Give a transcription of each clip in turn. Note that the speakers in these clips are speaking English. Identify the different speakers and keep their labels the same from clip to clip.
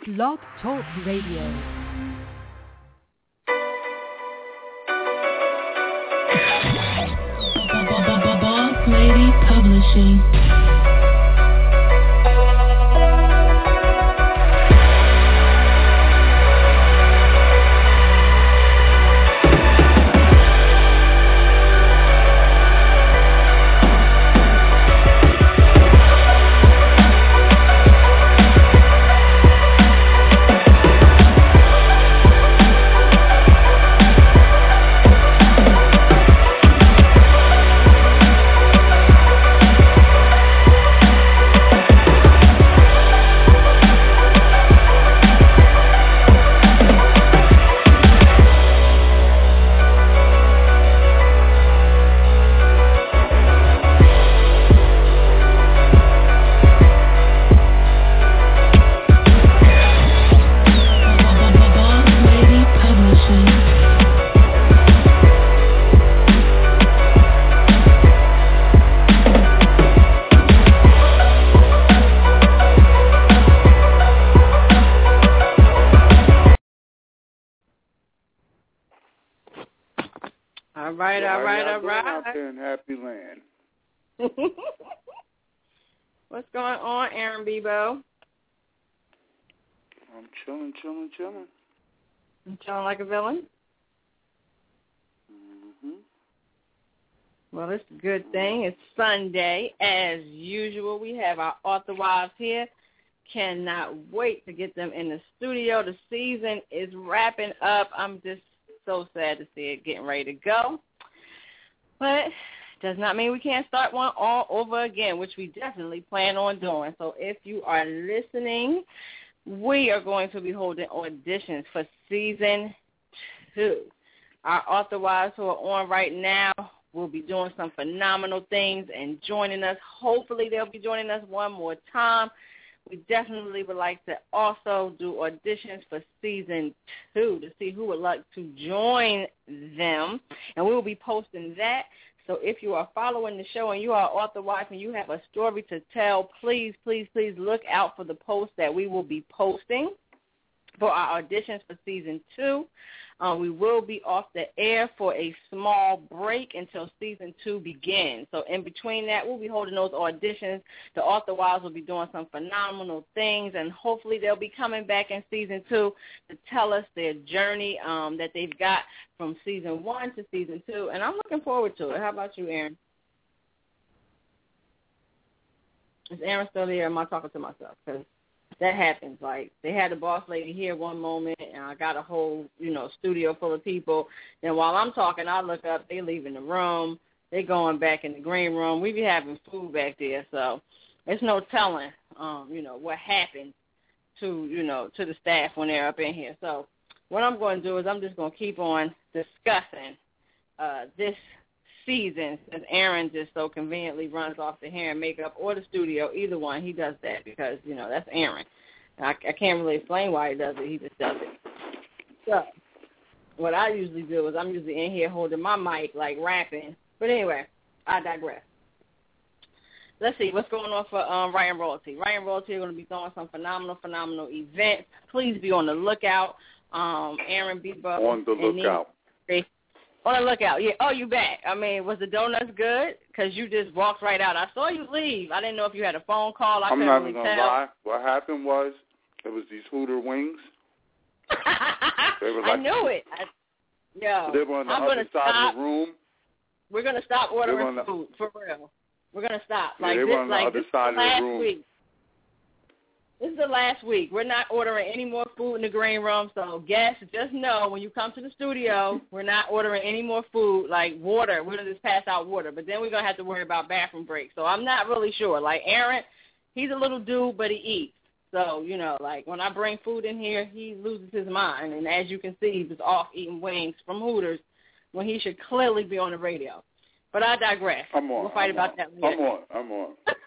Speaker 1: Blog Talk Radio.
Speaker 2: Boss Lady Publishing.
Speaker 3: All right. Out there in Happy Land.
Speaker 4: What's going on, Aaron Bebo?
Speaker 3: I'm chilling.
Speaker 4: You chilling like a villain?
Speaker 3: Mm-hmm.
Speaker 4: Well, it's a good thing. It's Sunday. As usual, we have our author wives here. Cannot wait to get them in the studio. The season is wrapping up. I'm just so sad to see it getting ready to go. But does not mean we can't start one all over again, which we definitely plan on doing. So if you are listening, we are going to be holding auditions for Season 2. Our author wives who are on right now will be doing some phenomenal things and joining us. Hopefully they'll be joining us one more time. We definitely would like to also do auditions for Season 2 to see who would like to join them, and we will be posting that. So if you are following the show and you are an author wife and you have a story to tell, please look out for the post that we will be posting for our auditions for Season 2. We will be off the air for a small break until Season 2 begins. So in between that, we'll be holding those auditions. The author wives will be doing some phenomenal things, and hopefully they'll be coming back in Season 2 to tell us their journey that they've got from Season 1 to Season 2. And I'm looking forward to it. How about you, Aaron? Is Aaron still there, or am I talking to myself? Because that happens. Like, they had the boss lady here one moment, and I got a whole, studio full of people. Then while I'm talking, I look up, they leaving the room. They going back in the green room. We be having food back there, so it's no telling, what happens to the staff when they're up in here. So what I'm going to do is I'm just going to keep on discussing this season, since Aaron just so conveniently runs off the hair and makeup or the studio. Either one, he does that because, that's Aaron. I can't really explain why he does it. He just does it. So what I usually do is I'm usually in here holding my mic, like rapping. But anyway, I digress. Let's see what's going on for Writing Royalty. Writing Royalty are going to be throwing some phenomenal events. Please be on the lookout. Aaron Bebo.
Speaker 3: On the lookout.
Speaker 4: On the lookout. Yeah. Oh, you back. I mean, was the donuts good? Because you just walked right out. I saw you leave. I didn't know if you had a phone call.
Speaker 3: I'm not even going to lie. What happened was it was these Hooter wings. They were like,
Speaker 4: I knew it.
Speaker 3: They were on the other side of the room.
Speaker 4: We're going to stop ordering food, for real. We're going to stop.
Speaker 3: Yeah, they were on the other side of the room.
Speaker 4: Week. This is the last week. We're not ordering any more food in the green room, so guests, just know when you come to the studio, we're not ordering any more food, like water. We're going to just pass out water, but then we're going to have to worry about bathroom breaks. So I'm not really sure. Like Aaron, he's a little dude, but he eats. So, like when I bring food in here, he loses his mind. And as you can see, he was off eating wings from Hooters when he should clearly be on the radio. But I digress. We'll fight about that later.
Speaker 3: I'm on.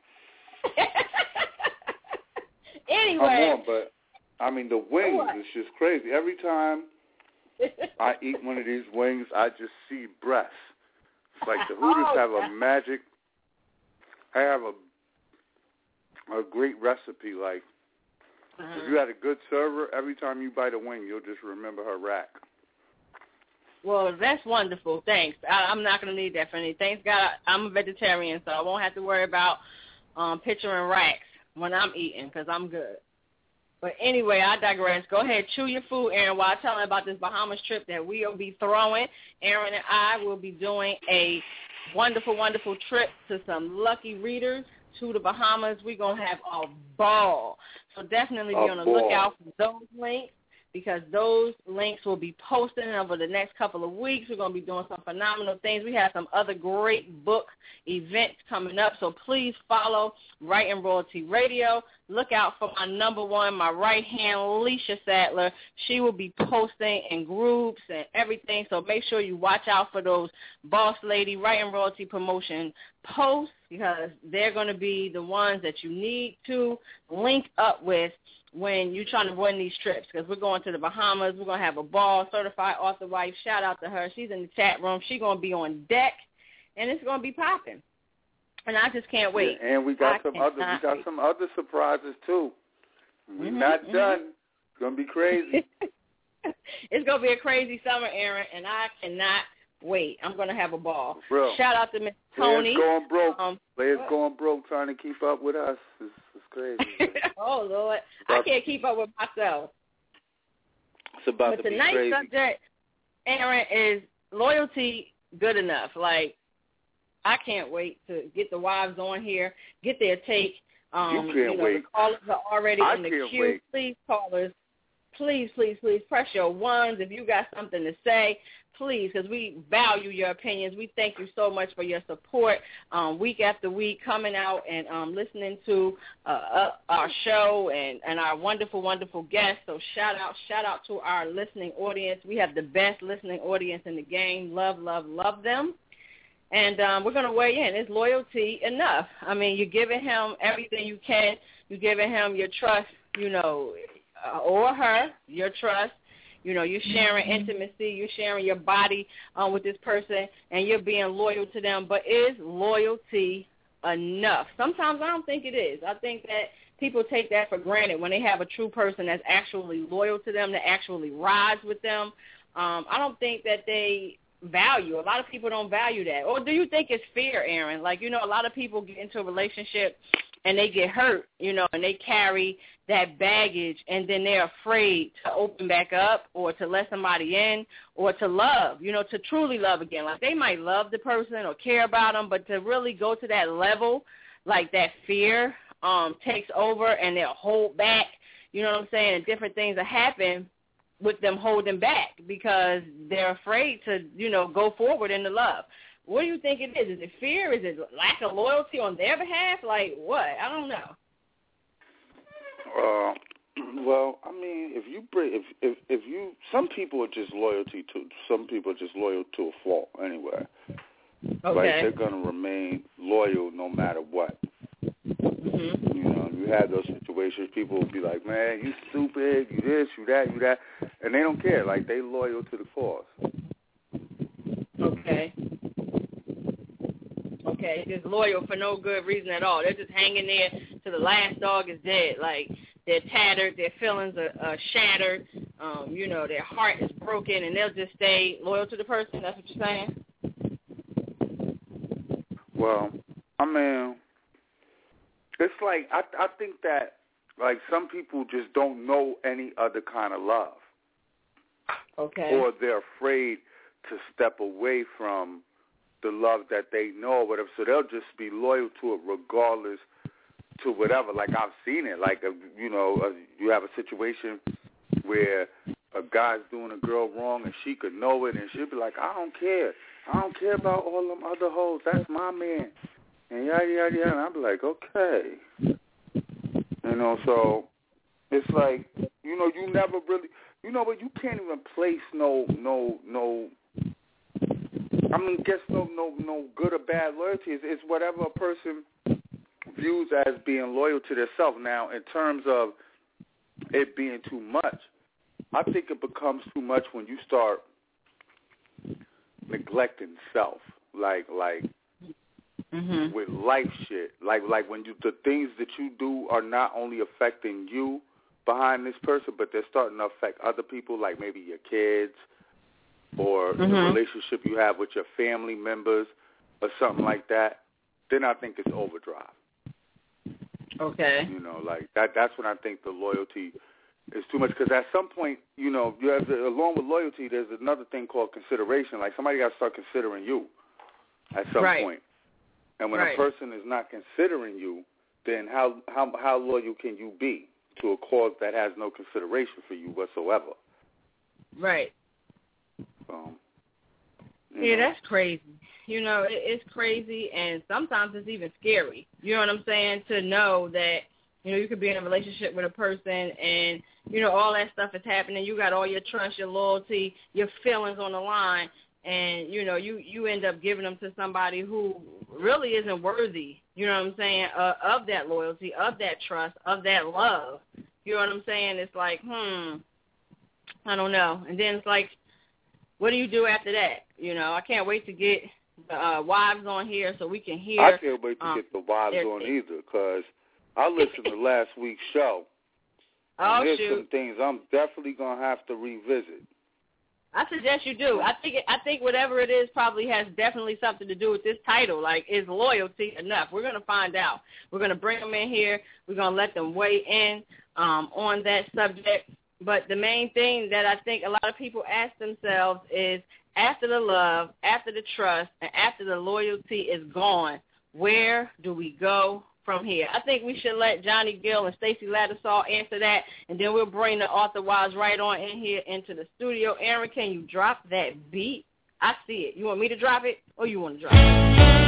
Speaker 4: Anyway.
Speaker 3: I'm on, but, I mean, the wings is just crazy. Every time I eat one of these wings, I just see breath. It's like the Hooters have a magic, I have a great recipe. Like, If you had a good server, every time you bite a wing, you'll just remember her rack.
Speaker 4: Well, that's wonderful. Thanks. I'm not going to need that for anything. Thanks God, I'm a vegetarian, so I won't have to worry about picturing racks when I'm eating because I'm good. But anyway, I digress. Go ahead, chew your food, Aaron, while I tell them about this Bahamas trip that we will be throwing. Aaron and I will be doing a wonderful, wonderful trip to some lucky readers to the Bahamas. We're going to have a ball. So definitely be on the lookout for those links because those links will be posted over the next couple of weeks. We're going to be doing some phenomenal things. We have some other great book events coming up, so please follow Writing Royalty Radio. Look out for my number one, my right hand, Alicia Sadler. She will be posting in groups and everything, so make sure you watch out for those Boss Lady Writing Royalty promotion posts because they're going to be the ones that you need to link up with when you're trying to run these trips because we're going to the Bahamas. We're going to have a ball. Certified author wife, shout out to her. She's in the chat room. She's going to be on deck, and it's going to be popping. And I just can't wait.
Speaker 3: Yeah, and we got some other surprises too. We're not done. It's going to be crazy.
Speaker 4: It's going to be a crazy summer, Aaron, and I cannot wait. I'm going to have a ball.
Speaker 3: Bro,
Speaker 4: shout out to Miss Tony.
Speaker 3: Players going broke. Players going broke trying to keep up with us. It's crazy.
Speaker 4: Oh, Lord. I can't keep up with myself.
Speaker 3: It's about to be crazy. But tonight's
Speaker 4: subject, Aaron, is loyalty good enough? Like, I can't wait to get the wives on here, get their take.
Speaker 3: You can't wait.
Speaker 4: The callers are already in the queue.
Speaker 3: Wait.
Speaker 4: Please, callers, please press your ones. If you got something to say, please, because we value your opinions. We thank you so much for your support week after week, coming out and listening to our show and our wonderful, wonderful guests. So shout out to our listening audience. We have the best listening audience in the game. Love, love, love them. And we're going to weigh in. Is loyalty enough? I mean, you're giving him everything you can. You're giving him your trust, or her, your trust. You're sharing intimacy. You're sharing your body with this person, and you're being loyal to them. But is loyalty enough? Sometimes I don't think it is. I think that people take that for granted when they have a true person that's actually loyal to them, that actually rides with them. I don't think that they value. A lot of people don't value that. Or do you think it's fear, Aaron? Like, a lot of people get into a relationship and they get hurt, and they carry that baggage, and then they're afraid to open back up or to let somebody in or to love, to truly love again. Like, they might love the person or care about them, but to really go to that level, like that fear takes over and they'll hold back, you know what I'm saying, and different things that happen with them holding back because they're afraid to, go forward in the love. What do you think it is? Is it fear? Is it lack of loyalty on their behalf? Like what? I don't know.
Speaker 3: Well, I mean, if you, some people are just loyal to a fault anyway.
Speaker 4: Okay.
Speaker 3: Like they're gonna remain loyal no matter what.
Speaker 4: Mm-hmm.
Speaker 3: You have those situations. People will be like, "Man, you stupid. You this, you that," and they don't care. Like they loyal to the cause.
Speaker 4: Okay, just loyal for no good reason at all. They're just hanging there till the last dog is dead. Like they're tattered, their feelings are shattered, their heart is broken, and they'll just stay loyal to the person. That's what you're saying?
Speaker 3: Well, I mean, it's like I think that like some people just don't know any other kind of love.
Speaker 4: Okay.
Speaker 3: Or they're afraid to step away from the love that they know or whatever, so they'll just be loyal to it regardless to whatever. Like I've seen it. Like you have a situation where a guy's doing a girl wrong and she could know it and she'll be like, I don't care about all them other hoes. That's my man. And yada yada yada. And I'll be like, okay. So it's like you never really but you can't even place no I mean, guess no good or bad loyalty. It's whatever a person views as being loyal to themselves. Now, in terms of it being too much, I think it becomes too much when you start neglecting self, like with life shit. Like when the things that you do are not only affecting you, behind this person, but they're starting to affect other people, like maybe your kids or the relationship you have with your family members or something like that, then I think it's overdrive.
Speaker 4: Okay.
Speaker 3: You know, like that's when I think the loyalty is too much, because at some point, you know, you have to, along with loyalty, there's another thing called consideration. Like somebody got to start considering you at some point. And when a person is not considering you, then how loyal can you be to a cause that has no consideration for you whatsoever?
Speaker 4: Right. Yeah, that's crazy. You know, it's crazy, and sometimes it's even scary. You know what I'm saying? To know that, you know, you could be in a relationship with a person and, you know, all that stuff is happening. You got all your trust, your loyalty, your feelings on the line, and, you know, you end up giving them to somebody who really isn't worthy, you know what I'm saying, of that loyalty, of that trust, of that love. You know what I'm saying? It's like, I don't know. And then it's like, what do you do after that? You know, I can't wait to get the wives on here so we can hear.
Speaker 3: I can't wait to get the wives on either, because I listened to last week's show. And there's some things I'm definitely going to have to revisit.
Speaker 4: I suggest you do. I think whatever it is probably has definitely something to do with this title. Like, is loyalty enough? We're going to find out. We're going to bring them in here. We're going to let them weigh in on that subject. But the main thing that I think a lot of people ask themselves is, after the love, after the trust, and after the loyalty is gone, where do we go from here? I think we should let Johnny Gill and Stacey Lattisaw answer that, and then we'll bring the Arthur Wives right on in here into the studio. Aaron, can you drop that beat? I see it. You want me to drop it, or you want to drop it?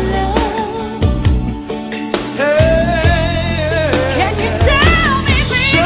Speaker 5: Can you tell me, please?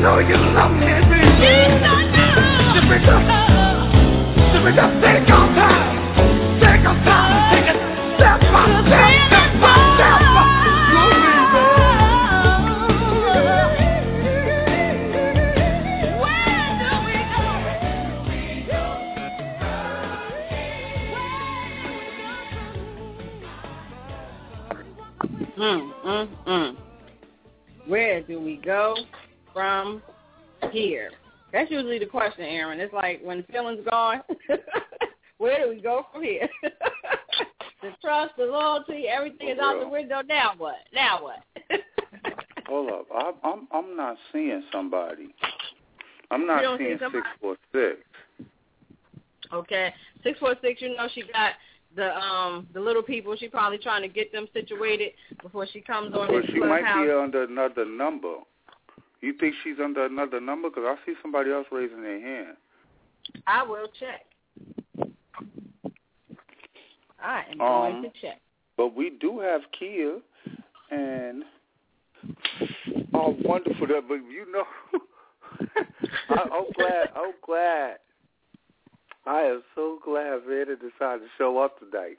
Speaker 5: know you love me, baby. Yes, I do. Just take your time. Take your time. Take it step by step by step.
Speaker 4: Where do we go from here? That's usually the question, Aaron. It's like when the feeling's gone, where do we go from here? The trust, the loyalty, everything is out the window. Now what?
Speaker 3: Hold up. I'm not seeing somebody. I'm not seeing 646.
Speaker 4: Okay. 646, you know she got the little people. She probably trying to get them situated before she comes on this
Speaker 3: She might be under another number. You think she's under another number? Because I see somebody else raising their hand.
Speaker 4: I will check. I am going to check. But
Speaker 3: we do have Kia, and wonderful that. But you know, I'm glad. I am so glad Vanna decided to show up tonight.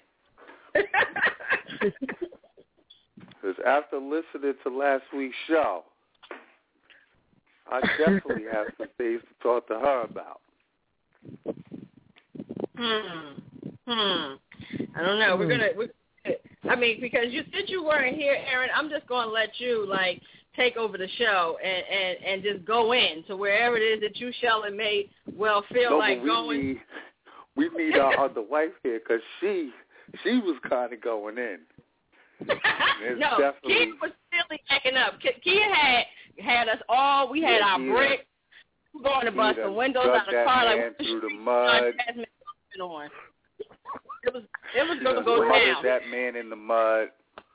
Speaker 3: Because after listening to last week's show, I definitely have some things to talk to her about.
Speaker 4: I don't know. Because since you weren't here, Aaron, I'm just going to let you take over the show and just go in to wherever it is that you shall and may well feel like going.
Speaker 3: We need our other wife here because she was kind of going in.
Speaker 4: No, Kia was really acting up. Kia had us all. We had our bricks. We were going to bust the windows out of the car
Speaker 3: through the mud.
Speaker 4: It was going to go down.
Speaker 3: That man in the mud.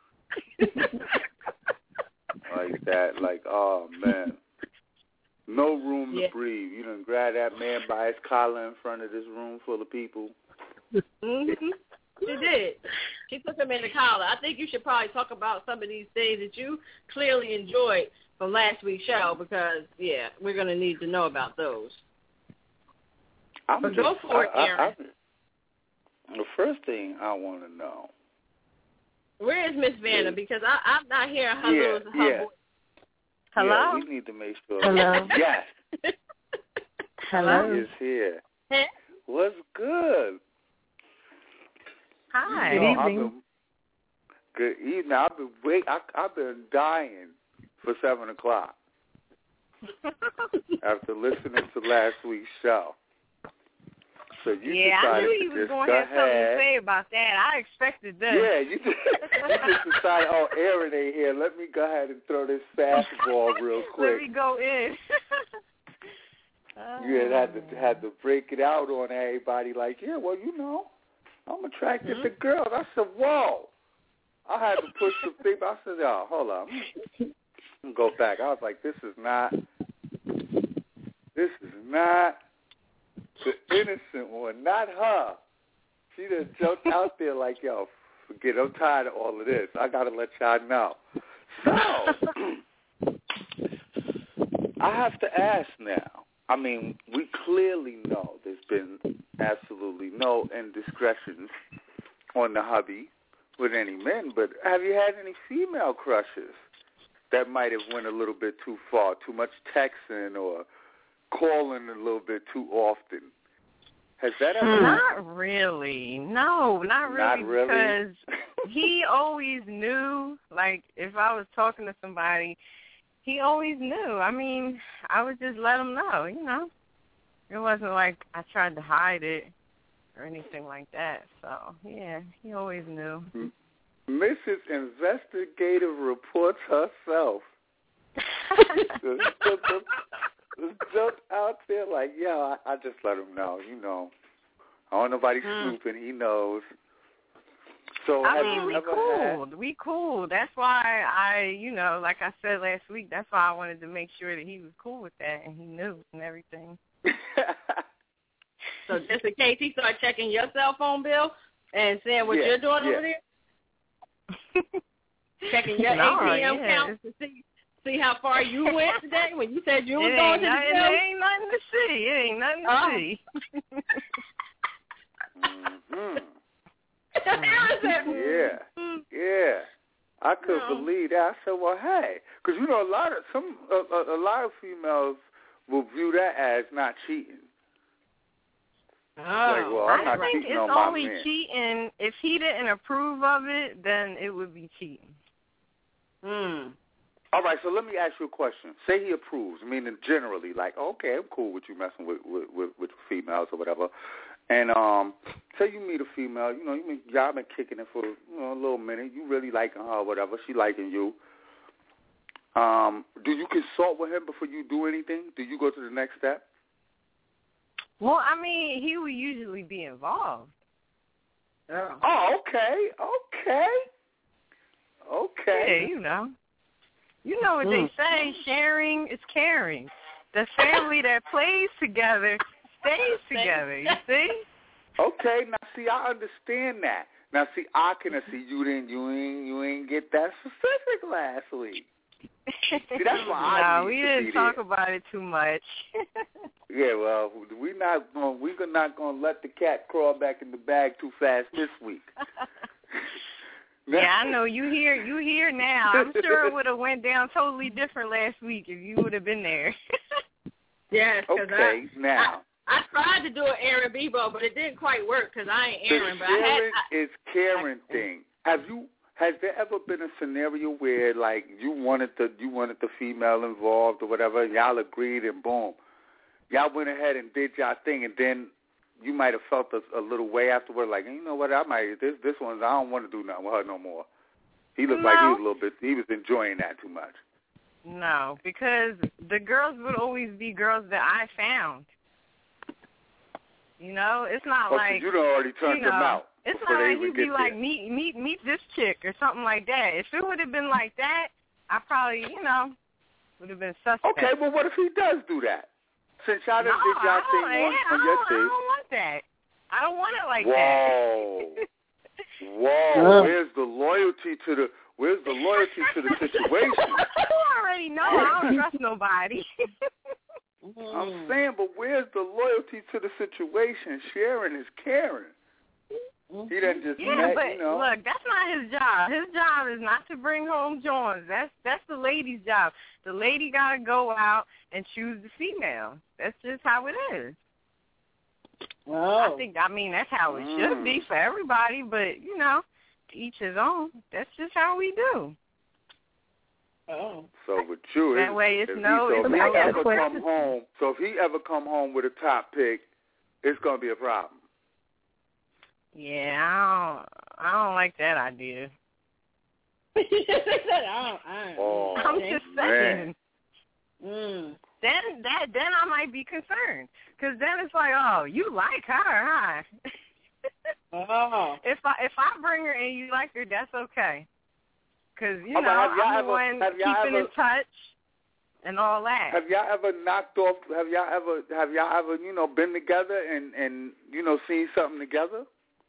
Speaker 3: Like that, oh man. No room to breathe. You done grab that man by his collar in front of this room full of people.
Speaker 4: She did. She took him in the collar. I think you should probably talk about some of these things that you clearly enjoyed from last week's show because, we're going to need to know about those. Go for it, Aaron.
Speaker 3: The first thing I want to know.
Speaker 4: Where is Miss Vanna? Because I'm not hearing her voice.
Speaker 6: Hello?
Speaker 3: Yeah, we need to make sure.
Speaker 6: Hello?
Speaker 3: Yes.
Speaker 6: Hello?
Speaker 3: She is here.
Speaker 4: Hey.
Speaker 3: What's good?
Speaker 6: Hi.
Speaker 3: Good evening. Good evening. I've been dying for 7 o'clock after listening to last week's show. So you decided
Speaker 6: I knew you was going to have something to say about that. I expected that.
Speaker 3: Yeah, you just decided, Aaron ain't here. Let me go ahead and throw this fastball real quick.
Speaker 6: Let me go in.
Speaker 3: You had to break it out on everybody I'm attracted to girls. I said, whoa. I had to push some things. I said, hold on. I'm going to go back. I was like, this is not the innocent one, not her. She just jumped out there forget, I'm tired of all of this. I got to let y'all know. So, I have to ask now. I mean, we clearly know there's been absolutely no indiscretions on the hubby with any men, but have you had any female crushes that might have went a little bit too far, too much texting or calling a little bit too often? Has that ever
Speaker 6: Not really. No, not really. Because he always knew, if I was talking to somebody, he always knew. I mean, I would just let him know, It wasn't like I tried to hide it or anything like that. So, he always knew.
Speaker 3: Mrs. Investigative reports herself. Just jumped out there I just let him know, I don't want nobody snooping, he knows. So
Speaker 6: we cool. That's why I, like I said last week, that's why I wanted to make sure that he was cool with that and he knew and everything.
Speaker 4: So just in case he started checking your cell phone bill and seeing what you're doing over there? Checking your ATM count to see see how far you went today when you said you were going to the gym?
Speaker 6: It ain't nothing to see. It ain't nothing to see.
Speaker 3: Yeah. I couldn't believe that. I said, well, hey, because you know a lot of females will view that as not cheating.
Speaker 4: Oh,
Speaker 3: like, well, I'm not
Speaker 6: I think
Speaker 3: cheating
Speaker 6: it's
Speaker 3: on
Speaker 6: only
Speaker 3: my man.
Speaker 6: cheating if he didn't approve of it. Then it would be cheating.
Speaker 3: All right, so let me ask you a question. Say he approves, meaning generally, like, okay, I'm cool with you messing with females or whatever. And say you meet a female, you know, y'all been kicking it for a little minute. You really liking her or whatever. She liking you. Do you consult with him before you do anything? Do you go to the next step?
Speaker 6: Well, I mean, he would usually be involved.
Speaker 3: Oh, okay.
Speaker 6: Yeah, you know what they say, sharing is caring. The family that plays together stays together, you see?
Speaker 3: Okay, now see, I understand that. Now see, I can see you ain't get that specific last week. See, that's why I
Speaker 6: No, we didn't talk about it too much.
Speaker 3: Yeah, well, we're not gonna let the cat crawl back in the bag too fast this week.
Speaker 6: Yeah, I know. You here now. I'm sure it would have went down totally different last week if you would have been there.
Speaker 4: Yes.
Speaker 3: Okay, now.
Speaker 4: I tried to do an Aaron Bebo, but it didn't quite work because I ain't Aaron.
Speaker 3: The sharing is caring thing. Has there ever been a scenario where like you wanted the female involved or whatever, and y'all agreed and boom, y'all went ahead and did y'all thing, and then you might have felt a little way afterward, like, you know what, this one, I don't want to do nothing with her no more. He looked like he was enjoying that too much.
Speaker 6: No, because the girls would always be girls that I found. You know, it's not like
Speaker 3: you done already turned them out.
Speaker 6: It's not like you'd be like, meet this chick or something like that. If it would have been like that, I probably, would have been suspect.
Speaker 3: Okay, well, what if he does do that? Since y'all done did y'all thing on your thing.
Speaker 6: I don't want that. I don't want it like that.
Speaker 3: Whoa. Where's the loyalty to the situation?
Speaker 6: You already know I don't trust nobody.
Speaker 3: I'm saying, but where's the loyalty to the situation? Sharing is caring. He doesn't just
Speaker 6: look, that's not his job. His job is not to bring home joints. That's the lady's job. The lady got to go out and choose the female. That's just how it is.
Speaker 4: Oh.
Speaker 6: I mean, that's how it should be for everybody, but, to each his own. That's just how we do.
Speaker 4: Oh.
Speaker 3: So with you,
Speaker 6: that way if he
Speaker 3: ever come home with a top pick, it's going to be a problem.
Speaker 6: Yeah, I don't like that idea. I'm just saying. Then I might be concerned, because then it's like, oh, you like her, huh?
Speaker 4: Oh.
Speaker 6: If I bring her and you like her, that's okay. Because I'm the one keeping in touch and all that.
Speaker 3: Have y'all ever knocked off? Have y'all ever been together and seen something together?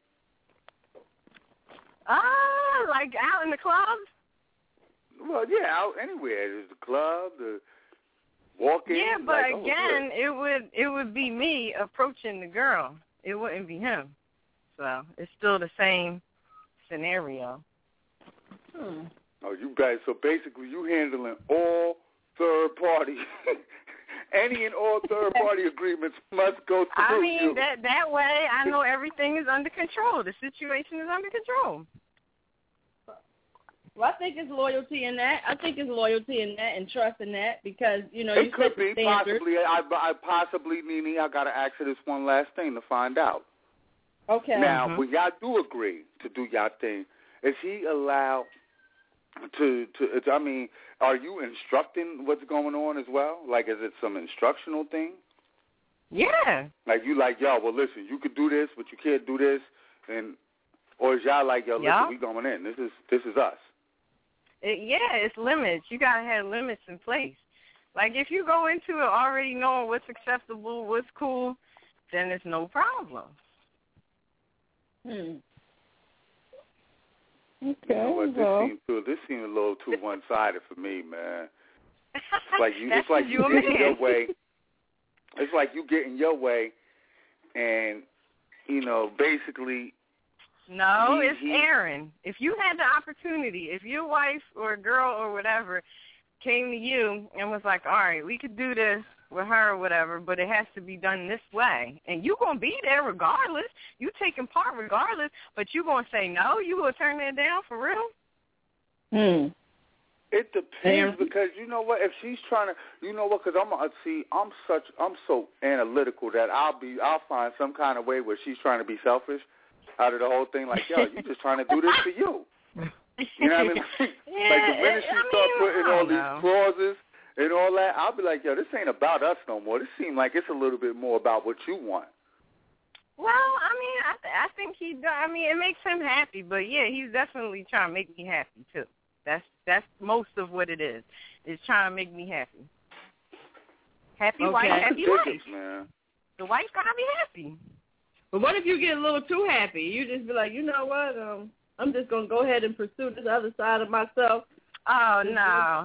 Speaker 6: Like out in the club?
Speaker 3: Well, yeah, out anywhere. There's the club, the walking.
Speaker 6: Yeah, but again, it would be me approaching the girl. It wouldn't be him. So it's still the same scenario.
Speaker 3: Oh, you guys. So basically, you handling all third party. Any and all third party agreements must go through you.
Speaker 6: I mean, that way, I know everything is under control. The situation is under control.
Speaker 4: Well, I think it's loyalty in that. And trust in that because, you
Speaker 3: it could be, possibly. I possibly, Nene, I got to ask her this one last thing to find out.
Speaker 4: Okay.
Speaker 3: Now, when y'all do agree to do y'all thing, is he allowed to I mean, are you instructing what's going on as well? Like, is it some instructional thing?
Speaker 6: Yeah.
Speaker 3: Like, you like, yo, well, listen, you could do this, but you can't do this, or is y'all like, yo, listen, we going in. This is us.
Speaker 6: It's limits. You got to have limits in place. Like, if you go into it already knowing what's acceptable, what's cool, then it's no problem.
Speaker 4: Okay.
Speaker 3: You know what, this seemed a little too one-sided for me, man. It's like you get in your way. It's like you get in your way, and basically.
Speaker 6: No, it's Aaron. If you had the opportunity, if your wife or a girl or whatever came to you and was like, all right, we could do this with her or whatever, but it has to be done this way, and you're going to be there regardless, you taking part regardless, but you're going to say no? You will turn that down for real?
Speaker 3: It depends because you know what? If she's trying to, because I'm so analytical that I'll find some kind of way where she's trying to be selfish out of the whole thing. Like, yo, you just trying to do this for you. You know what I mean? Like the minute she start putting all these clauses and all that, I'll be like, yo, this ain't about us no more. This seems like it's a little bit more about what you want.
Speaker 6: Well, I think he does. It makes him happy, but yeah, he's definitely trying to make me happy too. That's most of what it is trying to make me happy. Happy wife, happy life. Man. The wife gotta be happy.
Speaker 4: But what if you get a little too happy? You just be like, you know what? I'm just gonna go ahead and pursue this other side of myself.
Speaker 6: Oh no.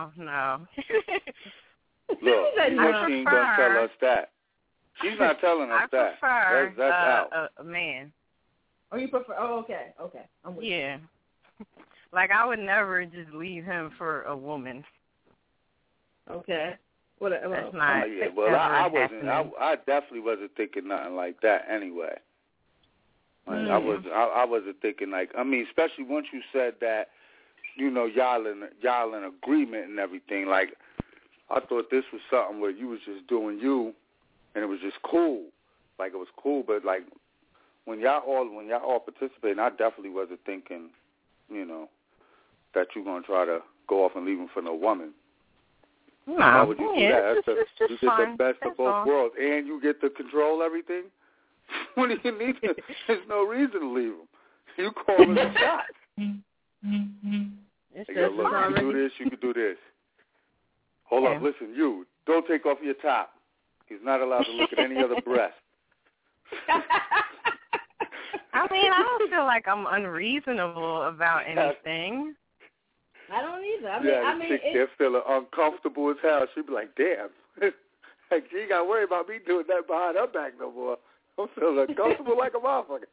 Speaker 3: Look, she ain't gonna tell us that. She's not telling us that.
Speaker 6: I prefer
Speaker 3: that's out.
Speaker 6: A man.
Speaker 4: Oh, you prefer? Oh, okay. I'm with
Speaker 6: you. Like, I would never just leave him for a woman.
Speaker 4: Okay.
Speaker 6: That's not.
Speaker 3: Well, I wasn't. I definitely wasn't thinking nothing like that anyway. Like, I wasn't thinking especially once you said that, y'all in agreement and everything. Like, I thought this was something where you was just doing you, and it was just cool. Like, it was cool, but like when y'all all participating, I definitely wasn't thinking, that you're gonna try to go off and leave him for no woman.
Speaker 6: No,
Speaker 3: why would you do that?
Speaker 6: You get
Speaker 3: the best of both worlds, and you get to control everything. What do you need? There's no reason to leave him. You call him the shot. You can do this. You can do this. Hold up. Listen, you don't take off your top. He's not allowed to look at any other breast.
Speaker 6: I don't feel like I'm unreasonable about anything.
Speaker 4: I don't either.
Speaker 3: The chick there feeling uncomfortable as hell. She'd be like, damn. Like, she ain't got to worry about me doing that behind her back no more. I'm feeling uncomfortable like a motherfucker.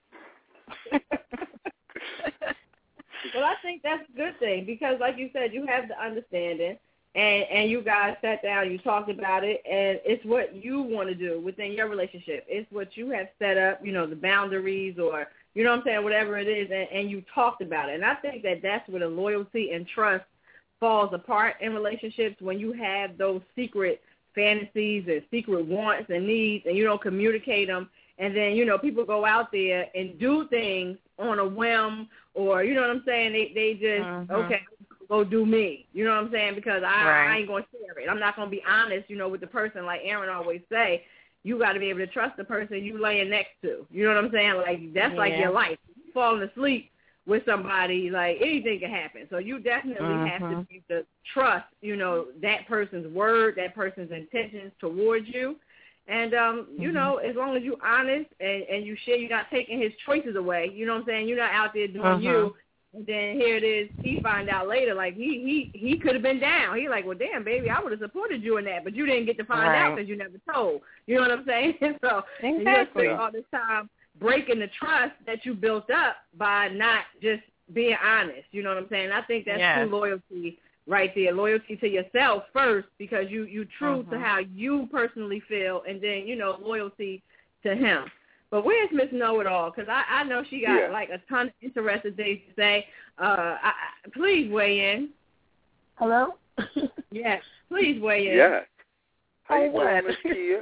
Speaker 4: Well, I think that's a good thing because, like you said, you have the understanding, and you guys sat down, you talked about it, and it's what you want to do within your relationship. It's what you have set up, the boundaries or, you know what I'm saying, whatever it is, and you talked about it. And I think that that's where the loyalty and trust falls apart in relationships, when you have those secret fantasies and secret wants and needs, and you don't communicate them. And then, people go out there and do things on a whim, or, you know what I'm saying, they just, okay, go do me. You know what I'm saying? Because I ain't going to share it. I'm not going to be honest, with the person. Like Aaron always say, you got to be able to trust the person you laying next to. You know what I'm saying? Like, that's like your life. You falling asleep with somebody, like, anything can happen. So you definitely have to be able to trust, that person's word, that person's intentions towards you. And, as long as you're honest and you share, you're not taking his choices away. You know what I'm saying? You're not out there doing you. And then here it is, he find out later, like, he could have been down. He like, well, damn, baby, I would have supported you in that, but you didn't get to find out because you never told. You know what I'm saying? So you have to spend all this time breaking the trust that you built up by not just being honest. You know what I'm saying? I think that's true loyalty right there. Loyalty to yourself first, because you true to how you personally feel, and then, loyalty to him. But where's Miss Know-It-All? Because I know she got like a ton of interesting things to say. Please weigh in.
Speaker 7: Hello?
Speaker 4: Yes, please weigh in.
Speaker 3: Yes. How you doing, Miss Kia?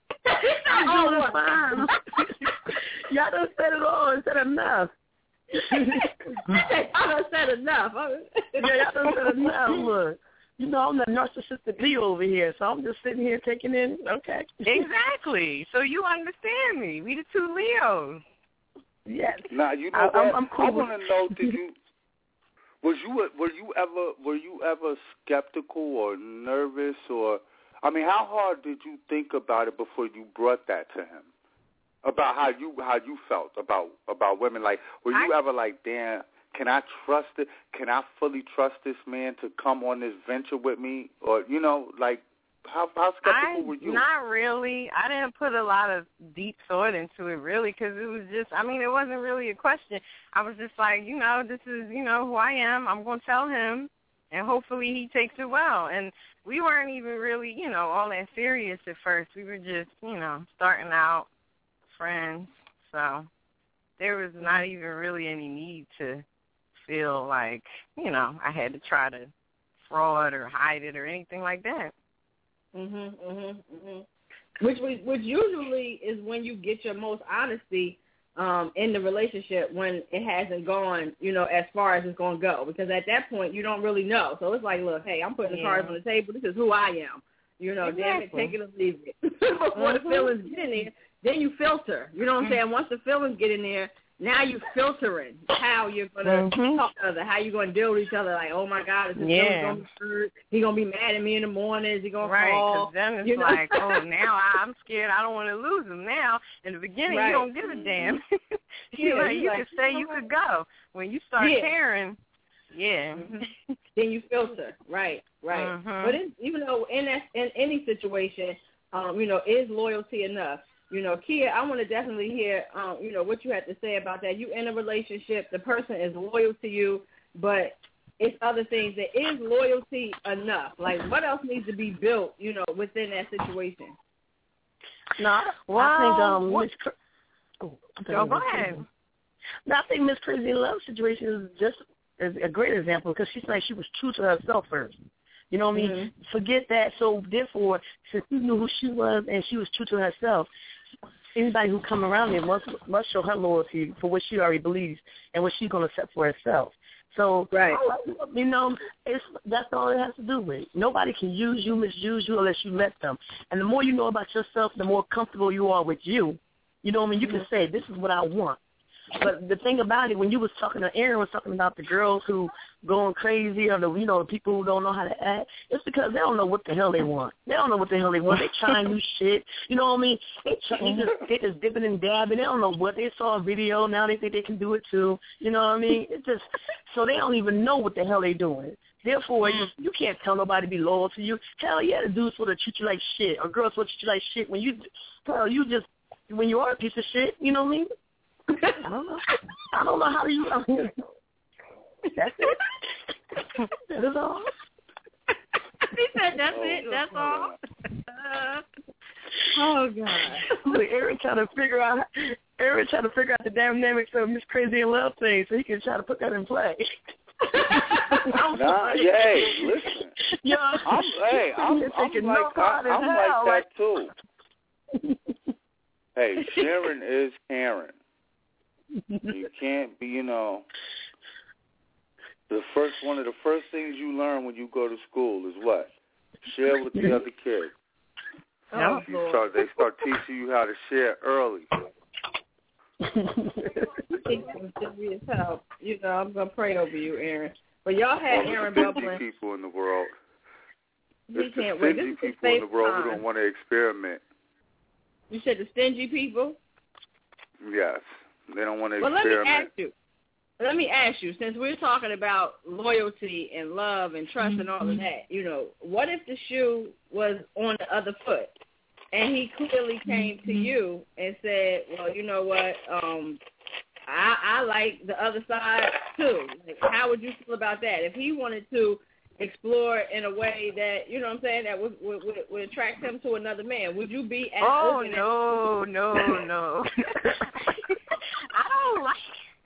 Speaker 7: Y'all done said it all and said enough.
Speaker 4: Y'all done said enough.
Speaker 7: Y'all done said enough. Look. I'm the narcissistic Leo over here, so I'm just sitting here taking in, okay.
Speaker 6: Exactly. So you understand me. We the two Leos.
Speaker 7: Yes.
Speaker 3: Now, you know what?
Speaker 7: I'm cool.
Speaker 3: I want to know, were you ever skeptical or nervous, or, how hard did you think about it before you brought that to him? About how you felt about women? Like, were you ever like, damn, can I trust it? Can I fully trust this man to come on this venture with me? Or, you know, like, how skeptical were you?
Speaker 6: Not really. I didn't put a lot of deep thought into it, really, because it was just, I mean, it wasn't really a question. I was just like, you know, this is, you know, who I am. I'm going to tell him, and hopefully he takes it well. And we weren't even really, you know, all that serious at first. We were just, you know, starting out, friends. So there was not even really any need to feel like, you know, I had to try to fraud or hide it or anything like that.
Speaker 4: Which usually is when you get your most honesty in the relationship, when it hasn't gone, you know, as far as it's going to go. Because at that point, you don't really know. So it's like, look, hey, I'm putting the cards on the table. This is who I am. You know, damn it, take it or leave it. Before the feelings get in there, then you filter. You know what I'm saying? Once the feelings get in there, now you're filtering how you're going to talk to each other, how you're going to deal with each other. Like, oh, my God, is this feeling going to be hurt? He going to be mad at me in the morning? Is he going to call?
Speaker 6: Right, because then it's like, oh, now I'm scared. I don't want to lose him now. In the beginning, you don't give a damn. You could say you could go. When you start caring, then you filter. Right. But even though in any situation, you know, is loyalty enough? You know, Kia, I want to definitely hear, you know, what you had to say about that. You in a relationship, the person is loyal to you, but it's other things. That is loyalty enough? Like, what else needs to be built, you know, within that situation?
Speaker 7: No, I think
Speaker 6: go ahead.
Speaker 7: No, I think Miss Crazy in Love situation is a great example because she's like she was true to herself first. You know what I mean? Forget that. So therefore, since you knew who she was and she was true to herself, anybody who come around there must show her loyalty for what she already believes and what she's going to set for herself. So, you know, that's all it has to do with. Nobody can use you, misuse you unless you let them. And the more you know about yourself, the more comfortable you are with you. You know what I mean? You can say, this is what I want. But the thing about it, when you was talking to Aaron, was talking about the girls who going crazy or the, you know, the people who don't know how to act, it's because they don't know what the hell they want. They don't know what the hell they want. They trying new shit. You know what I mean? They just dipping and dabbing. They don't know what they saw a video. Now they think they can do it too. You know what I mean? It's just so they don't even know what the hell they doing. Therefore, you can't tell nobody to be loyal to you. Hell yeah, the dudes sort of treat you like shit, or girls sort of treat you like shit when when you are a piece of shit. You know what I mean? I don't know how you. That's it. That is all.
Speaker 4: He said, "That's it. That's all." Oh God!
Speaker 7: Look, Aaron trying to figure out the dynamics of Miss Crazy in Love thing, so he can try to put that in play.
Speaker 3: Hey, listen.
Speaker 7: Yo,
Speaker 3: I'm like that too. Hey, Sharon is Karen. You can't be, you know. One of the first things you learn when you go to school is what? Share with the other kids. They start teaching you how to share early.
Speaker 4: You know, I'm gonna pray over you, Aaron. But y'all had Aaron bubbling.
Speaker 3: People in the world.
Speaker 4: It's the
Speaker 3: stingy people in the world who don't want to experiment.
Speaker 4: You said the stingy people?
Speaker 3: Yes. They don't want to experiment.
Speaker 4: Let me ask you, since we're talking about loyalty and love and trust and all of that, you know, what if the shoe was on the other foot and he clearly came to you and said, well, you know what, I like the other side too. Like, how would you feel about that? If he wanted to explore in a way that, you know what I'm saying, that would attract him to another man, would you be as open?
Speaker 6: No. I don't like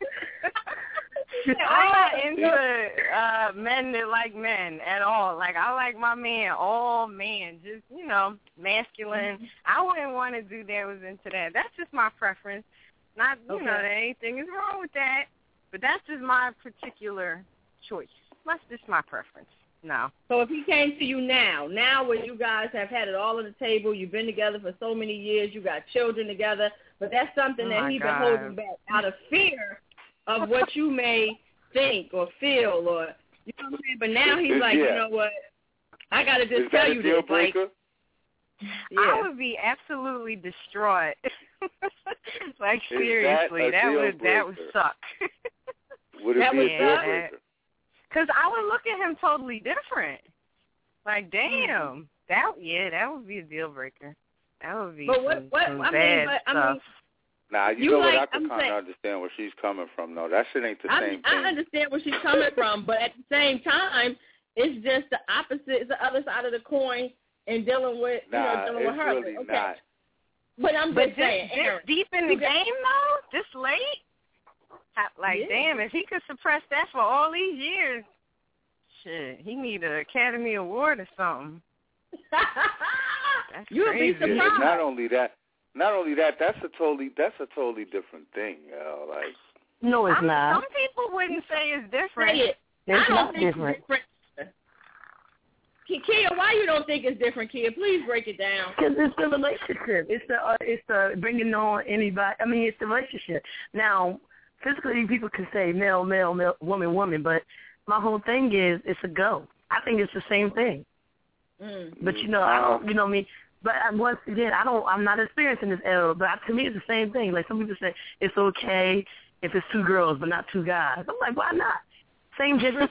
Speaker 6: I'm not into men that like men at all. Like, I like my man, all men, just, you know, masculine. I wouldn't want to do that was into that. That's just my preference. Not, you know, that anything is wrong with that, but that's just my particular choice. That's just my preference. No.
Speaker 4: So if he came to you now when you guys have had it all on the table, you've been together for so many years, you got children together, but that's something that he's been holding back out of fear of what you may think or feel, or, you know what I'm saying? But now he's like, you know what, I got to just tell you this. Like,
Speaker 6: I would be absolutely distraught. Like, seriously, that would suck.
Speaker 3: Would it be a deal breaker?
Speaker 6: Because I would look at him totally different. Like, damn, that would be a deal breaker. That would be some bad stuff.
Speaker 3: Nah, you know what? I can kind of understand where she's coming from, though. That shit ain't the same thing.
Speaker 4: I understand where she's coming from, but at the same time, it's just the opposite. It's the other side of the coin in dealing with, dealing with her.
Speaker 3: Really
Speaker 4: okay.
Speaker 3: Not.
Speaker 4: But I'm just saying,
Speaker 6: this deep in the game, though, this late? Like, damn, if he could suppress that for all these years, shit, he need an Academy Award or something. That's
Speaker 4: You'll
Speaker 6: crazy.
Speaker 4: be surprised.
Speaker 3: Yeah, not only that, that's a totally different thing, yo. Like,
Speaker 7: no, it's not.
Speaker 6: Some people wouldn't say it's different.
Speaker 4: Say it.
Speaker 7: It's not different.
Speaker 4: Kia, why you don't think it's different, Kia? Please break it down.
Speaker 7: Because it's the relationship. It's the bringing on anybody. I mean, it's the relationship. Now, physically, people can say male, woman, but my whole thing is it's a go. I think it's the same thing. But I don't. You know what I mean. But once again, I'm not experiencing this error. But to me, it's the same thing. Like some people say, it's okay if it's 2 girls but not 2 guys. I'm like, why not? Same difference.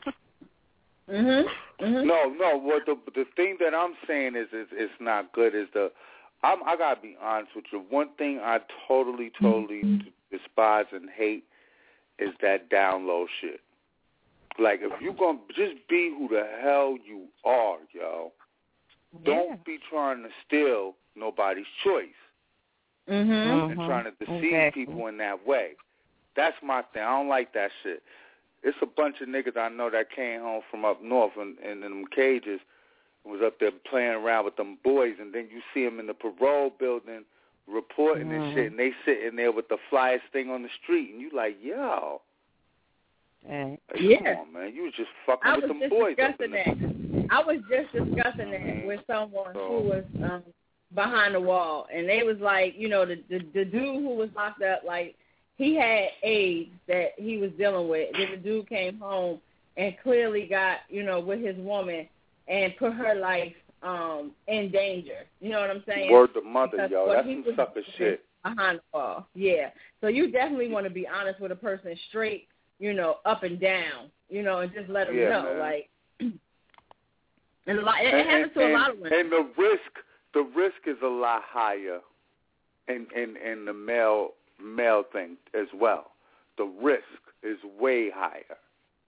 Speaker 3: No. What the thing that I'm saying is it's not good. I gotta be honest with you. One thing I totally despise and hate is that down low shit. Like, if you gonna just be who the hell you are, yo, don't be trying to steal nobody's choice and trying to deceive people in that way. That's my thing. I don't like that shit. It's a bunch of niggas I know that came home from up north in them cages and was up there playing around with them boys, and then you see them in the parole building reporting and shit, and they sitting there with the flyest thing on the street, and you like, yo. Come on, man. You was just fucking with them boys.
Speaker 4: I was just discussing that with someone who was behind the wall, and they was like, the dude who was locked up, like, he had AIDS that he was dealing with. Then the dude came home and clearly got, with his woman and put her life in danger. You know what I'm saying?
Speaker 3: Word to mother, yo. That's some sucker shit.
Speaker 4: Behind the wall, yeah. So you definitely want to be honest with a person straight, up and down, and just let them know, man. Like, and it happens to a lot of women.
Speaker 3: And the risk is a lot higher in the male thing as well. The risk is way higher.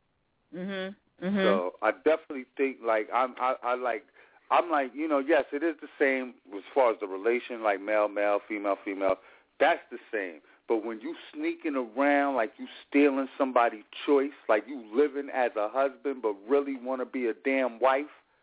Speaker 3: So I definitely think like I'm like, yes, it is the same as far as the relation, like male, female. That's the same. But when you sneaking around like you stealing somebody's choice, like you living as a husband but really want to be a damn wife,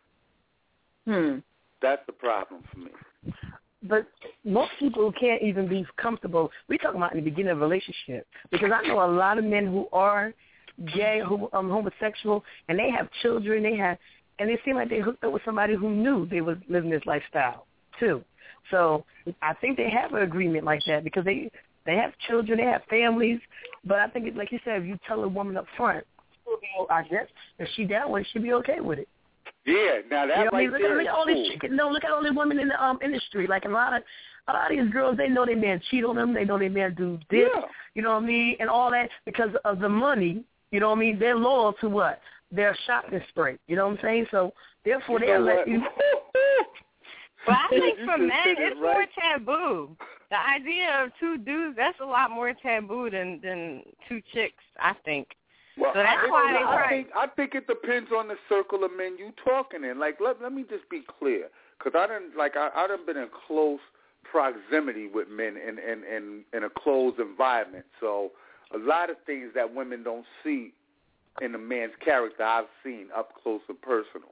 Speaker 3: that's the problem for me.
Speaker 7: But most people can't even be comfortable. We're talking about in the beginning of a relationship, because I know a lot of men who are gay, who homosexual, and they have children. And they seem like they hooked up with somebody who knew they was living this lifestyle too. So I think they have an agreement like that because they have children, they have families. But I think, like you said, if you tell a woman up front, I guess if she down with it, she'll be okay with it.
Speaker 3: Yeah, now that right there is cool.
Speaker 7: Look at all these women in the industry. Like a lot of these girls, they know their man cheat on them. They know their man do this. Yeah. You know what I mean? And all that because of the money. You know what I mean? They're loyal to what? Their shopping spree. You know what I'm saying? So therefore, they'll let you.
Speaker 6: But I think for men, it's more taboo. The idea of 2 dudes, that's a lot more taboo than 2 chicks, I think.
Speaker 3: Well,
Speaker 6: so that's why
Speaker 3: I think it depends on the circle of men you talking in. Like, let me just be clear, because I done been in close proximity with men in a closed environment. So a lot of things that women don't see in a man's character, I've seen up close and personal.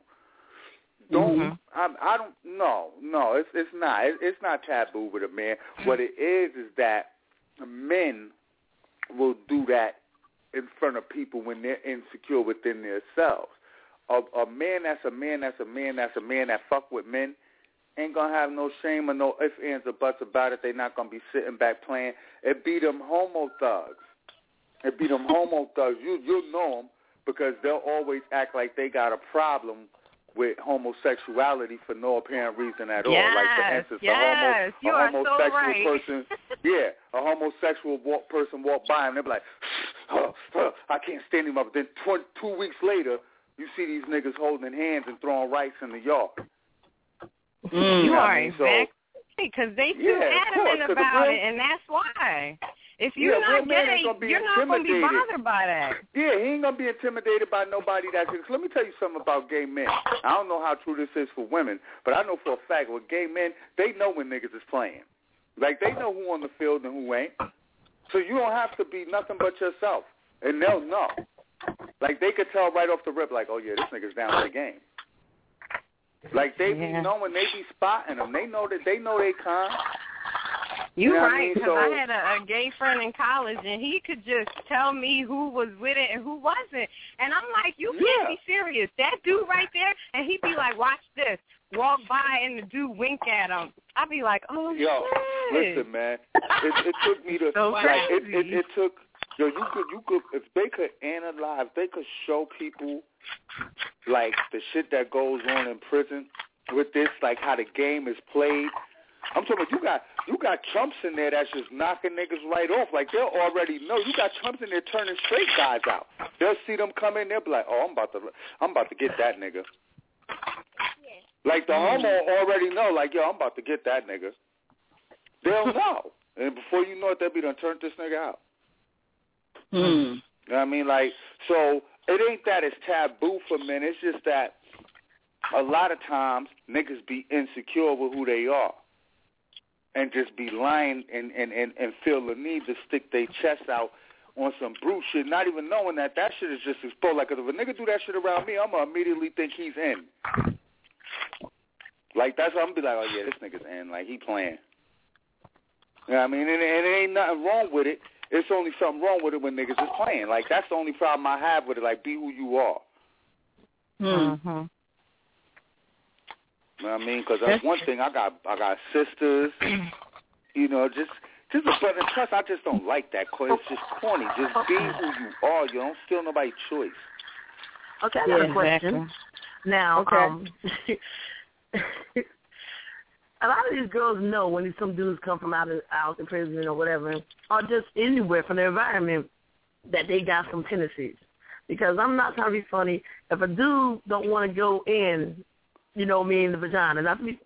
Speaker 3: I don't. No, it's not. It's not taboo with a man. What it is that men will do that in front of people when they're insecure within themselves. A man that's a man that fuck with men ain't gonna have no shame or no ifs, ands, or buts about it. They're not gonna be sitting back playing. It be them homo thugs. You'll know them because they'll always act like they got a problem with homosexuality for no apparent reason at all. Like, for instance, a homosexual person, a homosexual person walk by and they'll be like, I can't stand him up. Then 2 weeks later, you see these niggas holding hands and throwing rice in the yard.
Speaker 6: You are exactly, because they too adamant about it, and that's why. If you're not gay, you're not going to be bothered by that.
Speaker 3: Yeah, he ain't going to be intimidated by nobody that's... Let me tell you something about gay men. I don't know how true this is for women, but I know for a fact with gay men, they know when niggas is playing. Like, they know who on the field and who ain't. So you don't have to be nothing but yourself, and they'll know. Like, they could tell right off the rip, like, oh, yeah, this nigga's down for the game. Like, they be knowing, they be spotting them. They know they kind.
Speaker 6: You're right, because I had a gay friend in college, and he could just tell me who was with it and who wasn't. And I'm like, you can't be serious. That dude right there, and he'd be like, watch this. Walk by, and the dude wink at him. I'd be like, oh, shit.
Speaker 3: Listen, man. It took me to,
Speaker 6: so
Speaker 3: like, it took, you could, if they could analyze, they could show people, like, the shit that goes on in prison with this, like, how the game is played. I'm talking about you got chumps in there that's just knocking niggas right off. Like, they'll already know. You got chumps in there turning straight guys out. They'll see them come in, they'll be like, oh, I'm about to get that nigga. Like, the homo already know, like, yo, I'm about to get that nigga. They'll know. And before you know it, they'll be done turned this nigga out. You know what I mean? Like, so it ain't that it's taboo for men. It's just that a lot of times niggas be insecure with who they are. And just be lying and feel the need to stick their chest out on some brute shit, not even knowing that shit is just exposed. Like, if a nigga do that shit around me, I'm going to immediately think he's in. Like, that's what I'm going to be like, oh, yeah, this nigga's in. Like, he playing. You know what I mean? And it ain't nothing wrong with it. It's only something wrong with it when niggas is playing. Like, that's the only problem I have with it. Like, be who you are.
Speaker 6: Mm-hmm.
Speaker 3: You know what I mean? Because that's one thing. I got sisters, you know, just but and plus I just don't like that because it's just corny. Just be who you are. You don't steal nobody's choice.
Speaker 7: Okay, I got a question. Now, a lot of these girls know when some dudes come from out in prison or whatever, or just anywhere from their environment, that they got some tendencies. Because I'm not trying to be funny. If a dude don't want to go in, you know what I mean, the vagina.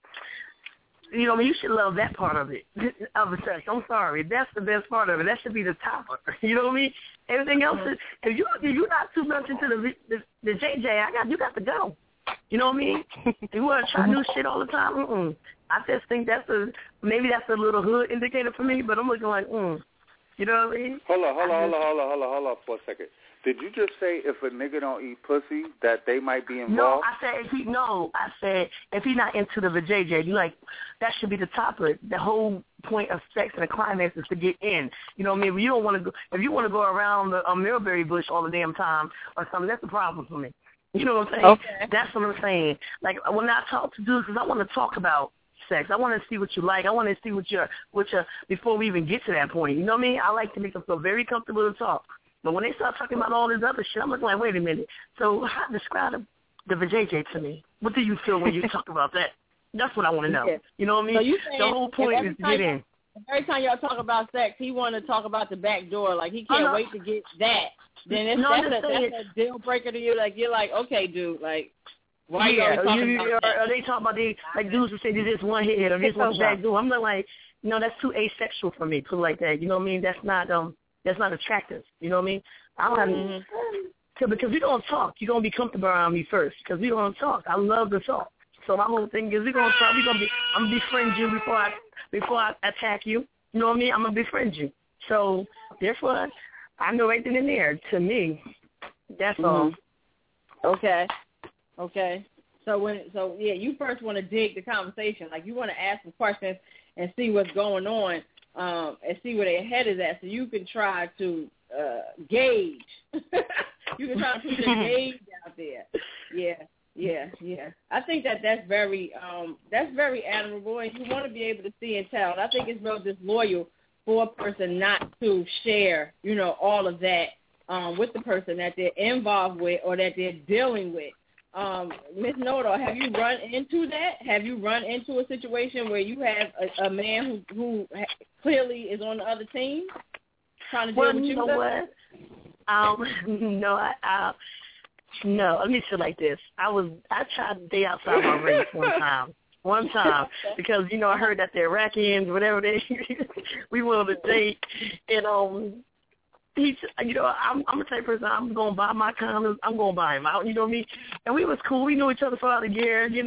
Speaker 7: You know what I mean? You should love that part of it, of the sex. I'm sorry. That's the best part of it. That should be the top. You know what I mean? Everything else is, if you're not too much into the JJ, you got to go. You know what I mean? If you want to try new shit all the time, I just think maybe that's a little hood indicator for me, but I'm looking like, You know what I mean?
Speaker 3: Hold on for a second. Did you just say if a nigga don't eat pussy that they might be involved?
Speaker 7: No, I said if he's not into the vajayjay, you like that should be the top of it. The whole point of sex and the climax is to get in. You know what I mean? If you want to go around the Millberry bush all the damn time or something, that's a problem for me. You know what I'm saying?
Speaker 6: Okay.
Speaker 7: That's what I'm saying. Like when I talk to dudes, because I want to talk about sex. I want to see what you like. I want to see what your before we even get to that point. You know what I mean? I like to make them feel very comfortable to talk. But when they start talking about all this other shit, I'm looking like, wait a minute. So how describe the vajayjay to me? What do you feel when you talk about that? That's what I want to know. Yeah. You know what I mean?
Speaker 4: So
Speaker 7: the whole point is to get in.
Speaker 4: Every time y'all talk about sex, he want to talk about the back door. Like, he can't wait to get that. Then that's a deal breaker to you. Like, you're like, okay, dude, like, why you always talking about that?
Speaker 7: Or they talk about like dudes who say there's just one head or just one back door. I'm like, no, that's too asexual for me. Put it like that. You know what I mean? That's not attractive. You know what I mean? I don't have because we're going to talk. You're going to be comfortable around me first because we're going to talk. I love to talk. So my whole thing is we're going to talk. I'm going to befriend you before I attack you. You know what I mean? I'm going to befriend you. So, therefore, I know right then and there. To me, that's all.
Speaker 4: Okay. So you first want to dig the conversation. Like, you want to ask some questions and see what's going on and see where their head is at so you can try to gauge. You can try to put your gauge out there. Yeah. I think that's very admirable, and you want to be able to see and tell. And I think it's real disloyal for a person not to share, all of that with the person that they're involved with or that they're dealing with. Ms. Noto, have you run into that? Have you run into a situation where you have a man who clearly is on the other team trying to deal with you?
Speaker 7: Know what? No, no. Let me say it like this. I tried to date outside my race one time because I heard that the Iraqians, whatever we went on a date, and he, I'm the type of person, I'm gonna buy my condoms, I'm gonna buy them out, you know what I mean? And we was cool, we knew each other for about a year, and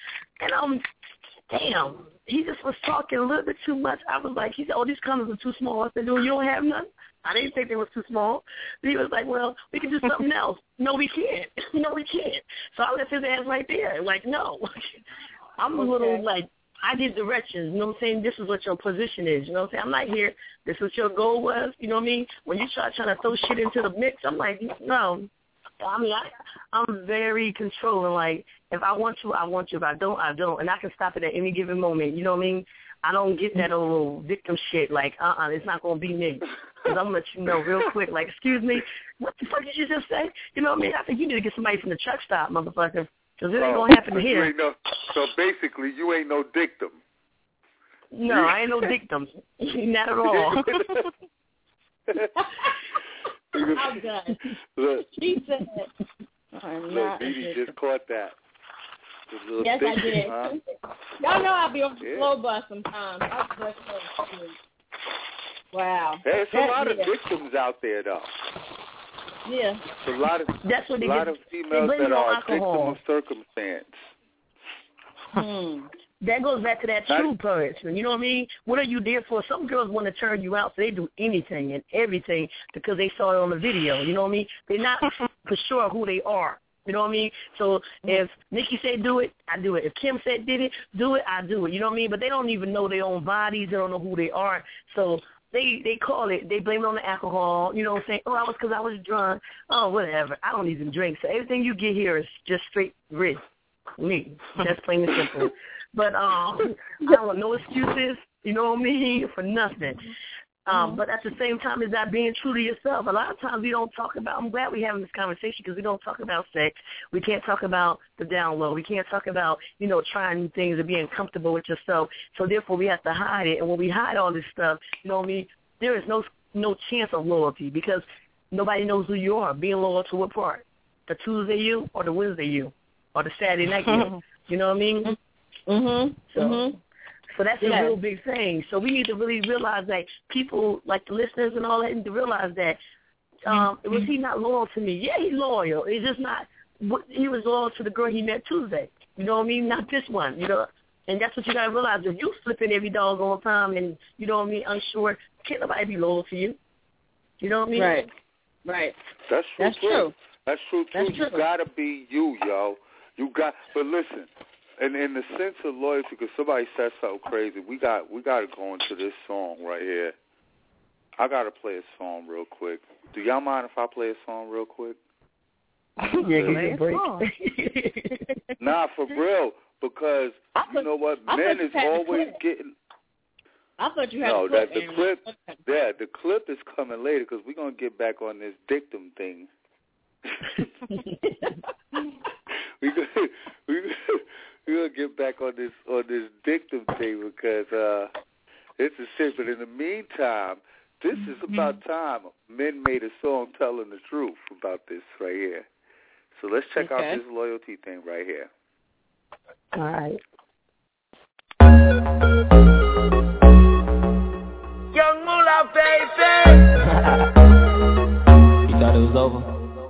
Speaker 7: damn, he just was talking a little bit too much. I was like, he said, "Oh, these condoms are too small." I said, "No, you don't have none." I didn't think they were too small. He was like, "Well, we can do something else." No, we can't. No, we can't. So I left his ass right there. Like, no. I'm a little like, I give directions, you know what I'm saying? This is what your position is, you know what I'm saying? I'm not here. This is what your goal was, you know what I mean? When you trying to throw shit into the mix, I'm like, no. I mean, I'm very controlling. Like, if I want you, I want you. If I don't, I don't. And I can stop it at any given moment, you know what I mean? I don't get that old victim shit like, it's not going to be me. Because I'm going to let you know real quick, like, excuse me, what the fuck did you just say? You know what I mean? I think you need to get somebody from the truck stop, motherfucker. Because it ain't going to happen here.
Speaker 3: So basically, you ain't no dictum.
Speaker 7: No, I ain't no dictum. Not at all.
Speaker 4: I'm done.
Speaker 3: Look,
Speaker 4: She said,
Speaker 3: look, Dee just caught that.
Speaker 4: Yes,
Speaker 3: dictum,
Speaker 4: I did.
Speaker 3: Huh?
Speaker 4: Y'all know I'll be on the slow bus sometimes. Wow.
Speaker 3: There's a lot of victims out there, though.
Speaker 4: Yeah.
Speaker 3: There's a lot of females that are victims of circumstance.
Speaker 7: That goes back to that true person. You know what I mean? What are you there for? Some girls want to turn you out, so they do anything and everything because they saw it on the video. You know what I mean? They're not for sure who they are. You know what I mean? So if Nikki said do it, I do it. If Kim said did it, do it, I do it. You know what I mean? But they don't even know their own bodies. They don't know who they are. So they call it, they blame it on the alcohol. You know what I'm saying? Oh, because I was drunk. Oh, whatever. I don't even drink. So everything you get here is just straight risk. Me. That's plain and simple. But I don't want no excuses, you know what I mean, for nothing. But at the same time, is that being true to yourself? A lot of times we don't talk about, I'm glad we're having this conversation because we don't talk about sex. We can't talk about the down low. We can't talk about, trying new things and being comfortable with yourself. So therefore we have to hide it. And when we hide all this stuff, you know what I mean, there is no chance of loyalty because nobody knows who you are. Being loyal to what part? The Tuesday you or the Wednesday you or the Saturday night you? You know what I mean? So that's a real big thing. So we need to really realize that people, like the listeners and all that, need to realize that was he not loyal to me? Yeah, he's loyal. It's just not, he was loyal to the girl he met Tuesday. You know what I mean? Not this one, And that's what you got to realize. If you flipping every doggone time and, you know what I mean, unsure, can't nobody be loyal to you. You know what I mean?
Speaker 4: Right.
Speaker 3: That's true. That's true. You got to be you, yo. But listen. And in the sense of loyalty, because somebody said something crazy, we got to go into this song right here. I got to play a song real quick. Do y'all mind if I play a song real quick?
Speaker 7: Yeah, give me a break.
Speaker 3: Nah, for real, because you know what? Men is always getting...
Speaker 4: I thought you had
Speaker 3: the clip is coming later because we're going to get back on this dictum thing. We're gonna get back on this dictum thing because it's a shit. But in the meantime, this is about time men made a song telling the truth about this right here. So let's check out this loyalty thing right here.
Speaker 7: All right.
Speaker 5: Young Moolah, baby.
Speaker 8: You thought it was over?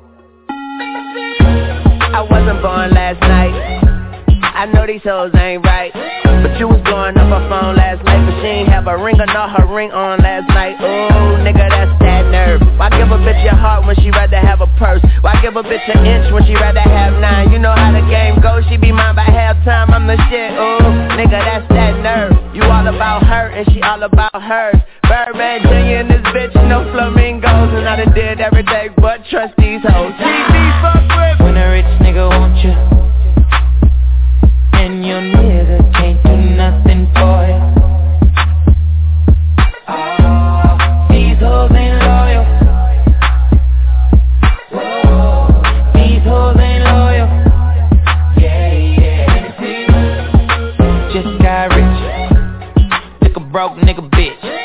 Speaker 8: I wasn't born last night. I know these hoes ain't right, but you was blowing up her phone last night, but she ain't have a ring or not her ring on last night. Ooh, nigga, that's that nerve. Why give a bitch your heart when she rather have a purse? Why give a bitch an inch when she rather have 9? You know how the game goes, she be mine by halftime, I'm the shit. Ooh, nigga, that's that nerve. You all about her and she all about hers. Birdman Jr. and this bitch, no flamingos, and I done did everything but trust these hoes. TV fuck with when a rich nigga want you, and your nigga can't do nothing for you. Oh, these hoes ain't loyal. Whoa, these hoes ain't loyal. Yeah. Just got rich. Took a broke nigga bitch.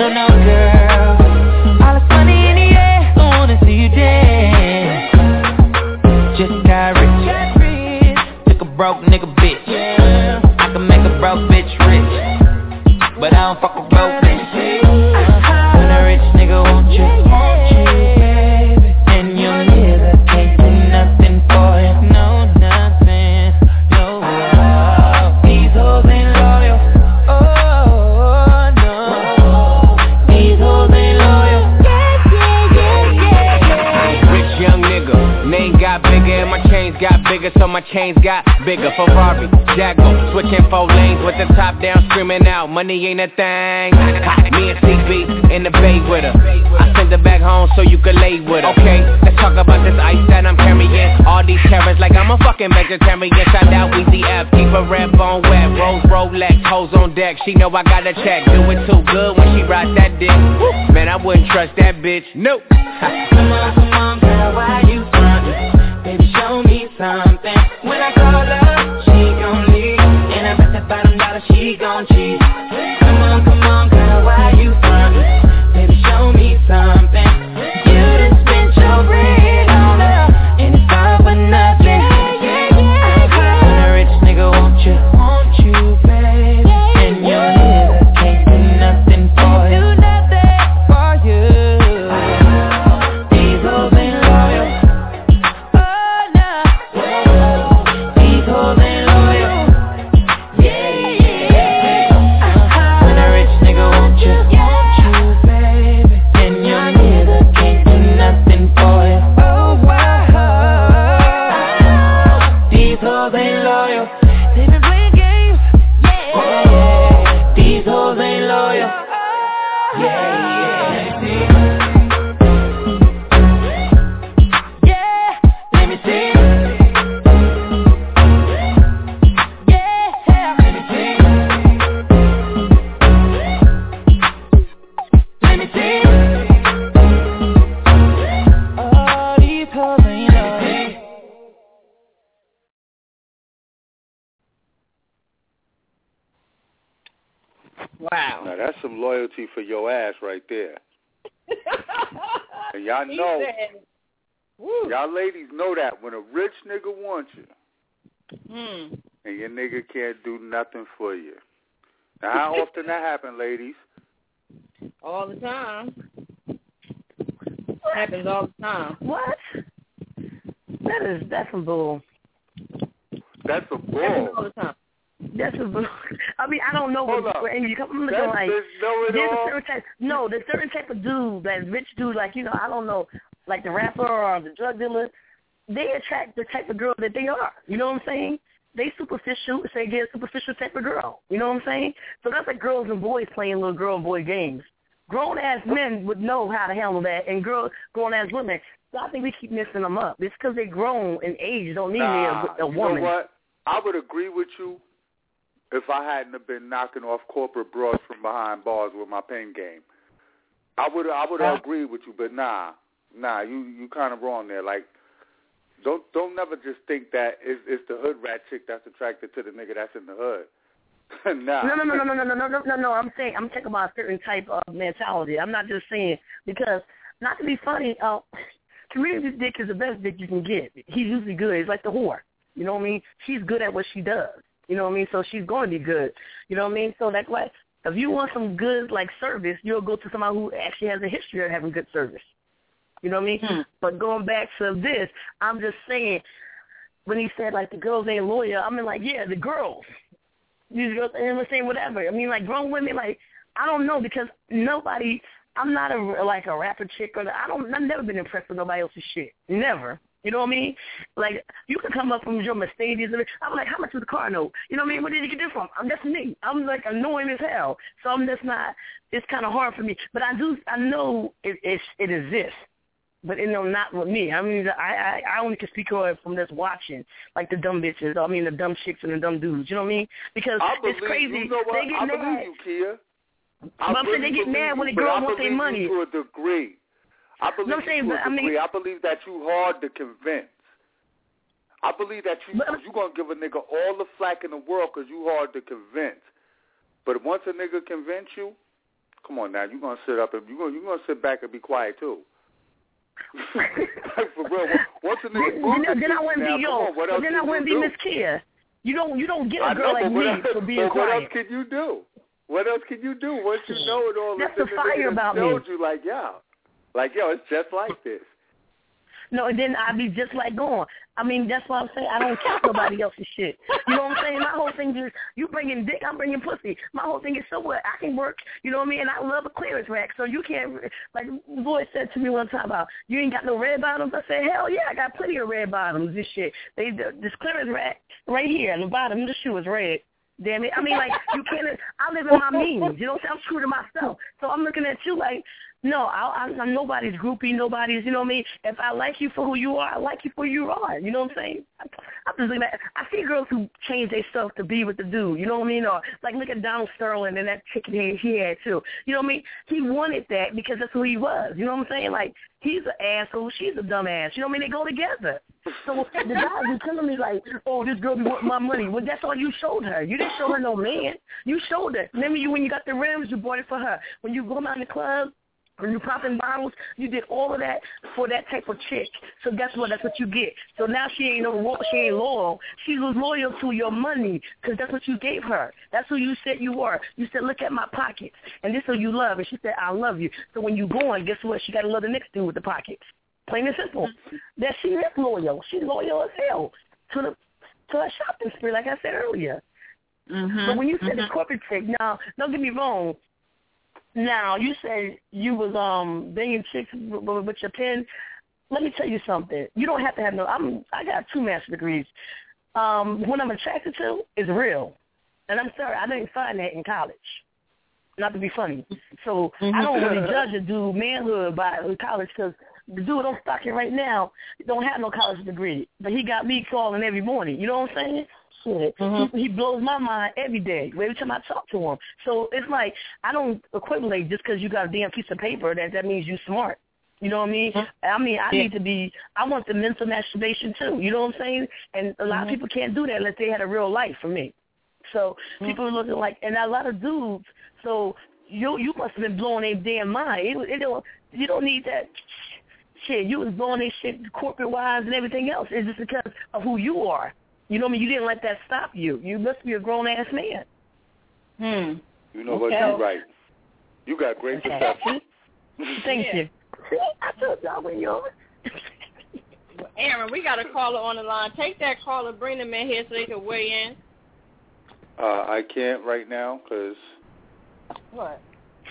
Speaker 8: show no girl. All this money in the air, I wanna see you dance. Just got rich, took a broke nigga bitch. I can make a broke bitch rich, but I don't fuck with broke bitch. When a rich nigga want you, baby, and your nigga can't do nothing for you, no nothing, no. These hoes ain't loyal, oh no. These hoes ain't loyal, yeah. Rich young nigga, name got bigger and my chains got bigger, so my chains got bigger. Ferrari, Jaguar, switching 4 lanes with the top down, screaming out, money ain't a thing. Me and CB in the bay with her. I sent her back home so you could lay with her. Okay, let's talk about this ice that I'm carrying. All these carrots like I'm a fucking vegetarian. Shout out Weezy F, keep a red bone wet. Rose Rolex, hoes on deck. She know I got a check. Do it too good when she ride that dick. Man, I wouldn't trust that bitch. Nope. Come on, girl, why you frontin'? Baby, show me something. When I call her, she gon' leave, and I bet that $5 she gon' cheat. Come on, girl, why you frontin'? Baby, show me something. You done spent your bread on her, and it's all for nothing. When a rich nigga want you, baby, and your nigga can't do nothing for you. These hoes ain't loyal.
Speaker 4: Wow.
Speaker 3: Now that's some loyalty for your ass right there. And y'all know, y'all ladies know that when a rich nigga wants you, and your nigga can't do nothing for you. Now how often that happen, ladies?
Speaker 4: All the time. Happens all the time.
Speaker 7: What? That's some bull.
Speaker 3: That's a bull.
Speaker 4: Happens all the time.
Speaker 7: That's a bull. I mean, I don't know what you come looking like. There's certain type of dude, that rich dude, like, you know, I don't know, like the rapper or the drug dealer, they attract the type of girl that they are. You know what I'm saying? They superficial, say get a superficial type of girl. You know what I'm saying? So that's like girls and boys playing little girl and boy games. Grown-ass men would know how to handle that, and grown-ass women. So I think we keep messing them up. It's because they grown in age, don't need a woman.
Speaker 3: You know what? I would agree with you if I hadn't have been knocking off corporate broads from behind bars with my pen game. I would have agreed with you, but nah, you kind of wrong there. Like, don't never just think that it's the hood rat chick that's attracted to the nigga that's in the hood. Nah.
Speaker 7: No. I'm talking about a certain type of mentality. I'm not just saying, because not to be funny, community dick is the best dick you can get. He's usually good. He's like the whore. You know what I mean? She's good at what she does. You know what I mean? So she's going to be good. You know what I mean? So that's why if you want some good, like, service, you'll go to somebody who actually has a history of having good service. You know what I mean? But going back to this, I'm just saying, when he said, like, the girls ain't loyal, I mean, like, yeah, the girls. These girls, and I'm saying whatever. I mean, like, grown women, like, I don't know, because nobody, I'm not a rapper chick, or I've never been impressed with nobody else's shit. Never. You know what I mean? Like, you can come up from your Mercedes. I'm like, how much was the car note? You know what I mean? Where did you get this from? That's me. I'm, like, annoying as hell. So I'm just not, it's kind of hard for me. But I know it exists. But, you know, not with me. I mean, I only can speak on it from just watching, like the dumb bitches. I mean, the dumb chicks and the dumb dudes. You know what I mean? Because it's crazy.
Speaker 3: You know what?
Speaker 7: They get mad.
Speaker 3: Believe you, Kia.
Speaker 7: They get mad when the girl wants their money.
Speaker 3: To a degree. I believe I believe that you hard to convince. I believe that you're going to give a nigga all the flack in the world because you hard to convince. But once a nigga convince you, Come on now, you're gonna sit up and you're gonna sit back and be quiet too. For real, what's the nigga?
Speaker 7: Then I wouldn't be yo. Then I wouldn't be Miss Kia. You don't get a girl like me for being quiet.
Speaker 3: What else can you do? What else can you do once you know it all?
Speaker 7: That's the fire about me.
Speaker 3: You like yo, it's just like this.
Speaker 7: No, and then I'd be just like going. I mean, that's why I'm saying I don't count nobody else's shit. You know what I'm saying? My whole thing is, you bringing dick, I'm bringing pussy. My whole thing is, so what? I can work, you know what I mean? And I love a clearance rack, so you can't, like the boy said to me one time about, you ain't got no red bottoms? I said, hell yeah, I got plenty of red bottoms, this shit. This clearance rack right here, at the bottom of the shoe is red. Damn it. I mean, like, you can't, I live in my means. You know what I'm saying? I'm true to myself. So I'm looking at you like, no, I'm nobody's groupie, nobody's, you know what I mean? If I like you for who you are, I like you for who you are. You know what I'm saying? I'm just looking at, I see girls who change their stuff to be with the dude, you know what I mean? Or, like, look at Donald Sterling and that chick he had, too. You know what I mean? He wanted that because that's who he was. You know what I'm saying? Like, he's an asshole, she's a dumbass. You know what I mean? They go together. So the guys were telling me, like, oh, this girl be wanting my money. Well, that's all you showed her. You didn't show her no man. You showed her. Remember when you got the rims, you bought it for her. When you go down the club, when you popping bottles, you did all of that for that type of chick. So guess what? That's what you get. So now she ain't loyal. She was loyal to your money because that's what you gave her. That's who you said you were. You said, look at my pockets, and this is who you love. And she said, I love you. So when you going, guess what? She got to love the next dude with the pockets. Plain and simple. That she is loyal. She's loyal as hell to a shopping spree, like I said earlier. Mm-hmm. But when you said the corporate chick, now don't get me wrong. Now, you said you was banging chicks with your pen. Let me tell you something. You don't have to have I got 2 master's degrees. What I'm attracted to is real. And I'm sorry, I didn't find that in college. Not to be funny. So I don't really judge a dude manhood by college because the dude I'm stalking right now don't have no college degree. But he got me calling every morning. You know what I'm saying? Shit. He blows my mind every day, every time I talk to him. So it's like I don't equivalate just because you got a damn piece of paper that means you smart. You know what I mean? I need to be, I want the mental masturbation too. You know what I'm saying? And a lot of people can't do that unless they had a real life for me. So people are looking like, and a lot of dudes, so you must have been blowing their damn mind. You don't need that shit. You was blowing their shit corporate-wise and everything else. It's just because of who you are. You know what I mean? You didn't let that stop you. You must be a grown-ass man.
Speaker 3: You know what? You're right. You got great perception.
Speaker 7: Thank you. I told y'all when you're
Speaker 4: Aaron, we got a caller on the line. Take that caller, bring them in here so they can weigh in.
Speaker 3: I can't right now because...
Speaker 4: What?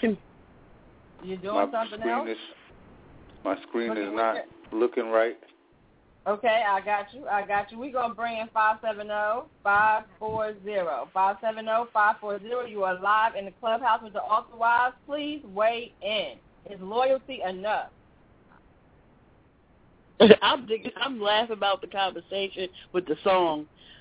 Speaker 4: You doing something else?
Speaker 3: My screen is not looking right.
Speaker 4: Okay, I got you. We're going to bring in 570-540. 570-540. You are live in the clubhouse with the Author Wives. Please weigh in. Is loyalty enough?
Speaker 9: I'm laughing about the conversation with the song.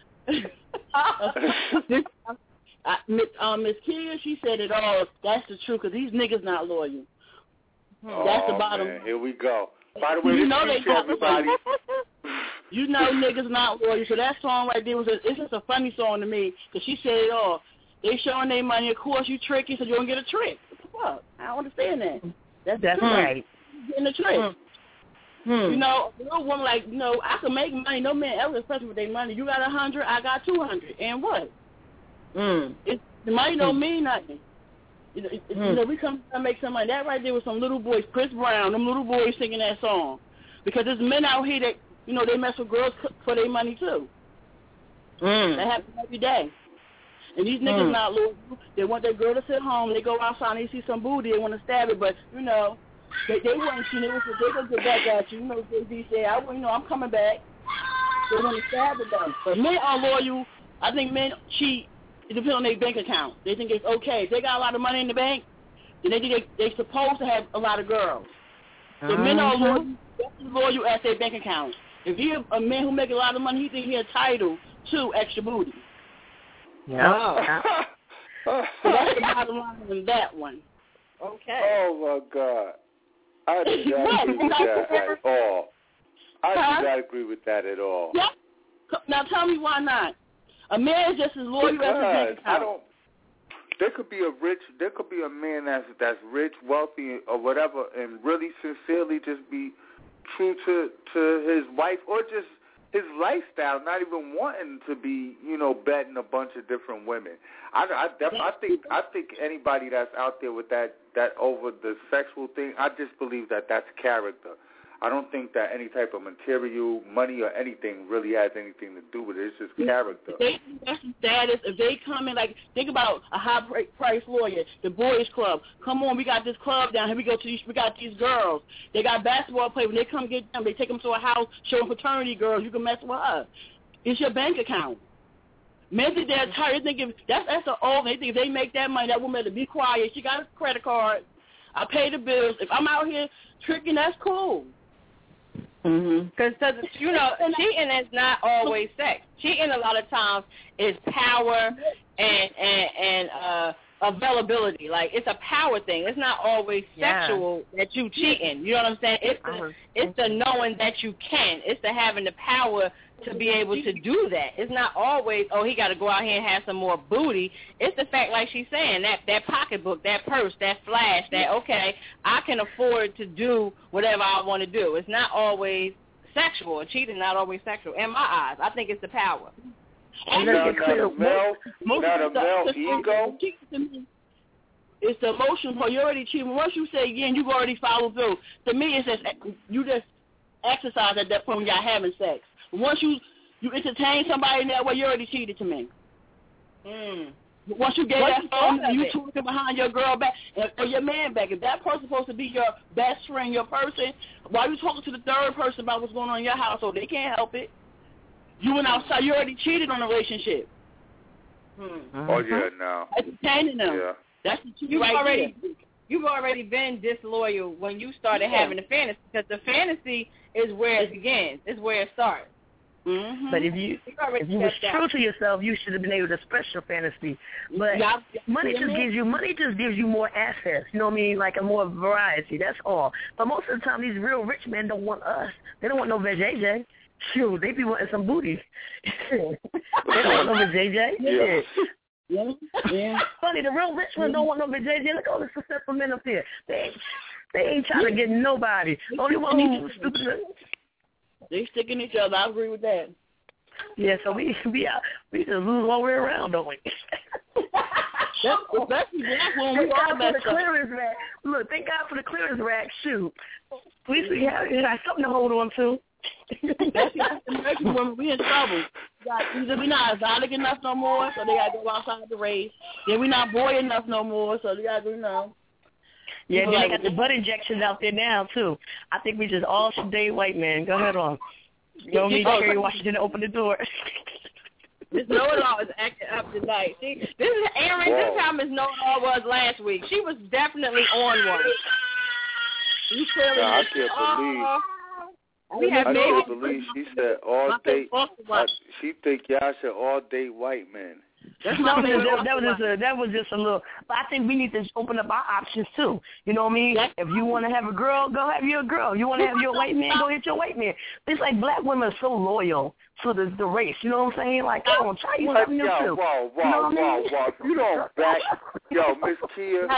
Speaker 9: Miss Kia, she said it all. That's the truth, because these niggas not loyal. That's the bottom.
Speaker 3: Man, here we go. By the way,
Speaker 9: you know they everybody. You know niggas not loyal. So that song right there it's just a funny song to me, because she said it all. They showing their money. Of course, you tricky, so you don't get a trick. What? I don't understand that. That's right. Getting a trick. You know, a little woman like, you know, I can make money. No man ever especially with their money. You got 100, I got 200. And what? The money don't mean nothing. You know, we come to make some money. That right there was some little boys, Chris Brown, them little boys singing that song. Because there's men out here that, you know, they mess with girls for their money too. That happens every day. And these niggas not loyal. They want their girl to sit home. They go outside and they see some booty. They want to stab it. But, you know, they weren't shooting. They going to get back at you. You know, Jay-Z said, I'm coming back. They want to stab it though. But men are loyal. I think men cheat. It depends on their bank account. They think it's okay. If they got a lot of money in the bank, then they think they're supposed to have a lot of girls. So men are loyal at their bank account. If you're a man who make a lot of money, he think he's entitled to extra booty.
Speaker 7: Yeah.
Speaker 9: So that's the bottom line on that one.
Speaker 4: Okay.
Speaker 3: Oh, my God. I do not agree with that at all. I do not agree with that at all.
Speaker 9: Yeah. Now tell me why not. A man is just as loyal as his bank account.
Speaker 3: there could be a man that's rich, wealthy, or whatever, and really sincerely just be true to his wife or just his lifestyle, not even wanting to be, betting a bunch of different women. I think anybody that's out there with that over the sexual thing, I just believe that that's character. I don't think that any type of material, money, or anything really has anything to do with it. It's just character.
Speaker 9: If they status, if they come in, like, think about a high-price lawyer, the boys club. Come on, we got this club down here. We got these girls. They got basketball players. When they come get them, they take them to a house, showing fraternity girls. You can mess with her. It's your bank account. Men think they're tired. They think that's the old. They think if they make that money, that woman to be quiet. She got a credit card. I pay the bills. If I'm out here tricking, that's cool.
Speaker 4: Because cheating is not always sex. Cheating a lot of times is power and availability. Like, it's a power thing. It's not always sexual that you cheating. You know what I'm saying? It's the knowing that you can. It's the having the power to be able to do that. It's not always, he got to go out here and have some more booty. It's the fact, like she's saying, that pocketbook, that purse, that flash, that, okay, I can afford to do whatever I want to do. It's not always sexual. Cheating is not always sexual. In my eyes, I think it's the power.
Speaker 3: Not a male ego.
Speaker 9: It's the emotional part. You already cheated. Once you say again, you've already followed through. To me, it's just you just exercise at that point when y'all having sex. Once you entertain somebody in that way, you already cheated to me. Once you get that phone, you talking behind your girl back or your man back. If that person's supposed to be your best friend, your person, why are you talking to the third person about what's going on in your household? They can't help it. You went outside. You already cheated on the relationship.
Speaker 3: Oh, yeah, no.
Speaker 9: Entertaining them.
Speaker 3: Yeah.
Speaker 9: That's the cheat right there.
Speaker 4: You've already been disloyal when you started having the fantasy, because the fantasy is where it begins. It's where it starts.
Speaker 7: But if you was true to yourself, you should have been able to express your fantasy. But money just gives you more access. You know what I mean? Like a more variety. That's all. But most of the time, these real rich men don't want us. They don't want no VJJ. Shoot, they be wanting some booty. They don't want no VJJ. Yeah. Funny, the real rich ones don't want no VJJ. Look at all the successful men up here. They ain't trying to get nobody. Only one who's stupid.
Speaker 9: They sticking each other. I agree with that.
Speaker 7: Yeah, so we just lose all the way around, don't we?
Speaker 9: Especially when we all
Speaker 7: for the clearance rack. Look, thank God for the clearance rack. Shoot, at least we have something to hold on to.
Speaker 9: That's the American women. We in trouble. Either we not exotic enough no more, so they got to go outside the race. Then we not boy enough no more, so they got to do
Speaker 7: Yeah, then they got the butt injections out there now, too. I think we just all should date white men. Go ahead on. Don't need Kerry Washington to open the door.
Speaker 4: Miss Know-It-All is acting up tonight. See, this is Aaron. This is how Miss Know-It-All was last week. She was definitely on one.
Speaker 3: I can't believe she said all date. She think y'all should all date white men.
Speaker 7: That was just a little. But I think we need to open up our options too. You know what I mean? If you want to have a girl, go have your girl. You want to have your white man, go get your white man. It's like black women are so loyal to the race. You know what I'm saying? Like, come on, try something new too.
Speaker 3: Whoa. You don't back, Miss Kia.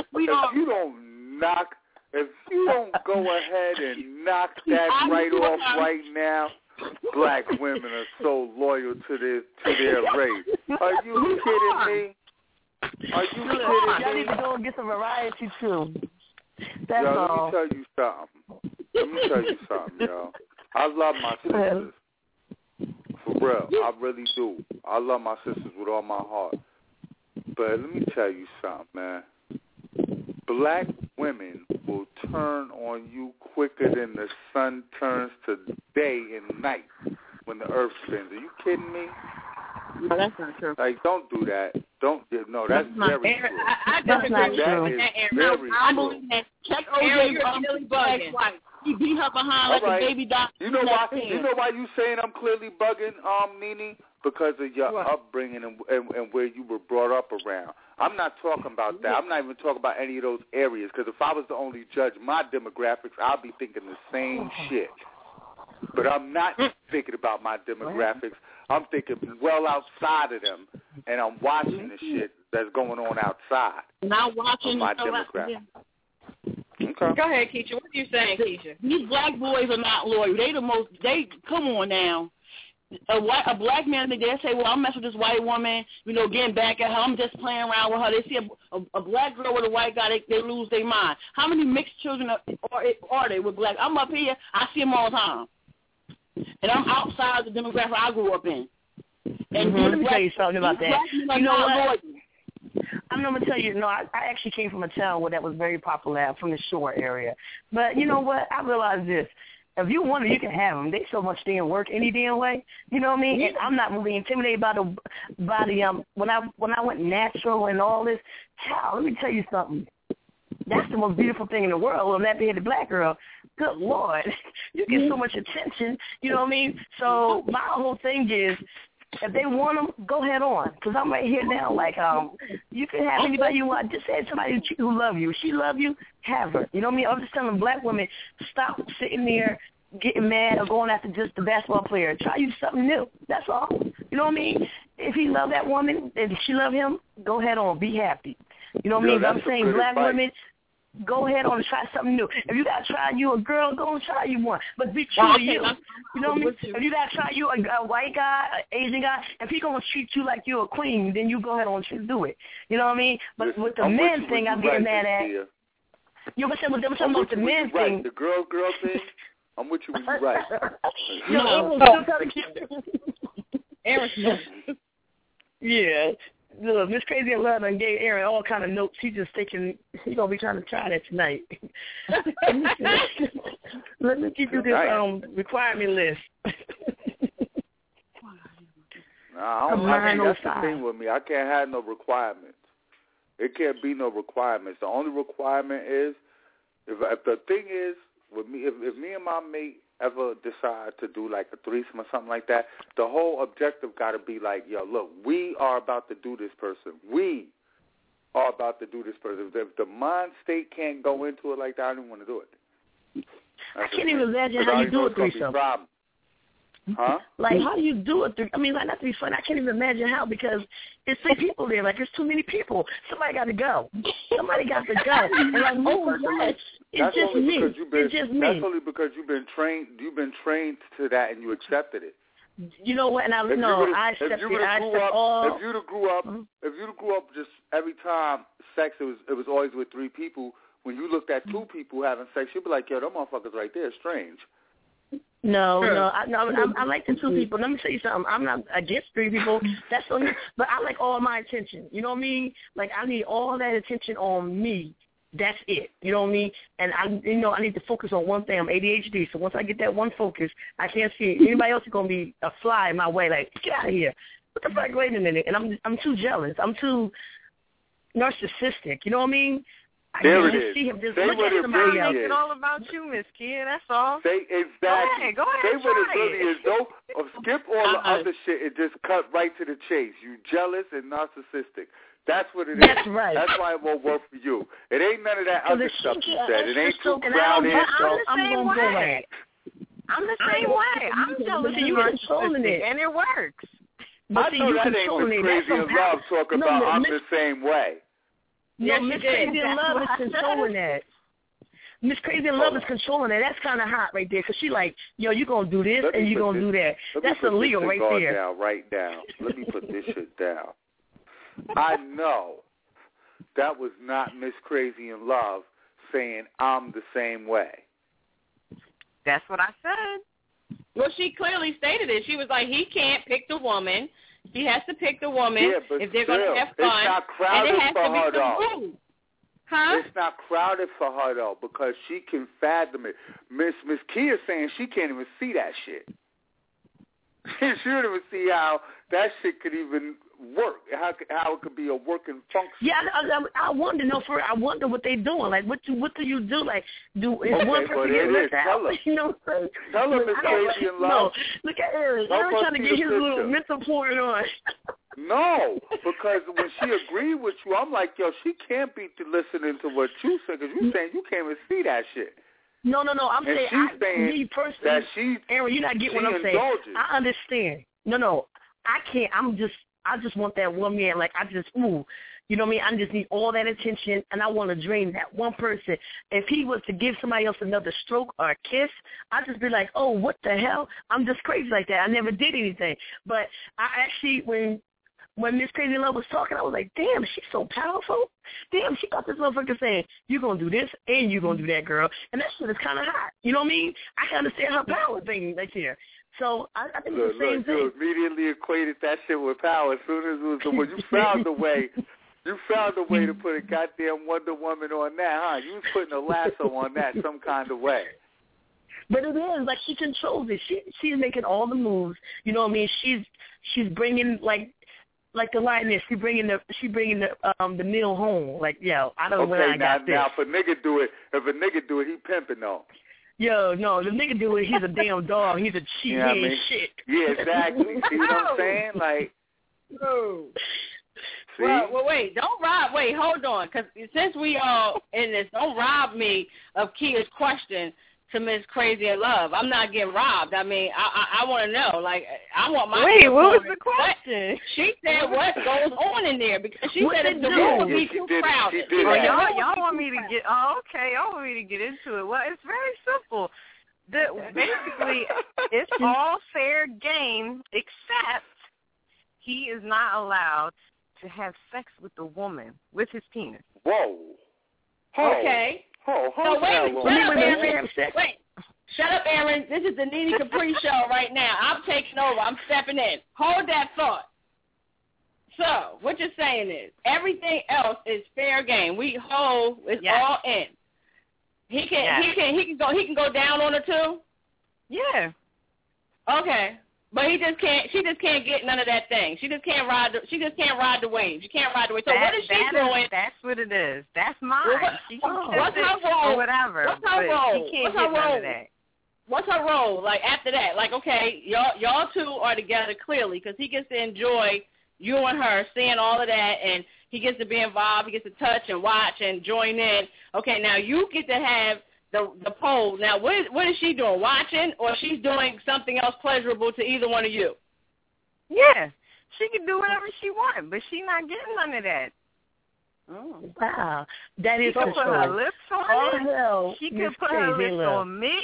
Speaker 3: If you don't go ahead and knock that right off right now. Black women are so loyal to their race. Are you kidding me?
Speaker 7: Y'all need to go and get some variety too. That's all.
Speaker 3: Let me tell you something, y'all. I love my sisters. For real, I really do. I love my sisters with all my heart. But let me tell you something, man. Black women will turn on you quicker than the sun turns to day and night when the earth spins. Are you kidding me?
Speaker 9: No, that's not true.
Speaker 3: Like, don't do that. That's very true.
Speaker 4: That's not true.
Speaker 9: I believe that. Check OJ. He beat her behind like a baby dog.
Speaker 3: You know why you saying I'm clearly bugging, Nene? Because of your upbringing and where you were brought up around. I'm not talking about that. I'm not even talking about any of those areas, because if I was to only judge my demographics, I'll be thinking the same shit. But I'm not thinking about my demographics. I'm thinking well outside of them, and I'm watching the shit that's going on outside.
Speaker 9: Not watching
Speaker 3: my demographic.
Speaker 4: Okay. Go ahead, Keisha. What are you saying, Keisha?
Speaker 9: These black boys are not loyal. Come on now. A black man, they say, well, I'm messing with this white woman, getting back at her. I'm just playing around with her. They see a black girl with a white guy, they lose their mind. How many mixed children are they with black? I'm up here. I see them all the time. And I'm outside the demographic I grew up in. And
Speaker 7: let me tell you something about that. You know what? I'm going to tell you, I actually came from a town where that was very popular, from the shore area. But you know what? I realized this. If you want them, you can have them. They so much damn work any damn way. You know what I mean? And I'm not really intimidated by the when I went natural and all this. Child, let me tell you something. That's the most beautiful thing in the world. When that bearded black girl, good Lord, you get so much attention. You know what I mean? So my whole thing is, if they want them, go head on. Because I'm right here now. Like, you can have anybody you want. Just say somebody who love you. If she love you, have her. You know what I mean? I'm just telling black women, stop sitting there getting mad or going after just the basketball player. Try you something new. That's all. You know what I mean? If he love that woman, if she love him, go head on. Be happy. You know what I mean? I'm saying black women, go ahead on and try something new. If you got to try you a girl, go and try you one. But be true to you. You know what I mean? If you got to try you a white guy, an Asian guy, if he going to treat you like you're a queen, then you go ahead on and do it. You know what I mean? But with the men thing, I'm getting mad at. You know what I'm saying about the men thing.
Speaker 3: The girl thing, I'm with you when you're right.
Speaker 4: Aaron.
Speaker 7: Yeah. Look, Miss Crazy in Love and gave Aaron all kind of notes. He's just thinking he's going to be trying to try that tonight. Let me give you this requirement list.
Speaker 3: That's the thing with me. I can't have no requirements. It can't be no requirements. The only requirement is, if the thing is, with me, if me and my mate ever decide to do like a threesome or something like that, the whole objective got to be like, yo, look, we are about to do this person. We are about to do this person. If the mind state can't go into it like that, I don't want to do it.
Speaker 7: I can't even imagine how you do a threesome.
Speaker 3: Huh?
Speaker 7: Like, how do you do it? I mean, like, not to be funny, I can't even imagine how, because there's 3 people there. Like, there's too many people. Somebody got to go. Somebody got to go. And like, it's just me. It's just me.
Speaker 3: That's only because you've been trained to that and you accepted it.
Speaker 7: You know what? And I accepted it.
Speaker 3: If you'd have grew up just every time sex, it was always with 3 people. When you looked at 2 people having sex, you'd be like, yo, them motherfuckers right there is strange.
Speaker 7: No, I like the 2 people. Let me tell you something. I'm not against 3 people. That's only, but I like all my attention. You know what I mean? Like, I need all that attention on me. That's it. You know what I mean? And I need to focus on one thing. I'm ADHD, so once I get that one focus, I can't see it. Anybody else is gonna be a fly in my way. Like, get out of here. What the fuck? Wait a minute. And I'm too jealous. I'm too narcissistic. You know what I mean?
Speaker 3: There it is.
Speaker 7: See him just
Speaker 3: say
Speaker 7: look
Speaker 3: what
Speaker 7: at
Speaker 3: it
Speaker 7: somebody
Speaker 3: really
Speaker 7: else.
Speaker 3: is.
Speaker 6: It's all about you, Miss Kid. That's all.
Speaker 3: Say exactly.
Speaker 6: Go ahead.
Speaker 3: Say what it really is. Don't skip all the other shit and just cut right to the chase. You jealous and narcissistic. That's what it is.
Speaker 7: That's right.
Speaker 3: That's why it won't work for you. It ain't none of that other stuff you said. It ain't too
Speaker 6: I'm
Speaker 3: crowded.
Speaker 6: the same way. I'm jealous and narcissistic, and it works.
Speaker 7: But
Speaker 3: I know that ain't Miss Crazy in Love talking about I'm the same way.
Speaker 7: No, Miss Crazy in Love is controlling that. Miss Crazy in Love is controlling that. That's kind of hot right there, because she like, yo, you going to do this and you going to do that. That's illegal right there.
Speaker 3: Right now. Let me put this shit down. I know that was not Miss Crazy in Love saying I'm the same way.
Speaker 6: That's what I said.
Speaker 4: Well, she clearly stated it. She was like, he can't pick the woman. He has to pick the woman if they're going to have fun.
Speaker 3: It's not crowded
Speaker 4: and it has
Speaker 3: for
Speaker 4: to be
Speaker 3: her, though.
Speaker 4: rules. Huh?
Speaker 3: It's not crowded for her, though, because she can fathom it. Miss Kia saying she can't even see that shit. She don't even see how that shit could even work, how it could be a working function.
Speaker 7: Yeah, I wonder. No, I wonder what they doing. Like, what do you do? Like, is one person getting left out? You know,
Speaker 3: tell her Miss Crazy in Love.
Speaker 7: No, look at Aaron. Aaron trying to get his little mental point on.
Speaker 3: No, because when she agreed with you, I'm like, yo, she can't be listening to what you say, because you saying you can't even see that shit.
Speaker 7: No. I'm saying, me personally,
Speaker 3: that
Speaker 7: Aaron, you're not getting what I'm saying. I understand. No. I can't. I just want that one man. Like, ooh. You know what I mean? I just need all that attention, and I want to drain that one person. If he was to give somebody else another stroke or a kiss, I'd just be like, oh, what the hell? I'm just crazy like that. I never did anything. But I actually, when Miss Crazy Love was talking, I was like, damn, she's so powerful. Damn, she got this motherfucker saying, you're going to do this and you're going to do that, girl. And that shit is kind of hot. You know what I mean? I can understand her power thing right there. So I think it's the same thing.
Speaker 3: You immediately equated that shit with power. As soon as it was the one, you found a way. You found a way to put a goddamn Wonder Woman on that, huh? You was putting a lasso on that some kind of way.
Speaker 7: But it is like she controls it. She's making all the moves. You know what I mean? She's bringing like the lioness. She bringing the meal home. Like, yo, I don't know when I got this.
Speaker 3: Now if a nigga do it, he pimping though.
Speaker 7: Yo, no, the nigga do it. He's a damn dog. He's a cheat.
Speaker 3: You know
Speaker 7: he ain't shit.
Speaker 3: Yeah, exactly. See what I'm saying? Like,
Speaker 4: no. Well, wait, don't rob. Wait, hold on, because since we all in this, don't rob me of Kia's question to Miss Crazy in Love. I'm not getting robbed. I mean, I want to know. Like, I want my.
Speaker 6: Wait, what was the question?
Speaker 4: She said what goes on in there because she said if the room would be too crowded.
Speaker 6: Y'all want me to get? Oh, okay. Y'all want me to get into it? Well, it's very simple. Basically, it's all fair game except he is not allowed to have sex with the woman with his penis.
Speaker 3: Whoa.
Speaker 4: Okay. So wait, shut up, Aaron. This is the Nene Capri show right now. I'm taking over. I'm stepping in. Hold that thought. So what you're saying is everything else is fair game. It's all in. He can go down on her too?
Speaker 6: Yeah.
Speaker 4: Okay. But she just can't get none of that thing. She just can't ride the wave. She can't ride the wave. So what is she doing?
Speaker 6: That's what it is. That's mine. She can
Speaker 4: what's her role?
Speaker 6: Or whatever.
Speaker 4: What's her role?
Speaker 6: She can't get none of that.
Speaker 4: What's her role? Like after that, like okay, y'all two are together clearly because he gets to enjoy you and her seeing all of that, and he gets to be involved. He gets to touch and watch and join in. Okay, now you get to have the pole. Now, what is she doing? Watching, or she's doing something else pleasurable to either one of you?
Speaker 6: Yeah, she can do whatever she wants, but she's not getting none of that.
Speaker 7: Oh, wow. That is
Speaker 6: she can put her lips on it.
Speaker 7: Hell,
Speaker 6: she can put her lips on me.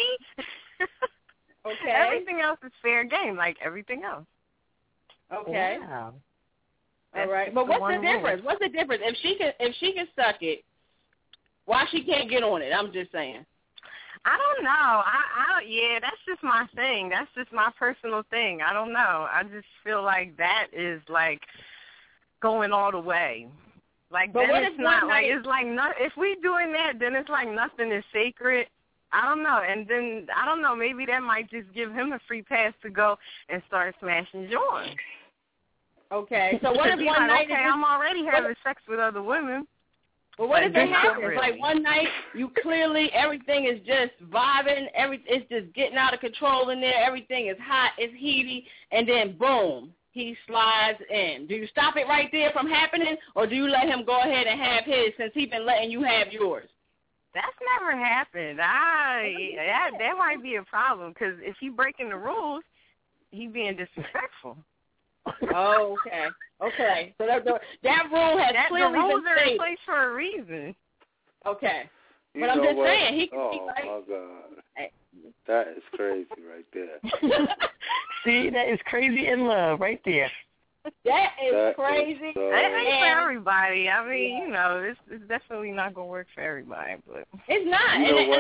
Speaker 4: Okay.
Speaker 6: Everything else is fair game, like everything else.
Speaker 4: Okay.
Speaker 7: Wow.
Speaker 4: All right, but what's the difference? What's the difference? If she can suck it, why she can't get on it? I'm just saying.
Speaker 6: I don't know. Yeah, that's just my thing. That's just my personal thing. I don't know. I just feel like that is like going all the way. Like
Speaker 4: but
Speaker 6: then it's not like it's like if we doing that, then it's like nothing is sacred. I don't know. And then I don't know. Maybe that might just give him a free pass to go and start smashing joints.
Speaker 4: Okay. So what if one night?
Speaker 6: Okay, I'm already having sex with other women.
Speaker 4: Well, what if it happens? Like one night, you clearly everything is just vibing. It's just getting out of control in there. Everything is hot. It's heaty, and then boom, he slides in. Do you stop it right there from happening, or do you let him go ahead and have his since he's been letting you have yours?
Speaker 6: That's never happened. That might be a problem because if he breaking the rules, he being disrespectful.
Speaker 4: Oh, okay. Okay. So that rule has clearly been stated. The rules are in place
Speaker 6: for a reason.
Speaker 4: Okay. But I'm just saying, he
Speaker 3: my God. That is crazy right there.
Speaker 7: See, that is crazy in love right there.
Speaker 4: That is crazy.
Speaker 6: That ain't for everybody. I mean, you know, it's definitely not going to work for everybody. But
Speaker 4: it's not.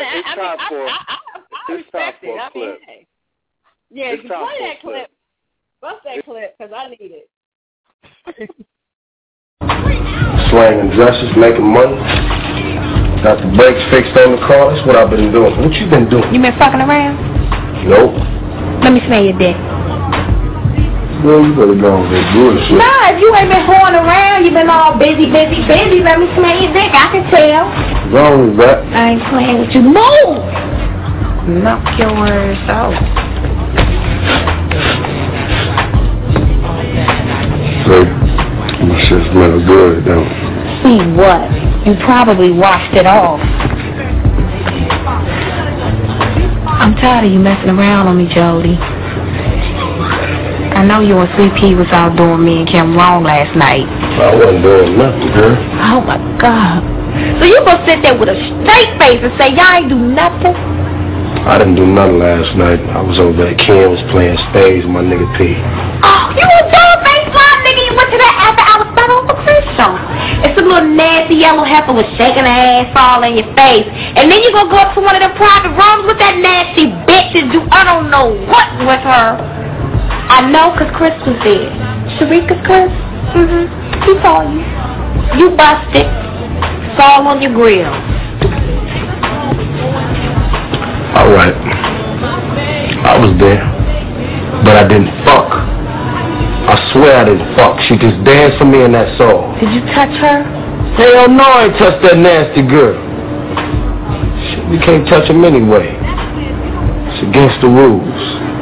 Speaker 4: I respect it. I mean, hey. Yeah, you play that clip. Bust that clip, because I need it.
Speaker 10: Slanging dresses, making money. Got the brakes fixed on the car. That's what I've been doing. What you been doing?
Speaker 11: You been fucking around?
Speaker 10: Nope.
Speaker 11: Let me smell your dick.
Speaker 10: Girl, you better go on that bullshit.
Speaker 11: Nah, if you ain't been whoring around, you been all busy. Let me smell your dick. I can tell.
Speaker 10: What's wrong with that?
Speaker 11: I ain't playing with you. Move! Knock your ass out.
Speaker 10: Hey, my shit smells good, don't it?
Speaker 11: See what? You probably washed it off. I'm tired of you messing around on me, Jody. I know you and Sweet Pea was out doing me and Kim wrong last night.
Speaker 10: I wasn't doing nothing, girl.
Speaker 11: Oh, my God. So you gonna sit there with a straight face and say y'all ain't do nothing?
Speaker 10: I didn't do nothing last night. I was over at Kim's playing spades with my nigga P.
Speaker 11: Oh, you a dog-faced fly nigga. You went to that after-hours battle for Crenshaw. It's a little nasty yellow heifer with shaking her ass all in your face. And then you gonna go up to one of them private rooms with that nasty bitch and do I don't know what with her. I know because Chris was there. Sharika's Chris? Mm-hmm. He saw you. You busted. It's all on your grill.
Speaker 10: All right. I was there. But I didn't fuck. I swear I didn't fuck. She just danced for me in that song.
Speaker 11: Did you touch her?
Speaker 10: Hell no, I ain't touched that nasty girl. Shit, we can't touch him anyway. It's against the rules.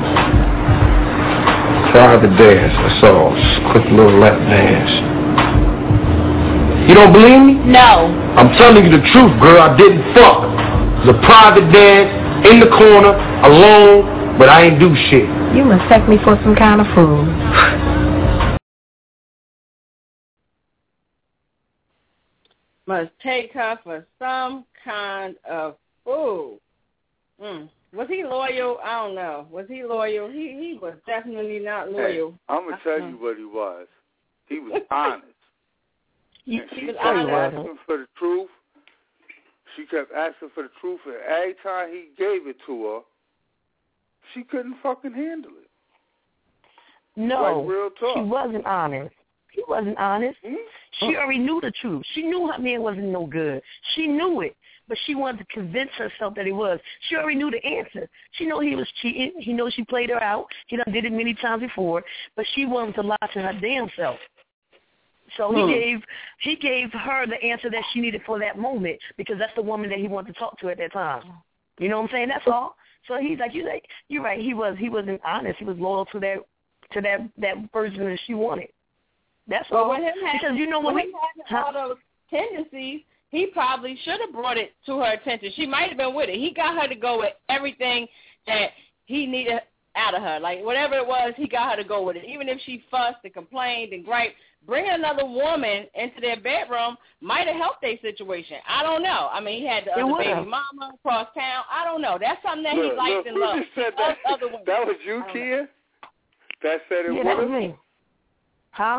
Speaker 10: Private dance, that's all. Just a quick little lap dance. You don't believe me?
Speaker 11: No.
Speaker 10: I'm telling you the truth, girl. I didn't fuck. It was a private dance, in the corner, alone, but I ain't do shit.
Speaker 11: You mistake me for some kind of fool.
Speaker 4: Must take her for some kind of fool. Was he loyal? I don't know. Was he loyal? He was definitely not loyal.
Speaker 3: Hey, I'm going to tell you what he was. He was honest.
Speaker 4: He
Speaker 3: kept asking for the truth. She kept asking for the truth, and every time he gave it to her, she couldn't fucking handle it.
Speaker 7: No,
Speaker 3: like real talk.
Speaker 7: She wasn't honest. He wasn't honest. She already knew the truth. She knew her man wasn't no good. She knew it, but she wanted to convince herself that he was. She already knew the answer. She knew he was cheating. He knows she played her out. He done did it many times before, but she wanted to lie to her damn self. So he gave her the answer that she needed for that moment because that's the woman that he wanted to talk to at that time. You know what I'm saying? That's all. So he's like, you're right. He wasn't honest. He was loyal to that person that she wanted. That's all.
Speaker 4: With him
Speaker 7: because you know when
Speaker 4: he had all those tendencies, he probably should have brought it to her attention. She might have been with it. He got her to go with everything that he needed out of her. Like whatever it was, he got her to go with it. Even if she fussed and complained and griped, bringing another woman into their bedroom might have helped their situation. I don't know. I mean, he had the other baby mama across town. I don't know. That's something that he liked and loved.
Speaker 3: That was you, Kia? That said it would have?
Speaker 7: That was me. Huh?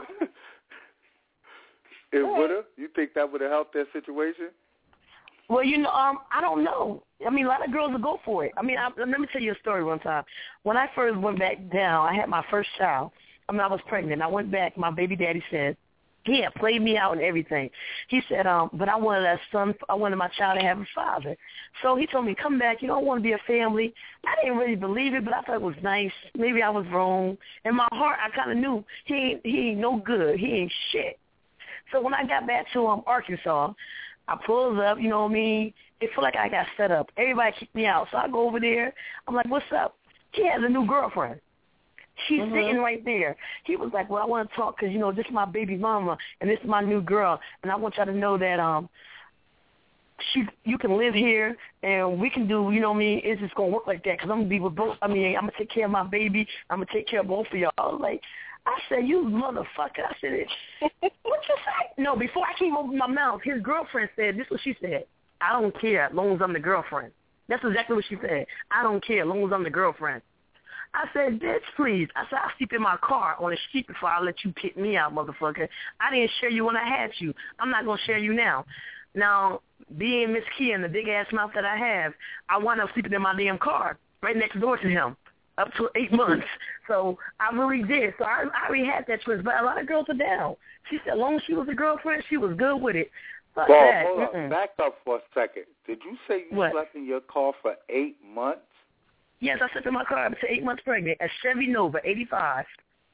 Speaker 3: It would have? You think that would have helped their situation?
Speaker 7: Well, I don't know. I mean, a lot of girls will go for it. I mean, let me tell you a story one time. When I first went back down, I had my first child. I was pregnant. I went back. My baby daddy said, he had played me out and everything. He said, but I wanted my child to have a father. So he told me, come back. You don't want to be a family. I didn't really believe it, but I thought it was nice. Maybe I was wrong. In my heart, I kind of knew he ain't no good. He ain't shit. So when I got back to Arkansas, I pulled up, you know what I mean? It felt like I got set up. Everybody kicked me out. So I go over there. I'm like, what's up? He has a new girlfriend. She's sitting right there. He was like, well, I want to talk because, this is my baby mama and this is my new girl. And I want y'all to know that you can live here and we can do, you know what I mean, it's just going to work like that because I'm going to be with both. I mean, I'm going to take care of my baby. I'm going to take care of both of y'all. I was like, I said, you motherfucker. I said, what you say? No, before I came over my mouth, his girlfriend said, this is what she said. I don't care as long as I'm the girlfriend. That's exactly what she said. I don't care as long as I'm the girlfriend. I said, bitch, please. I said, I'll sleep in my car on the street before I let you kick me out, motherfucker. I didn't share you when I had you. I'm not going to share you now. Now, being Miss Kia and the big-ass mouth that I have, I wound up sleeping in my damn car right next door to him up to 8 months. So I really did. So I already had that choice. But a lot of girls are down. She said as long as she was a girlfriend, she was good with it. Fuck that.
Speaker 3: Hold on. Back up for a second. Did you say you slept in your car for 8 months?
Speaker 7: Yes, I slept in my car up to 8 months pregnant. A Chevy Nova, 85.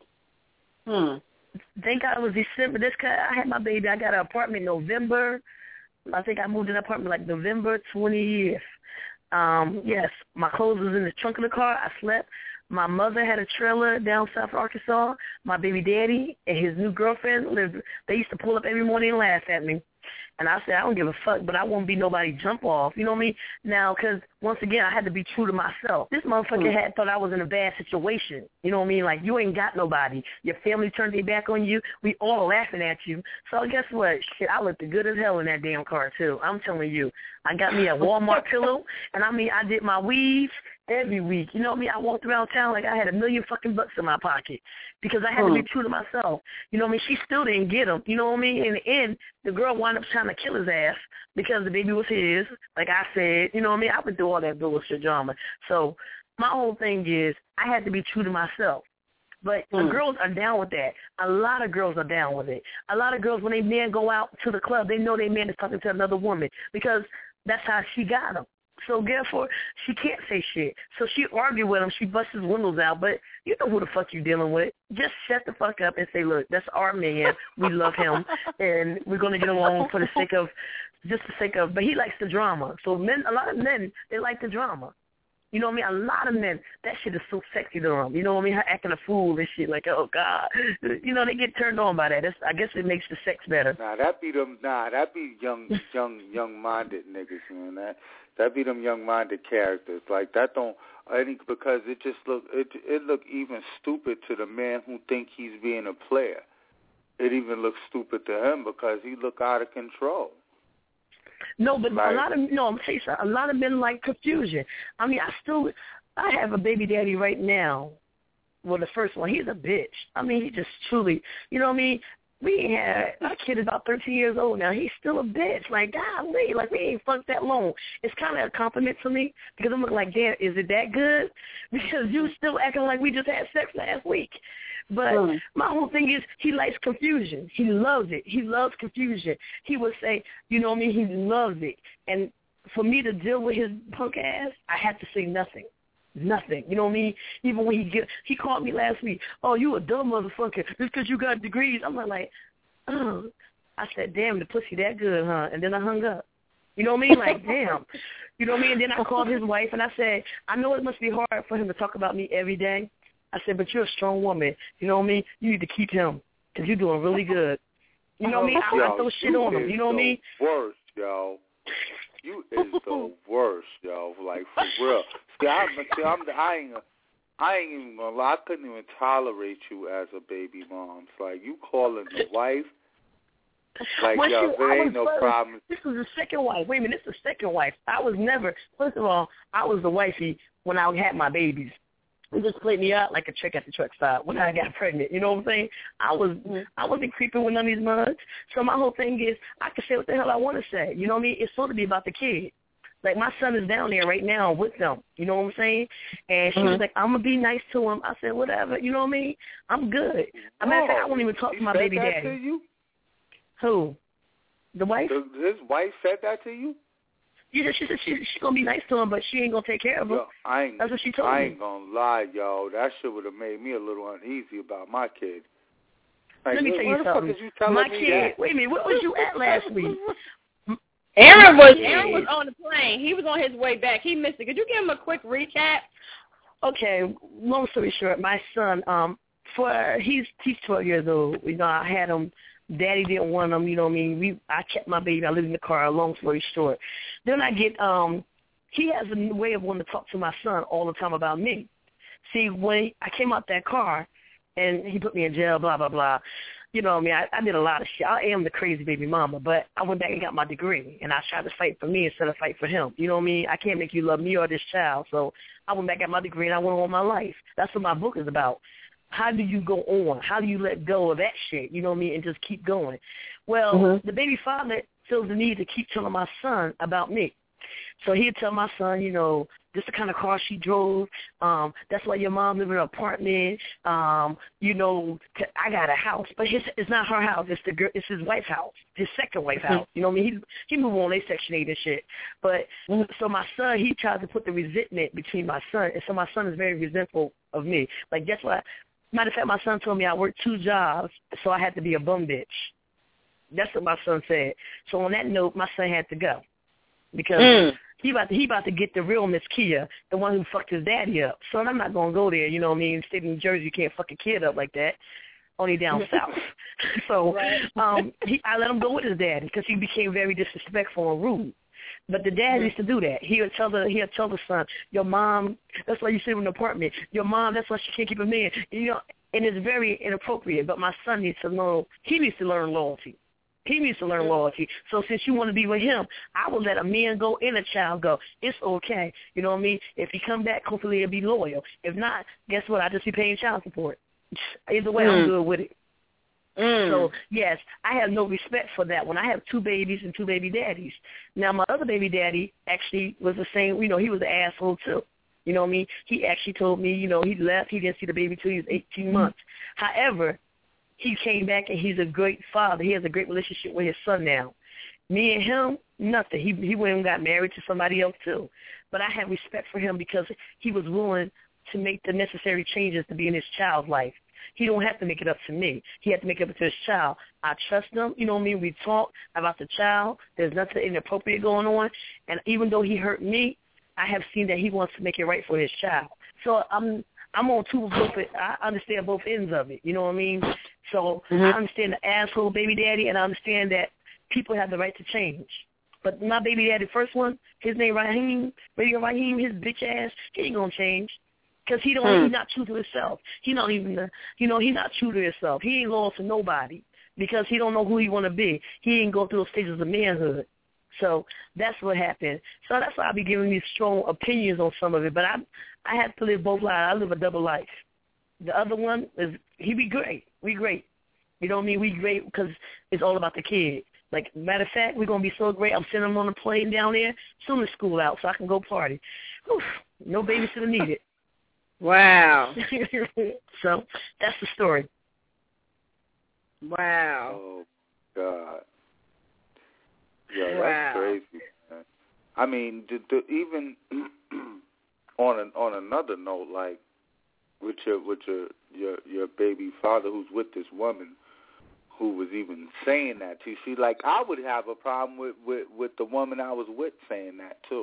Speaker 7: Thank God it was December. I had my baby. I got an apartment in November. I think I moved in an apartment like November 20th. Yes, my clothes was in the trunk of the car. I slept. My mother had a trailer down South Arkansas. My baby daddy and his new girlfriend lived. They used to pull up every morning and laugh at me. And I said, I don't give a fuck, but I won't be nobody jump off. You know what I mean? Now, because once again, I had to be true to myself. This motherfucker had thought I was in a bad situation. You know what I mean? Like, you ain't got nobody. Your family turned their back on you. We all laughing at you. So guess what? Shit, I looked good as hell in that damn car, too. I'm telling you. I got me a Walmart pillow, and I mean, I did my weave every week. You know what I mean? I walked around town like I had $1 million fucking bucks in my pocket because I had to be true to myself. You know what I mean? She still didn't get him. You know what I mean? In the end, the girl wound up trying to kill his ass because the baby was his. Like I said, you know what I mean? I went through all that bullshit drama. So my whole thing is I had to be true to myself. But the girls are down with that. A lot of girls are down with it. A lot of girls, when they men go out to the club, they know their man is talking to another woman because that's how she got him. So therefore, she can't say shit. So she argue with him. She busts his windows out. But you know who the fuck you dealing with. Just shut the fuck up and say, look, that's our man. We love him, and we're going to get along for the sake of, but he likes the drama. So men, a lot of men, they like the drama. You know what I mean? A lot of men, that shit is so sexy to them. You know what I mean? Her acting a fool and shit, like, oh, God. You know, they get turned on by that. I guess it makes the sex better.
Speaker 3: That be young-minded niggas, you know, that be them young-minded characters. Like, that don't, because it just look even stupid to the man who think he's being a player. It even looks stupid to him because he look out of control.
Speaker 7: No, but I'm telling you something. A lot of men like confusion. I mean, I have a baby daddy right now. Well, the first one, he's a bitch. I mean, he just truly, you know what I mean? Our kid is about 13 years old now. He's still a bitch. Like, golly, like, we ain't fucked that long. It's kind of a compliment to me because I'm like, damn, is it that good? Because you still acting like we just had sex last week. But my whole thing is he likes confusion. He loves it. He loves confusion. He would say, you know what I mean, he loves it. And for me to deal with his punk ass, I had to say nothing. Nothing. You know what I mean? Even when he called me last week, oh, you a dumb motherfucker. Just because you got degrees. I'm like, oh. I said, damn, the pussy that good, huh? And then I hung up. You know what I mean? Like, damn. You know what I mean? And then I called his wife, and I said, I know it must be hard for him to talk about me every day. I said, but you're a strong woman. You know what I mean? You need to keep him because you're doing really good. You know what I mean? I throw shit on him. You know what I mean?
Speaker 3: Worst, yo. You is the worst, yo. Like, for real. I ain't even gonna lie. I couldn't even tolerate you as a baby mom. It's like, you calling the wife. Like, yo, there ain't no problem.
Speaker 7: This was the second wife. Wait a minute, this is the second wife. I was never, first of all, I was the wifey when I had my babies. They just played me out like a chick at the truck stop when I got pregnant. You know what I'm saying? I wasn't creeping with none of these mugs. So my whole thing is I can say what the hell I want to say. You know what I mean? It's supposed to be about the kid. Like, my son is down there right now with them. You know what I'm saying? And she was like, I'm going to be nice to him. I said, whatever. You know what I mean? I'm good. As a matter of fact, I won't even talk to my baby daddy.
Speaker 3: To you?
Speaker 7: Who? The wife?
Speaker 3: His wife said that to you?
Speaker 7: Yeah, she said she's going to be nice to him, but she ain't going to take care of him.
Speaker 3: Yo,
Speaker 7: that's what she told me.
Speaker 3: I ain't going to lie, yo. That shit would have made me a little uneasy about my kid. Like,
Speaker 7: let me tell you something. My kid, wait a minute, where was you at last week?
Speaker 4: Aaron was on the plane. He was on his way back. He missed it. Could you give him a quick recap?
Speaker 7: Okay, long story short, my son, he's 12 years old. You know, I had him. Daddy didn't want him, you know what I mean? I kept my baby. I lived in the car, long story short. Then I get, he has a way of wanting to talk to my son all the time about me. See, when I came out that car and he put me in jail, blah, blah, blah, you know what I mean? I did a lot of shit. I am the crazy baby mama, but I went back and got my degree, and I tried to fight for me instead of fight for him. You know what I mean? I can't make you love me or this child, so I went back and got my degree, and I went on my life. That's what my book is about. How do you go on? How do you let go of that shit, you know what I mean, and just keep going? Well, the baby father feels the need to keep telling my son about me. So he'd tell my son, you know, this is the kind of car she drove. That's why your mom lived in an apartment. You know, I got a house, but it's not her house. It's his wife's house, his second wife's house. You know what I mean? He moved on their Section 8 and shit. But so my son, he tried to put the resentment between my son, and so my son is very resentful of me. Like, that's why. Matter of fact, my son told me I worked 2 jobs, so I had to be a bum bitch. That's what my son said. So on that note, my son had to go because he about to get the real Miss Kia, the one who fucked his daddy up. So I'm not gonna go there. You know what I mean? State of New Jersey, you can't fuck a kid up like that. Only down south. So I let him go with his daddy because he became very disrespectful and rude. But the dad used to do that. He'll tell the son, your mom, that's why you sit in an apartment. Your mom, that's why she can't keep a man. You know, and it's very inappropriate. But my son needs to know. He needs to learn loyalty. He needs to learn loyalty. So since you want to be with him, I will let a man go and a child go. It's okay. You know what I mean? If he come back, hopefully he'll be loyal. If not, guess what? I just be paying child support. Either way, I'm good with it. So, yes, I have no respect for that one. I have 2 babies and 2 baby daddies. Now, my other baby daddy actually was the same. You know, he was an asshole, too. You know what I mean? He actually told me, you know, he left. He didn't see the baby till he was 18 months. However, he came back, and he's a great father. He has a great relationship with his son now. Me and him, nothing. He went and got married to somebody else, too. But I have respect for him because he was willing to make the necessary changes to be in his child's life. He don't have to make it up to me. He had to make it up to his child. I trust him. You know what I mean? We talk about the child. There's nothing inappropriate going on. And even though he hurt me, I have seen that he wants to make it right for his child. So I'm on I understand both ends of it. You know what I mean? So I understand the asshole baby daddy, and I understand that people have the right to change. But my baby daddy, first one, his name Raheem, Radio Raheem, his bitch ass, he ain't gonna change. Because he's not true to himself. He's not true to himself. He ain't loyal to nobody because he don't know who he want to be. He ain't go through those stages of manhood. So that's what happened. So that's why I be giving these strong opinions on some of it. But I have to live both lives. I live a double life. The other one, he be great. We great. You know what I mean? We great because it's all about the kid. Like, matter of fact, we're going to be so great. I'm sending him on a plane down there soon as school out so I can go party. Whew, no babysitter needed.
Speaker 4: Wow.
Speaker 7: So that's the story.
Speaker 4: Wow.
Speaker 3: Oh, God. Yeah,
Speaker 4: wow.
Speaker 3: That's crazy, man. I mean, even on another note, like with your baby father who's with this woman who was even saying that to you. See, like, I would have a problem with the woman I was with saying that too.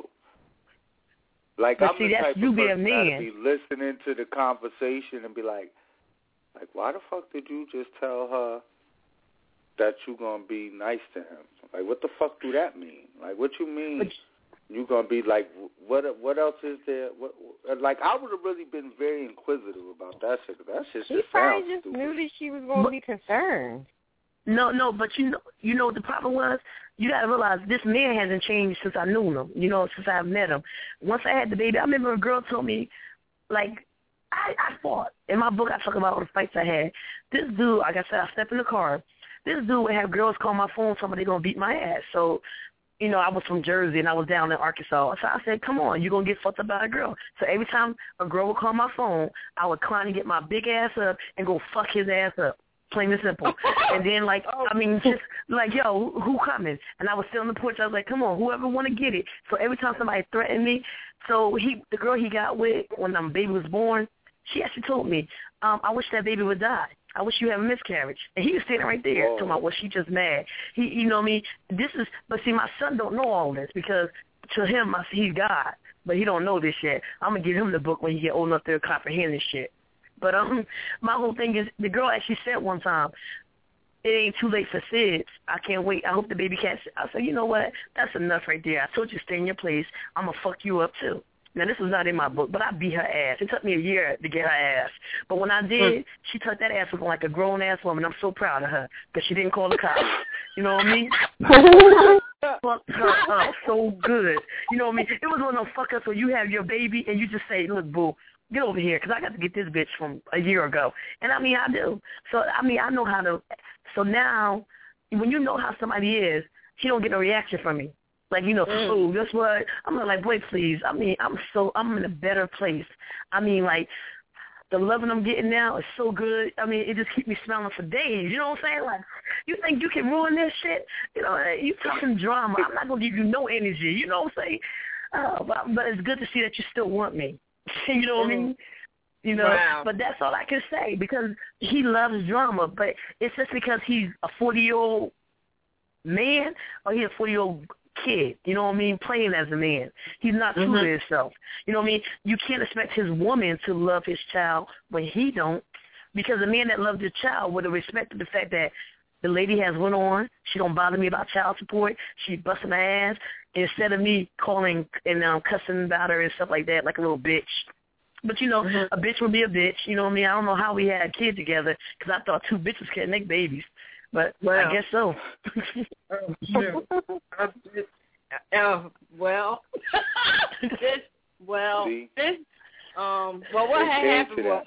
Speaker 3: Like,
Speaker 7: but
Speaker 3: I'm
Speaker 7: see,
Speaker 3: the type
Speaker 7: that's you
Speaker 3: of person
Speaker 7: being a man.
Speaker 3: that'd be listening to the conversation and be like, why the fuck did you just tell her that you gonna be nice to him? Like, what the fuck do that mean? Like, what you mean you gonna be like? What else is there? Like, I would have really been very inquisitive about that shit. That shit
Speaker 6: He probably just knew that she was gonna be concerned.
Speaker 7: No, but you know what the problem was? You got to realize this man hasn't changed since I knew him, you know, since I met him. Once I had the baby, I remember a girl told me, like, I fought. In my book, I talk about all the fights I had. This dude, like I said, I stepped in the car. This dude would have girls call my phone, somebody going to beat my ass. So, you know, I was from Jersey, and I was down in Arkansas. So I said, come on, you're going to get fucked up by a girl. So every time a girl would call my phone, I would climb and get my big ass up and go fuck his ass up. Plain and simple. And then, like, I mean, just like, yo, who coming? And I was still on the porch. I was like, come on, whoever want to get it. So every time somebody threatened me, so the girl he got with when my baby was born, she actually told me, I wish that baby would die. I wish you have a miscarriage. And he was standing right there talking about, well, she just mad. You know what I mean? But see, my son don't know all this because to him, he's God. But he don't know this yet. I'm going to give him the book when he get old enough to comprehend this shit. But my whole thing is, the girl actually said one time, it ain't too late for SIDS. I can't wait. I hope the baby can't. I said, you know what? That's enough right there. I told you stay in your place. I'm going to fuck you up too. Now, this was not in my book, but I beat her ass. It took me a year to get her ass. But when I did, she took that ass looking like a grown-ass woman. I'm so proud of her because she didn't call the cops. You know what I mean? Fucked her up so good. You know what I mean? It was one of those fuckers where you have your baby and you just say, look, boo, get over here, because I got to get this bitch from a year ago. And, I mean, I do. So, I mean, I know how to. So now, when you know how somebody is, she don't get no reaction from me. Like, you know, oh, guess what? I'm like, wait, please. I mean, I'm in a better place. I mean, like, the loving I'm getting now is so good. I mean, it just keeps me smiling for days. You know what I'm saying? Like, you think you can ruin this shit? You know, you talking drama. I'm not going to give you no energy. You know what I'm saying? But it's good to see that you still want me. You know what I mean? You know, but that's all I can say because he loves drama. But it's just because he's a 40-year-old man or he's a 40-year-old kid. You know what I mean? Playing as a man. He's not true to himself. You know what I mean? You can't expect his woman to love his child when he don't, because a man that loves his child would have respected the fact that The lady has went on. She don't bother me about child support. She busting my ass instead of me calling and cussing about her and stuff like that, like a little bitch. But, you know, a bitch will be a bitch. You know what I mean? I don't know how we had kids together because I thought two bitches can't make babies. But I guess so.
Speaker 4: Well, what had happened was...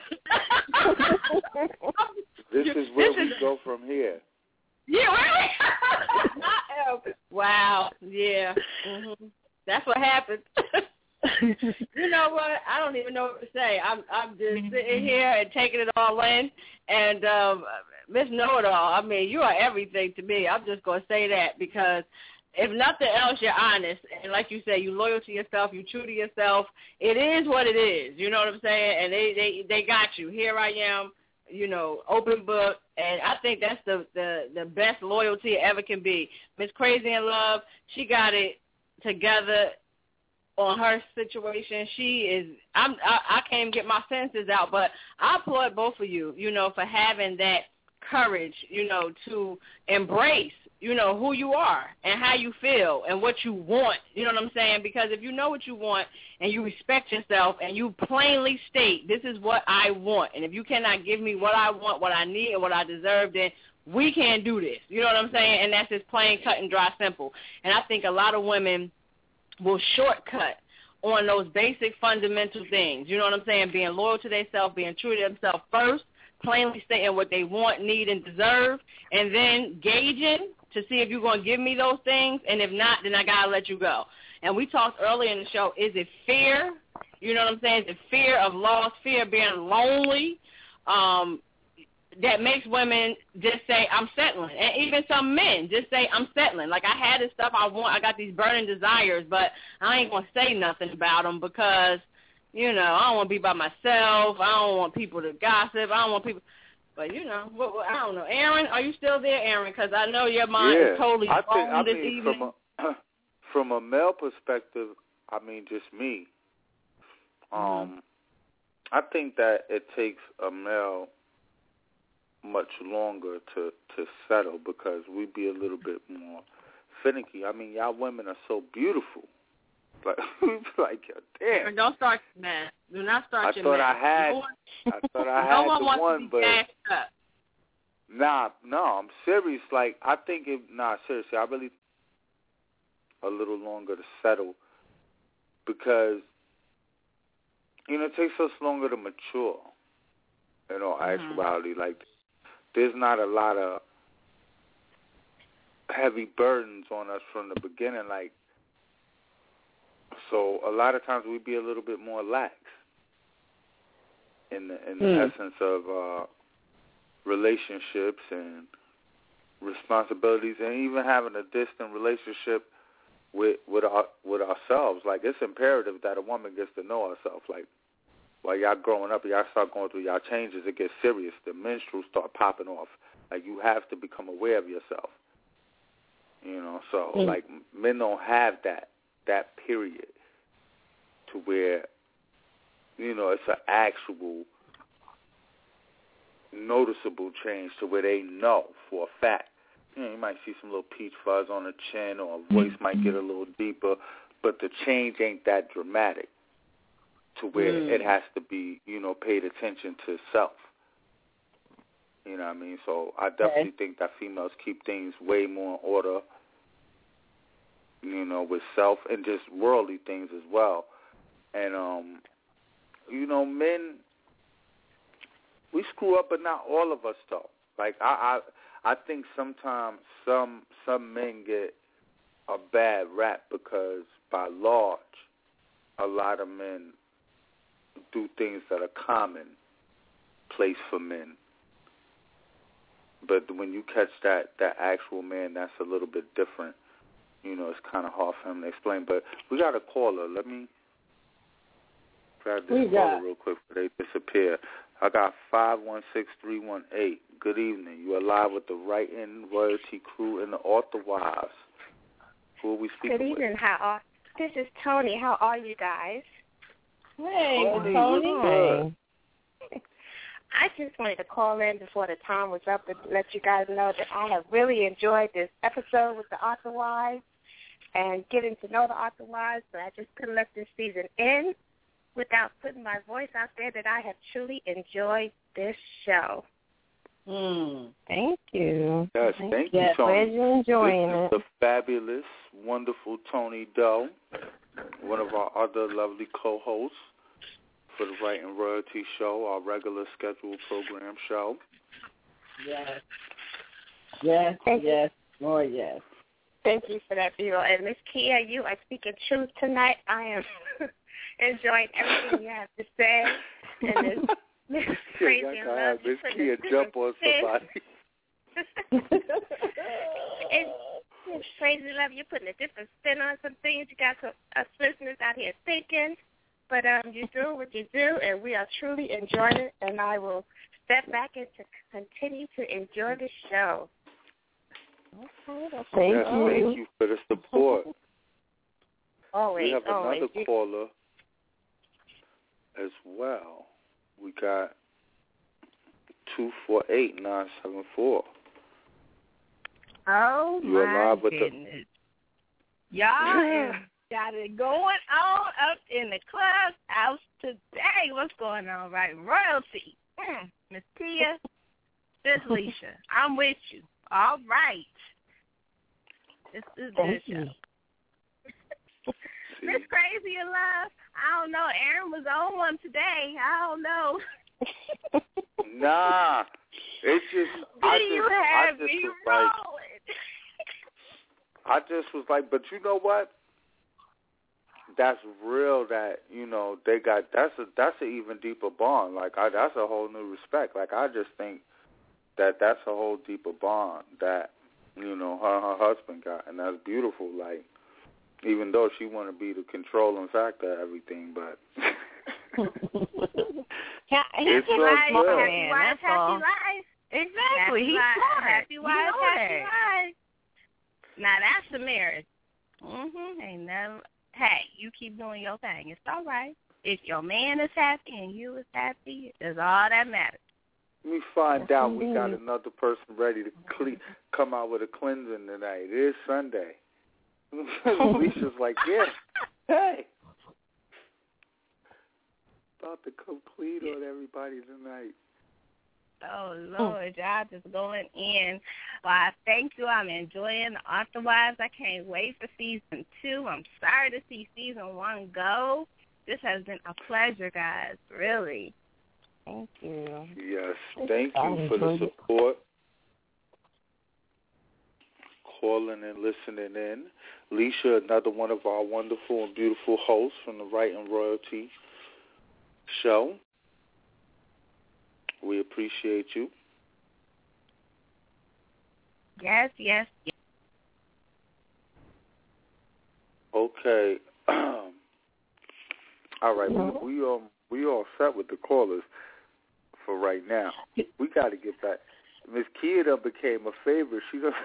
Speaker 3: This is where we go from here.
Speaker 4: Yeah, right? Wow, yeah. Mm-hmm. That's what happened. You know what? I don't even know what to say. I'm just sitting here and taking it all in. And Miss Know-It-All, I mean, you are everything to me. I'm just going to say that because if nothing else, you're honest. And like you say, you're loyal to yourself. You're true to yourself. It is what it is. You know what I'm saying? And they got you. Here I am, you know, open book. And I think that's the best loyalty it ever can be. Miss Crazy in Love, she got it together on her situation. She is, I can't even get my senses out, but I applaud both of you, you know, for having that courage, you know, to embrace, you know, who you are and how you feel and what you want, you know what I'm saying? Because if you know what you want and you respect yourself and you plainly state, this is what I want, and if you cannot give me what I want, what I need, and what I deserve, then we can't do this, you know what I'm saying? And that's just plain, cut, and dry, simple. And I think a lot of women will shortcut on those basic fundamental things. You know what I'm saying? Being loyal to themselves, being true to themselves first, plainly stating what they want, need, and deserve, and then gauging to see if you're going to give me those things, and if not, then I got to let you go. And we talked earlier in the show, is it fear? You know what I'm saying? Is it fear of loss, fear of being lonely? That makes women just say, I'm settling. And even some men just say, I'm settling. Like, I had this stuff I want. I got these burning desires, but I ain't going to say nothing about them because, you know, I don't want to be by myself. I don't want people to gossip. I don't want people. But, you know, I don't know. Aaron, are you still there, Aaron? Because I know your mind is totally blown this evening.
Speaker 3: From a male perspective, I mean, just me, I think that it takes a male much longer to settle because we be a little bit more finicky. I mean, y'all women are so beautiful. Like damn.
Speaker 4: Don't start your mess. Do not start your mess.
Speaker 3: I thought I had
Speaker 4: no one
Speaker 3: the
Speaker 4: wants
Speaker 3: one,
Speaker 4: to be
Speaker 3: but
Speaker 4: gashed up.
Speaker 3: No, I'm serious. Like, I think seriously, I really a little longer to settle because, you know, it takes us longer to mature. In all actuality, like, there's not a lot of heavy burdens on us from the beginning, like, so a lot of times we be a little bit more lax in the essence of relationships and responsibilities, and even having a distant relationship with ourselves. Like, it's imperative that a woman gets to know herself. Like, while y'all growing up, y'all start going through y'all changes, it gets serious. The menstruals start popping off. Like, you have to become aware of yourself. You know, so like, men don't have that period to where, you know, it's an actual noticeable change to where they know for a fact. You know, you might see some little peach fuzz on the chin, or a voice might get a little deeper, but the change ain't that dramatic to where it has to be, you know, paid attention to self. You know what I mean? So I definitely think that females keep things way more in order, you know, with self and just worldly things as well. And, you know, men, we screw up, but not all of us, though. Like, I think sometimes some men get a bad rap because, by large, a lot of men do things that are commonplace for men. But when you catch that actual man, that's a little bit different. You know, it's kind of hard for him to explain. But we got a caller. Let me grab this caller real quick before they disappear. I got 516318. Good evening. You are live with the Writing Royalty Crew and the Author Wives. Who are we speaking with?
Speaker 12: Good evening. This is Tony. How are you guys?
Speaker 4: Hey, Tony.
Speaker 12: I just wanted to call in before the time was up and let you guys know that I have really enjoyed this episode with the Author Wives and getting to know the Author Wives, but I just couldn't let this season end without putting my voice out there that I have truly enjoyed this show.
Speaker 6: Thank you.
Speaker 3: Yes, thank you, Tony.
Speaker 6: Glad you're enjoying
Speaker 3: it. The fabulous, wonderful Tony Doe, one of our other lovely co-hosts for the Right and Royalty Show, our regular scheduled program show.
Speaker 4: Yes. Yes, yes, more yes.
Speaker 12: Thank you for that, Vero. And Miss Kia, you are speaking truth tonight. I am enjoying everything you have to say. And Miss Crazy Love,
Speaker 3: Miss Kia jump on somebody.
Speaker 12: And Miss Crazy Love, you're putting a different spin on some things. You got some us listeners out here thinking. But you're doing what you do, and we are truly enjoying it. And I will step back and to continue to enjoy the show.
Speaker 6: Okay, thank
Speaker 3: you for the support.
Speaker 12: Always,
Speaker 3: we have
Speaker 12: always.
Speaker 3: Another caller as well. We got 248-974.
Speaker 6: Oh,
Speaker 3: you
Speaker 6: my goodness. Y'all got it going on up in the clubhouse today. What's going on, right? Royalty. Miss Tia, Miss Leisha, I'm with you. All right. This is good show. Miss Crazy in Love, I don't know. Aaron was on one today. I don't know.
Speaker 3: Nah. It's just, I just was like, but you know what? That's real that, you know, they got, that's an even deeper bond. Like, that's a whole new respect. Like, I just think that's a whole deeper bond that, you know, her husband got, and that's beautiful. Like, even though she want to be the controlling factor of everything, but
Speaker 6: it's so good.
Speaker 12: Happy life.
Speaker 6: Exactly. He's smart.
Speaker 12: Happy wife, happy life.
Speaker 6: Now that's the marriage. Ain't never. Hey, you keep doing your thing. It's all right. If your man is happy and you is happy, that's all that matters.
Speaker 3: Let me find out. We got another person ready to come out with a cleansing tonight. It is Sunday. Alicia's like, yeah, hey. About to come clean on everybody tonight.
Speaker 6: Oh, Lord, y'all just going in. Well, I thank you. I'm enjoying the Author Wives. I can't wait for Season 2. I'm sorry to see Season 1 go. This has been a pleasure, guys, really. Thank you.
Speaker 3: Yes, thank you for the support. Calling and listening in. Leisha, another one of our wonderful and beautiful hosts from the Right and Royalty Show. We appreciate you.
Speaker 6: Yes, yes, yes.
Speaker 3: Okay. All right. We all set with the callers for right now. We got to get back. Miss Kia became a favorite. She doesn't.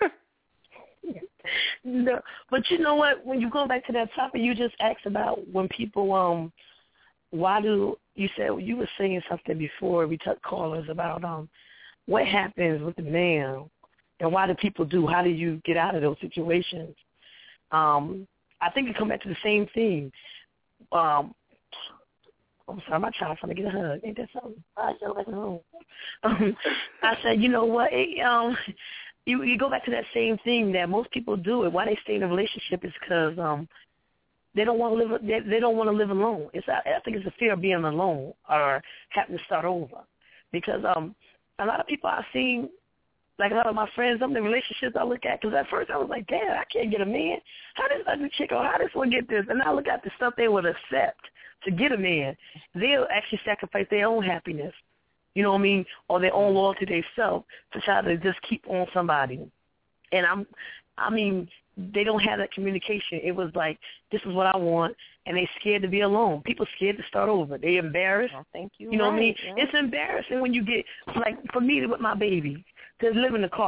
Speaker 7: No, but you know what? When you go back to that topic, you just asked about when people, why do you said you were saying something before we took callers about what happens with the man and why do people do? How do you get out of those situations? I think it come back to the same thing. I'm sorry, my child's trying to get a hug. Ain't that something? I go back home. I said, you know what? You go back to that same thing that most people do. It. Why they stay in a relationship is because they don't want to live. They don't want to live alone. I think it's a fear of being alone or having to start over. Because a lot of people I've seen, like a lot of my friends, some of the relationships I look at. Because at first I was like, damn, I can't get a man. How does ugly chick or how does one get this? And I look at the stuff they would accept to get a man. They'll actually sacrifice their own happiness. You know what I mean? Or their own loyalty to themselves to try to just keep on somebody. And I mean, they don't have that communication. It was like, this is what I want, and they scared to be alone. People scared to start over. They embarrassed.
Speaker 6: I think
Speaker 7: you know what I mean? Yeah. It's embarrassing when you get, like, for me with my baby, to live in the car.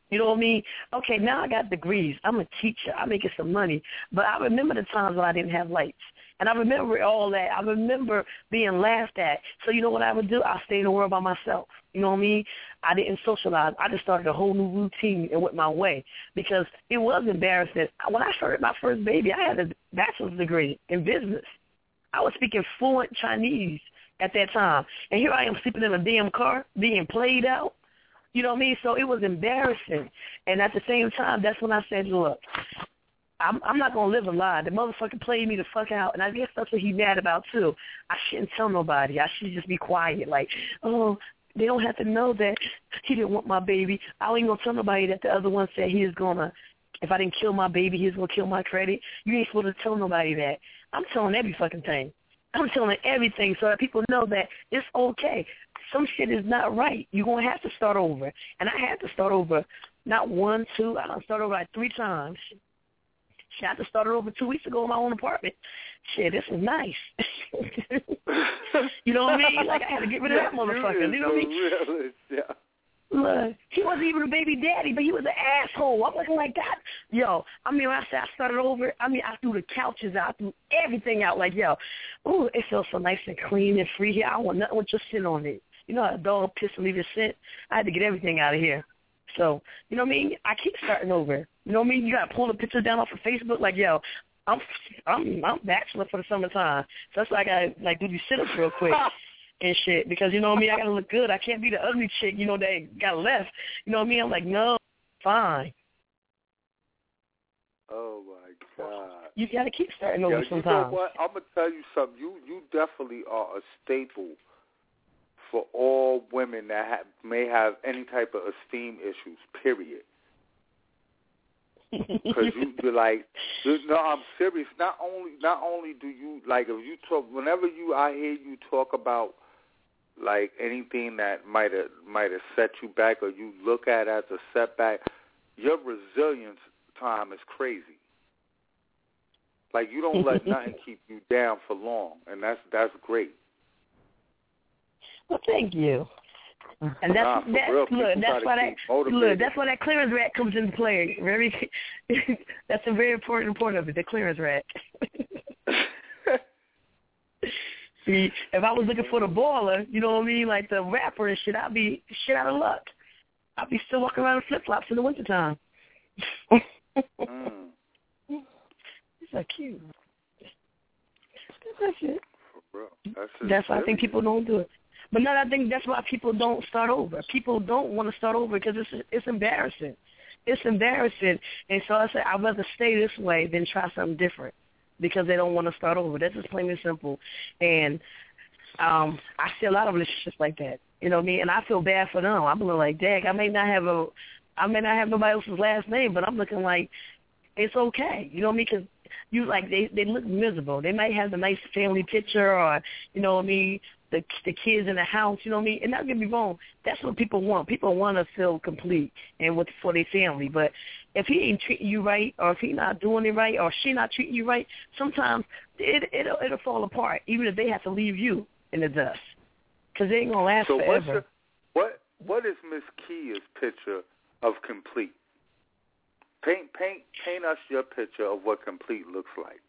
Speaker 7: You know what I mean? Okay, now I got degrees. I'm a teacher. I'm making some money. But I remember the times when I didn't have lights. And I remember all that. I remember being laughed at. So you know what I would do? I stay in the world by myself. You know what I mean? I didn't socialize. I just started a whole new routine and went my way because it was embarrassing. When I started my first baby, I had a bachelor's degree in business. I was speaking fluent Chinese at that time. And here I am sleeping in a damn car, being played out. You know what I mean? So it was embarrassing. And at the same time, that's when I said, look, I'm not going to live a lie. The motherfucker played me the fuck out, and I guess that's what he's mad about, too. I shouldn't tell nobody. I should just be quiet. Like, oh, they don't have to know that he didn't want my baby. I ain't going to tell nobody that the other one said he was going to, if I didn't kill my baby, he was going to kill my credit. You ain't supposed to tell nobody that. I'm telling every fucking thing. I'm telling everything so that people know that it's okay. Some shit is not right. You're going to have to start over. And I had to start over not 1, 2. I done started over like 3 times. Shit, I just started over 2 weeks ago in my own apartment. Shit, this is nice. You know what I mean? Like, I had to get rid of that motherfucker. You know what I mean?
Speaker 3: Yeah.
Speaker 7: Look, he wasn't even a baby daddy, but he was an asshole. I'm looking like that. Yo, I mean, when I said I started over, I mean, I threw the couches out, I threw everything out. Like, yo, ooh, it feels so nice and clean and free here. I don't want nothing with your scent on it. You know how a dog piss and leave your scent? I had to get everything out of here. So, you know what I mean? I keep starting over. You know what I mean? You got to pull the picture down off of Facebook. Like, yo, I'm bachelor for the summertime. So that's why I got to, like, do these sit-ups real quick and shit. Because, you know what I mean? I got to look good. I can't be the ugly chick, you know, that got left. You know what I mean? I'm like, no, fine.
Speaker 3: Oh, my God.
Speaker 7: You got to keep starting over sometimes.
Speaker 3: You know what? I'm going to tell you something. You definitely are a staple for all women that may have any type of esteem issues, period. Because you're like, no, I'm serious. Not only do you, like, if you talk, whenever I hear you talk about, like, anything that might have set you back or you look at as a setback, your resilience time is crazy. Like, you don't let nothing keep you down for long, and that's great.
Speaker 7: Well, thank you. And that's why that clearance rack comes into play. That's a very important part of it, the clearance rack. See, if I was looking for the baller, you know what I mean, like the rapper and shit, I'd be shit out of luck. I'd be still walking around in flip-flops in the wintertime. It's so cute. That's it. That's why I think people don't do it. But no, I think that's why people don't start over. People don't want to start over because it's embarrassing. It's embarrassing. And so I say I'd rather stay this way than try something different because they don't want to start over. That's just plain and simple. And I see a lot of relationships like that. You know what I mean? And I feel bad for them. I'm like, dang, I may not have nobody else's last name, but I'm looking like it's okay. You know what I mean? Because you like they look miserable. They might have the nice family picture or, you know what I mean, the kids in the house, you know what I mean? And not get me wrong, that's what people want. People want to feel complete and for their family. But if he ain't treating you right or if he not doing it right or she not treating you right, sometimes it'll fall apart, even if they have to leave you in the dust because they ain't going to last forever.
Speaker 3: What is Miss Kia's picture of complete? Paint us your picture of what complete looks like.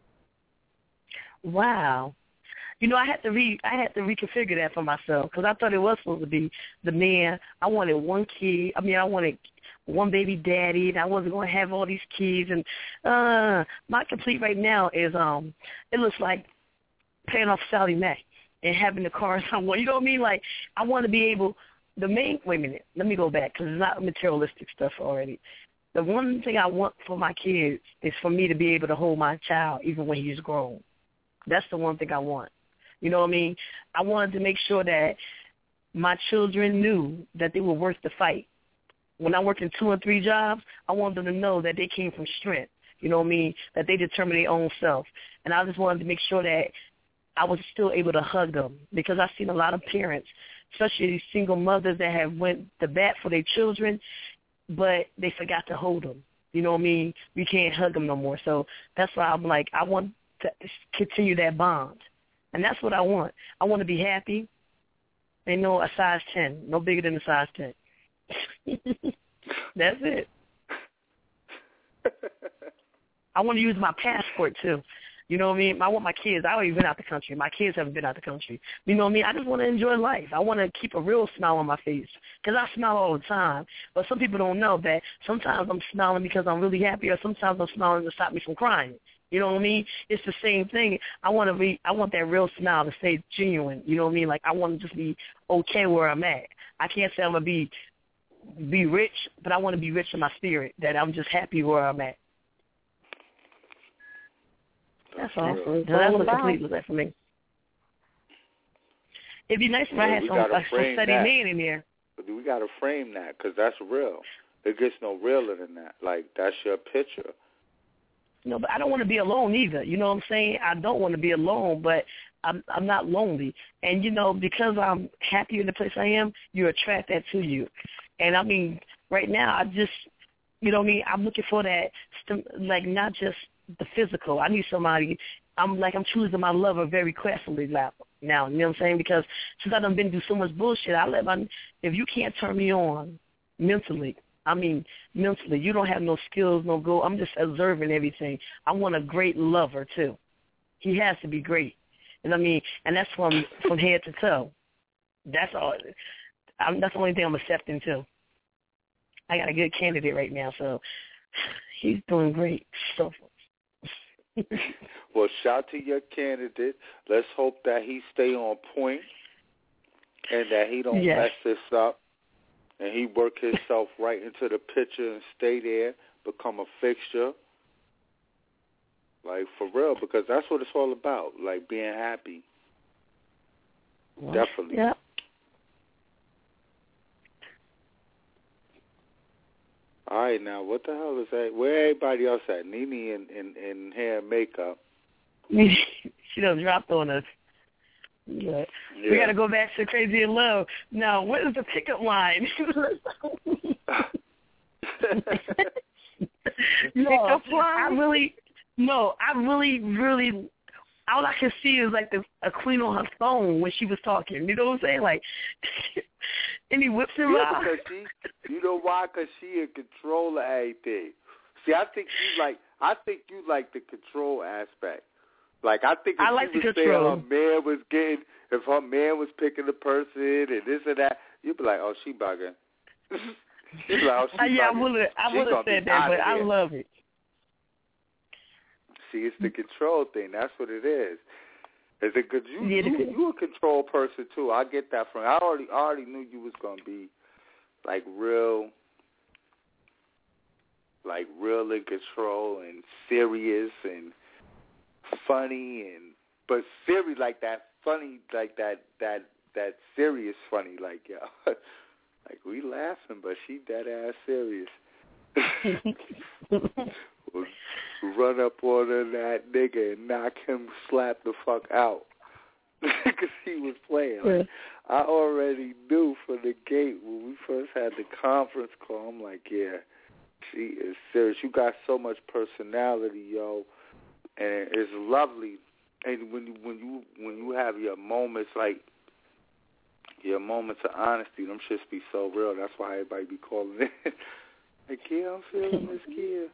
Speaker 7: Wow. You know, I had to reconfigure that for myself because I thought it was supposed to be the man. I wanted one kid. I mean, I wanted one baby daddy, and I wasn't going to have all these kids. And my complete right now is it looks like paying off Sally Mae and having the car somewhere. You know what I mean? Like, I want to be able – wait a minute. Let me go back because it's not materialistic stuff already. The one thing I want for my kids is for me to be able to hold my child even when he's grown. That's the one thing I want. You know what I mean? I wanted to make sure that my children knew that they were worth the fight. When I worked in 2 and 3 jobs, I wanted them to know that they came from strength. You know what I mean? That they determined their own self. And I just wanted to make sure that I was still able to hug them because I've seen a lot of parents, especially single mothers that have went to bat for their children, but they forgot to hold them. You know what I mean? We can't hug them no more. So that's why I'm like, I want to continue that bond. And that's what I want. I want to be happy and a size 10, no bigger than a size 10. That's it. I want to use my passport, too. You know what I mean? I want my kids. I haven't even been out the country. My kids haven't been out the country. You know what I mean? I just want to enjoy life. I want to keep a real smile on my face because I smile all the time. But some people don't know that sometimes I'm smiling because I'm really happy, or sometimes I'm smiling to stop me from crying. You know what I mean? It's the same thing. I want that real smile to stay genuine. You know what I mean? Like, I want to just be okay where I'm at. I can't say I'm going to be rich, but I want to be rich in my spirit, that I'm just happy where I'm at. That's all. That's what complete was that for me. It'd be nice if I had some steady man in there.
Speaker 3: We got to frame that because that's real. It gets no realer than that. Like, that's your picture.
Speaker 7: No, but I don't want to be alone either. You know what I'm saying? I don't want to be alone, but I'm not lonely. And, you know, because I'm happy in the place I am, you attract that to you. And, I mean, right now, I just, you know what I mean, I'm looking for that, like, not just the physical. I need somebody. I'm choosing my lover very carefully now. You know what I'm saying? Because since I've been through so much bullshit, if you can't turn me on mentally, you don't have no skills, no goal. I'm just observing everything. I want a great lover too. He has to be great. And and that's from head to toe. That's all. That's the only thing I'm accepting too. I got a good candidate right now, so he's doing great. So.
Speaker 3: Well, shout to your candidate. Let's hope that he stay on point and that he don't mess this up, and he work himself right into the picture and stay there, become a fixture. Like, for real, because that's what it's all about, like being happy. Well, definitely.
Speaker 7: Yeah.
Speaker 3: All right, now, what the hell is that? Where everybody else at? Nene in hair and makeup.
Speaker 7: She done dropped on us. Yeah. We got to go back to Crazy in Love. Now, what is the pickup line? I really, all I can see is like a queen on her phone when she was talking. You know what I'm saying? Like, and he whips her out.
Speaker 3: You know why? Because she in control of everything. See, I think you like the control aspect. Like, I think if she was saying if her man was picking the person and this and that, you'd be like, oh, she bugging. You'd be like, oh, she bugging.
Speaker 7: Yeah, I would have said that, but I love it.
Speaker 3: See, it's the control thing. That's what it is. Is it good? You a control person too. I get that from. I already knew you was gonna be like real in control and serious and funny but serious like that. Funny like that serious funny like like we laughing, but she dead ass serious. Run up on that nigga and knock him slap the fuck out because he was playing. Like, I already knew from the gate when we first had the conference call. I'm like, yeah, she is serious. You got so much personality, yo, and it's lovely. And when you have your moments, like your moments of honesty, them shits be so real. That's why everybody be calling in. Like, yeah, I'm feeling this kid.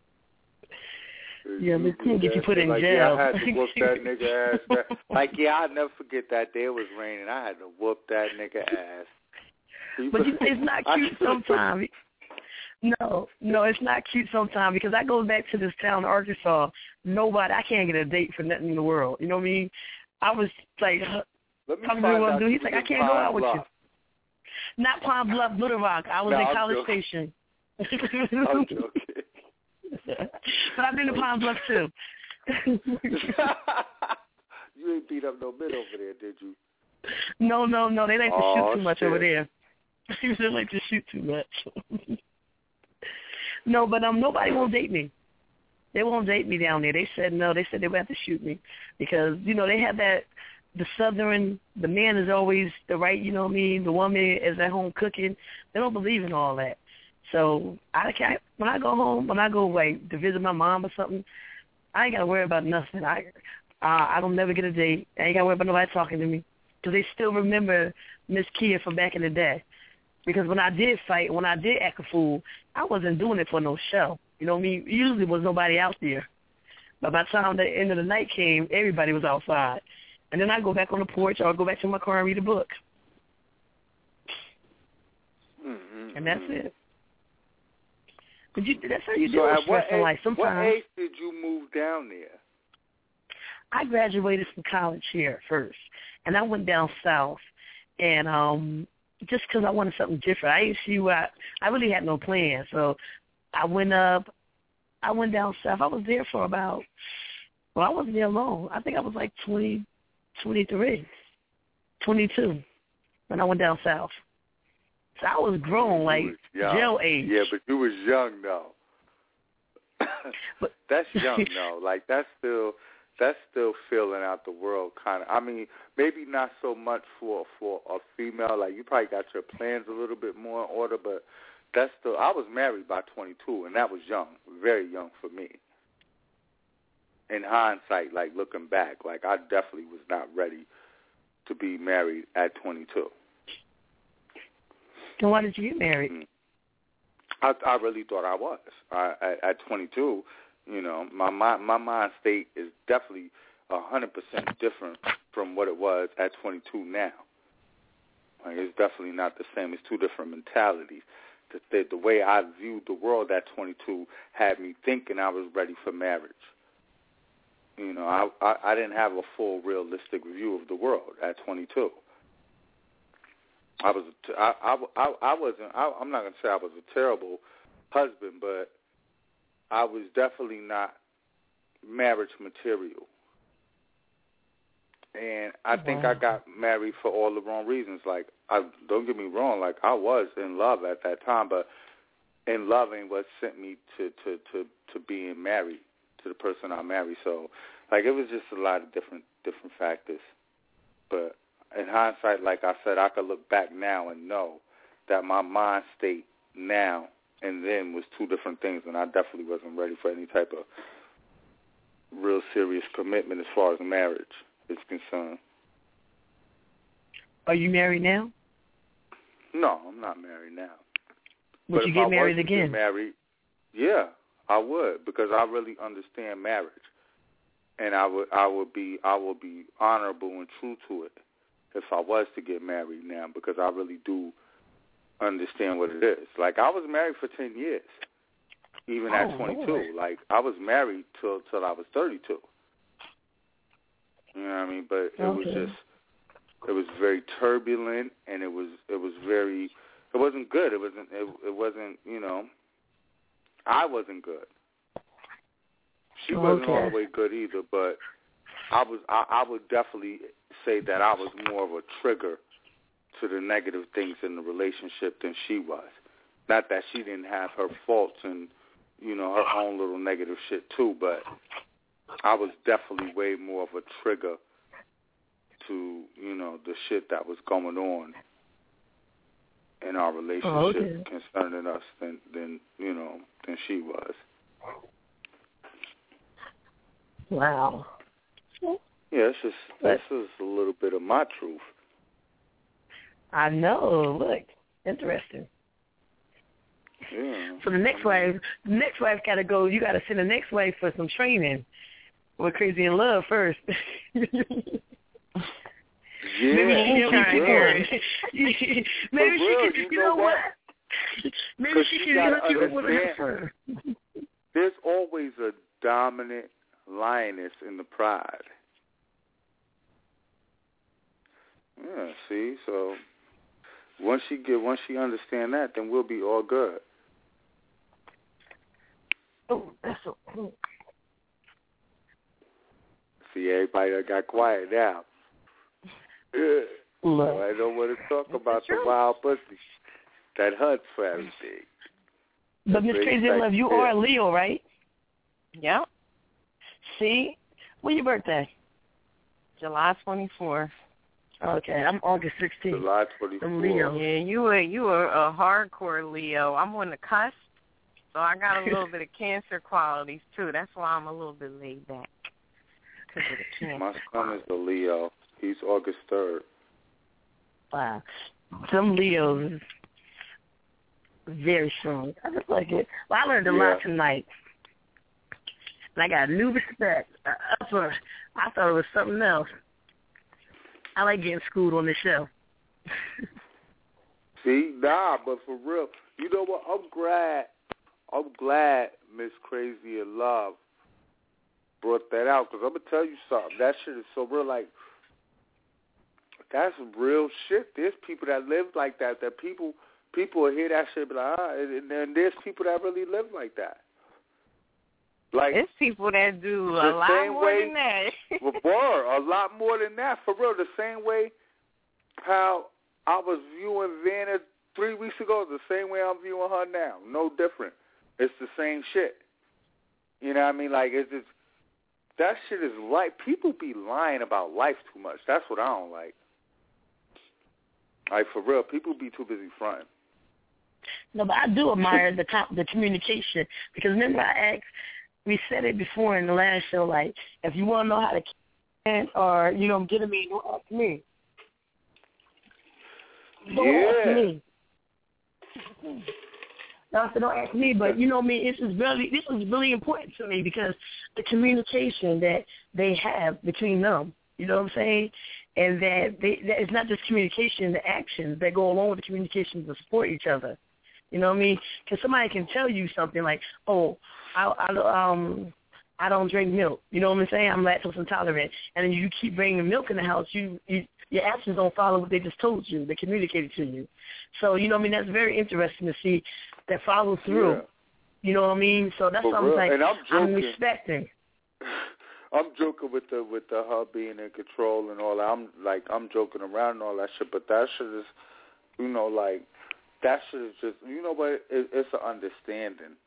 Speaker 7: Yeah, Miss King get you put in jail.
Speaker 3: Yeah, I had to whoop that nigga ass. Like, yeah, I'll never forget that day it was raining. I had to whoop that nigga ass.
Speaker 7: But it's not cute sometimes. No, it's not cute sometimes because I go back to this town, Arkansas. I can't get a date for nothing in the world. You know what I mean? I was like, come to what I'm doing. He's like, I can't go out with you. Not Palm Bluff, Little Rock. I was in College Station.
Speaker 3: I'm joking.
Speaker 7: But I've been to Palm Bluff too.
Speaker 3: You ain't beat up no men over there, did you?
Speaker 7: No. They like to shoot too much over there. They like to shoot too much. No, but nobody won't date me. They won't date me down there. They said no. They said they would have to shoot me because they have that. The Southern, the man is always the right. You know what I mean. The woman is at home cooking. They don't believe in all that. So when I go home, when I go like to visit my mom or something, I ain't got to worry about nothing. I don't never get a date. I ain't got to worry about nobody talking to me because they still remember Miss Kia from back in the day. Because when I did fight, when I did act a fool, I wasn't doing it for no show. You know what I mean? Usually there was nobody out there. But by the time the end of the night came, everybody was outside. And then I go back on the porch or go back to my car and read a book. And that's it. But that's how you deal with stress in life. Sometimes.
Speaker 3: What age did you move down there?
Speaker 7: I graduated from college here first, and I went down south, and just because I wanted something different. I didn't see I really had no plan, so I went down south. I was there for I wasn't there long. I think I was like 23, 22 when I went down south. So I was grown, like jail age.
Speaker 3: Yeah, but you was young though. That's young though. Like that's still filling out the world kind of. I mean, maybe not so much for a female. Like you probably got your plans a little bit more in order, but that's still. I was married by 22, and that was young, very young for me. In hindsight, like looking back, like I definitely was not ready to be married at 22.
Speaker 7: So why did you get married?
Speaker 3: I really thought I was. At 22, you know, my mind state is definitely 100% different from what it was at 22 now. Like, it's definitely not the same. It's two different mentalities. The way I viewed the world at 22 had me thinking I was ready for marriage. You know, I didn't have a full realistic view of the world at 22. I'm not going to say I was a terrible husband, but I was definitely not marriage material. And I think I got married for all the wrong reasons. Like, don't get me wrong, like I was in love at that time, but in love ain't what sent me to being married to the person I married. So, like, it was just a lot of different factors. But in hindsight, like I said, I could look back now and know that my mind state now and then was two different things, and I definitely wasn't ready for any type of real serious commitment as far as marriage is concerned.
Speaker 7: Are you married now?
Speaker 3: No, I'm not married now.
Speaker 7: Would you get married again?
Speaker 3: Yeah, I would, because I really understand marriage, and I would be honorable and true to it if I was to get married now, because I really do understand what it is. Like, I was married for 10 years, even at 22. Lord. Like, I was married till I was 32. You know what I mean? But it was very turbulent, and it wasn't good. It wasn't, you know, I wasn't good. She wasn't all the way good either, but I would definitely say that I was more of a trigger to the negative things in the relationship than she was. Not that she didn't have her faults and, you know, her own little negative shit too, but I was definitely way more of a trigger to, you know, the shit that was going on in our relationship concerning us than you know, than she was.
Speaker 7: Wow.
Speaker 3: Yeah, this is a little bit of my truth.
Speaker 7: I know. Look, interesting.
Speaker 3: Yeah.
Speaker 7: So the next wife got to go. You got to send the next wife for some training with Crazy in Love first.
Speaker 3: Yeah,
Speaker 7: maybe she could. You know what? Maybe she could hook you up with her.
Speaker 3: There's always a dominant lioness in the pride. Yeah, see, so once she understand that, then we'll be all good.
Speaker 7: Oh, that's so cool.
Speaker 3: See, everybody that got quiet now. Yeah. So I don't want to talk about the wild pussy that hunts for everything.
Speaker 7: But Miss Crazy in Love, you are a Leo, right?
Speaker 6: Yep.
Speaker 7: See? When's your birthday?
Speaker 6: July 24th.
Speaker 7: Okay, I'm August 16th.
Speaker 3: July 24th.
Speaker 7: I'm Leo.
Speaker 6: Yeah, you were a hardcore Leo. I'm on the cusp, so I got a little bit of Cancer qualities too. That's why I'm a little bit laid back because of the Cancer.
Speaker 3: My son is a Leo. He's August 3rd.
Speaker 7: Wow. Some Leos Very strong. I just like it. Well, I learned a lot tonight. And I got a new respect. I thought it was something else. I like getting schooled on this show.
Speaker 3: See, but for real, you know what? I'm glad Miss Crazy in Love brought that out, because I'm going to tell you something. That shit is so real. Like, that's real shit. There's people that live like that people will hear that shit and be like, and then there's people that really live like that. Like,
Speaker 6: it's people that do a lot more than that.
Speaker 3: A lot more than that, for real. The same way how I was viewing Vanna 3 weeks ago is the same way I'm viewing her now. No different. It's the same shit. You know what I mean? Like, it's just, that shit is like, people be lying about life too much. That's what I don't like. Like, for real, people be too busy fronting.
Speaker 7: No, but I do admire the communication, because remember we said it before in the last show, like, if you want to know how to or, get a me, don't ask me. Don't ask me. No, so don't ask me, but this is really important to me, because the communication that they have between them, you know what I'm saying? And that it's not just communication, the actions that go along with the communication to support each other. You know what I mean? Because somebody can tell you something like, oh, I don't drink milk. You know what I'm saying? I'm lactose intolerant. And then you keep bringing milk in the house, your actions don't follow what they just told you. They communicated to you. So, you know what I mean? That's very interesting to see that follow through. Yeah. You know what I mean? So that's something like I'm respecting.
Speaker 3: I'm joking with the her being in control and all that. I'm joking around and all that shit, but that shit is, that shit is just, what? It's an understanding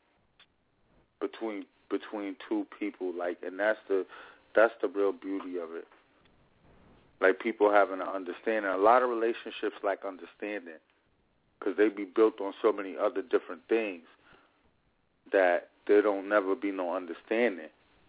Speaker 3: between two people, and that's the real beauty of it. Like, people having an understanding. A lot of relationships lack understanding, because they be built on so many other different things that there don't never be no understanding.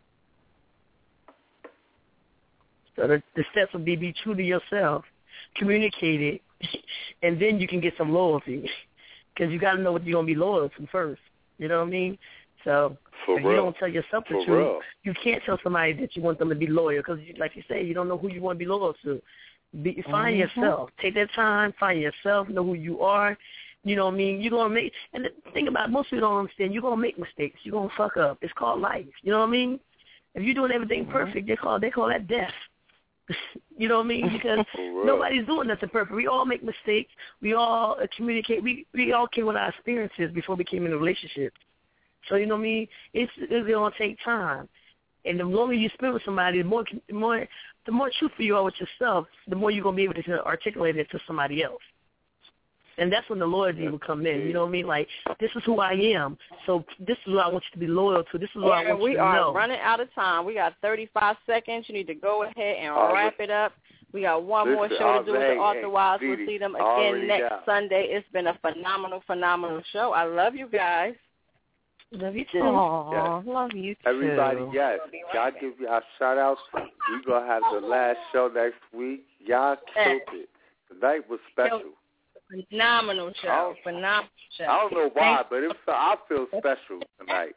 Speaker 7: So the steps would be true to yourself, communicate it, and then you can get some loyalty, because you got to know what you're going to be loyal to first. You know what I mean? So if you don't tell yourself the truth, you can't tell somebody that you want them to be loyal, because, like you say, you don't know who you want to be loyal to. Find yourself. Take that time. Find yourself. Know who you are. You know what I mean? You're going to make, and the thing about it, most people don't understand, you're going to make mistakes. You're going to fuck up. It's called life. You know what I mean? If you're doing everything perfect, they call that death. You know what I mean? Because nobody's doing nothing perfect. We all make mistakes. We all communicate. We all came with our experiences before we came in a relationship. So, you know what I mean? It's going to take time. And the longer you spend with somebody, the more truthful you are with yourself, the more you're going to be able to articulate it to somebody else. And that's when the loyalty will come in. You know what I mean? Like, this is who I am. So this is what I want you to be loyal to. This is what I want you to know.
Speaker 4: We are running out of time. We got 35 seconds. You need to go ahead and wrap it up. We got one more show to do with the Author Wives. We'll see them again next Sunday. It's been a phenomenal show. I love you guys.
Speaker 7: Love you too.
Speaker 6: Aww, love you too.
Speaker 3: Everybody, yes. Y'all give y'all shout-outs. We're going to have the last show next week. Y'all killed it. Tonight was special.
Speaker 4: Phenomenal show.
Speaker 3: I don't know why, but I feel special tonight.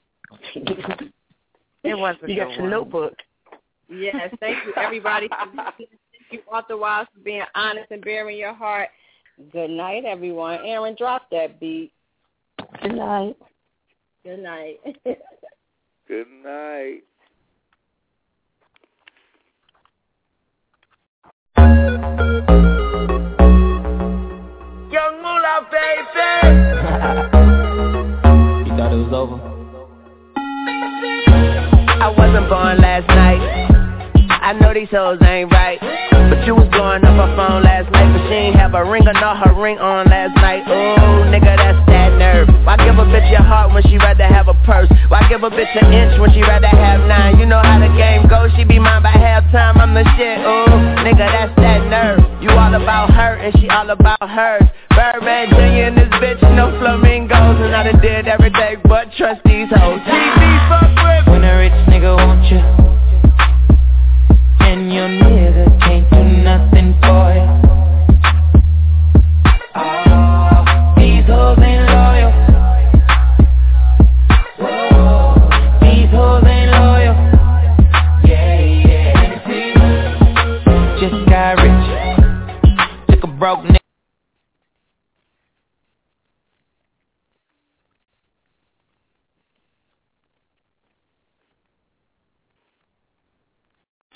Speaker 6: It was
Speaker 7: You got your notebook.
Speaker 4: Yes, thank you, everybody. Thank you, Author Wives, for being honest and bearing your heart. Good night, everyone. Aaron, drop that beat.
Speaker 7: Good night.
Speaker 4: Good night.
Speaker 3: Good night.
Speaker 8: Young Moolah, baby.
Speaker 13: You thought it was over?
Speaker 8: I wasn't born last night. I know these hoes ain't right, but you was blowing up her phone last night, but she ain't have a ring or not her ring on last night. Ooh, nigga, that's that nerve. Why give a bitch your heart when she rather have a purse? Why give a bitch an inch when she rather have 9? You know how the game goes, she be mine by halftime, I'm the shit. Ooh, nigga, that's that nerve. You all about her and she all about her.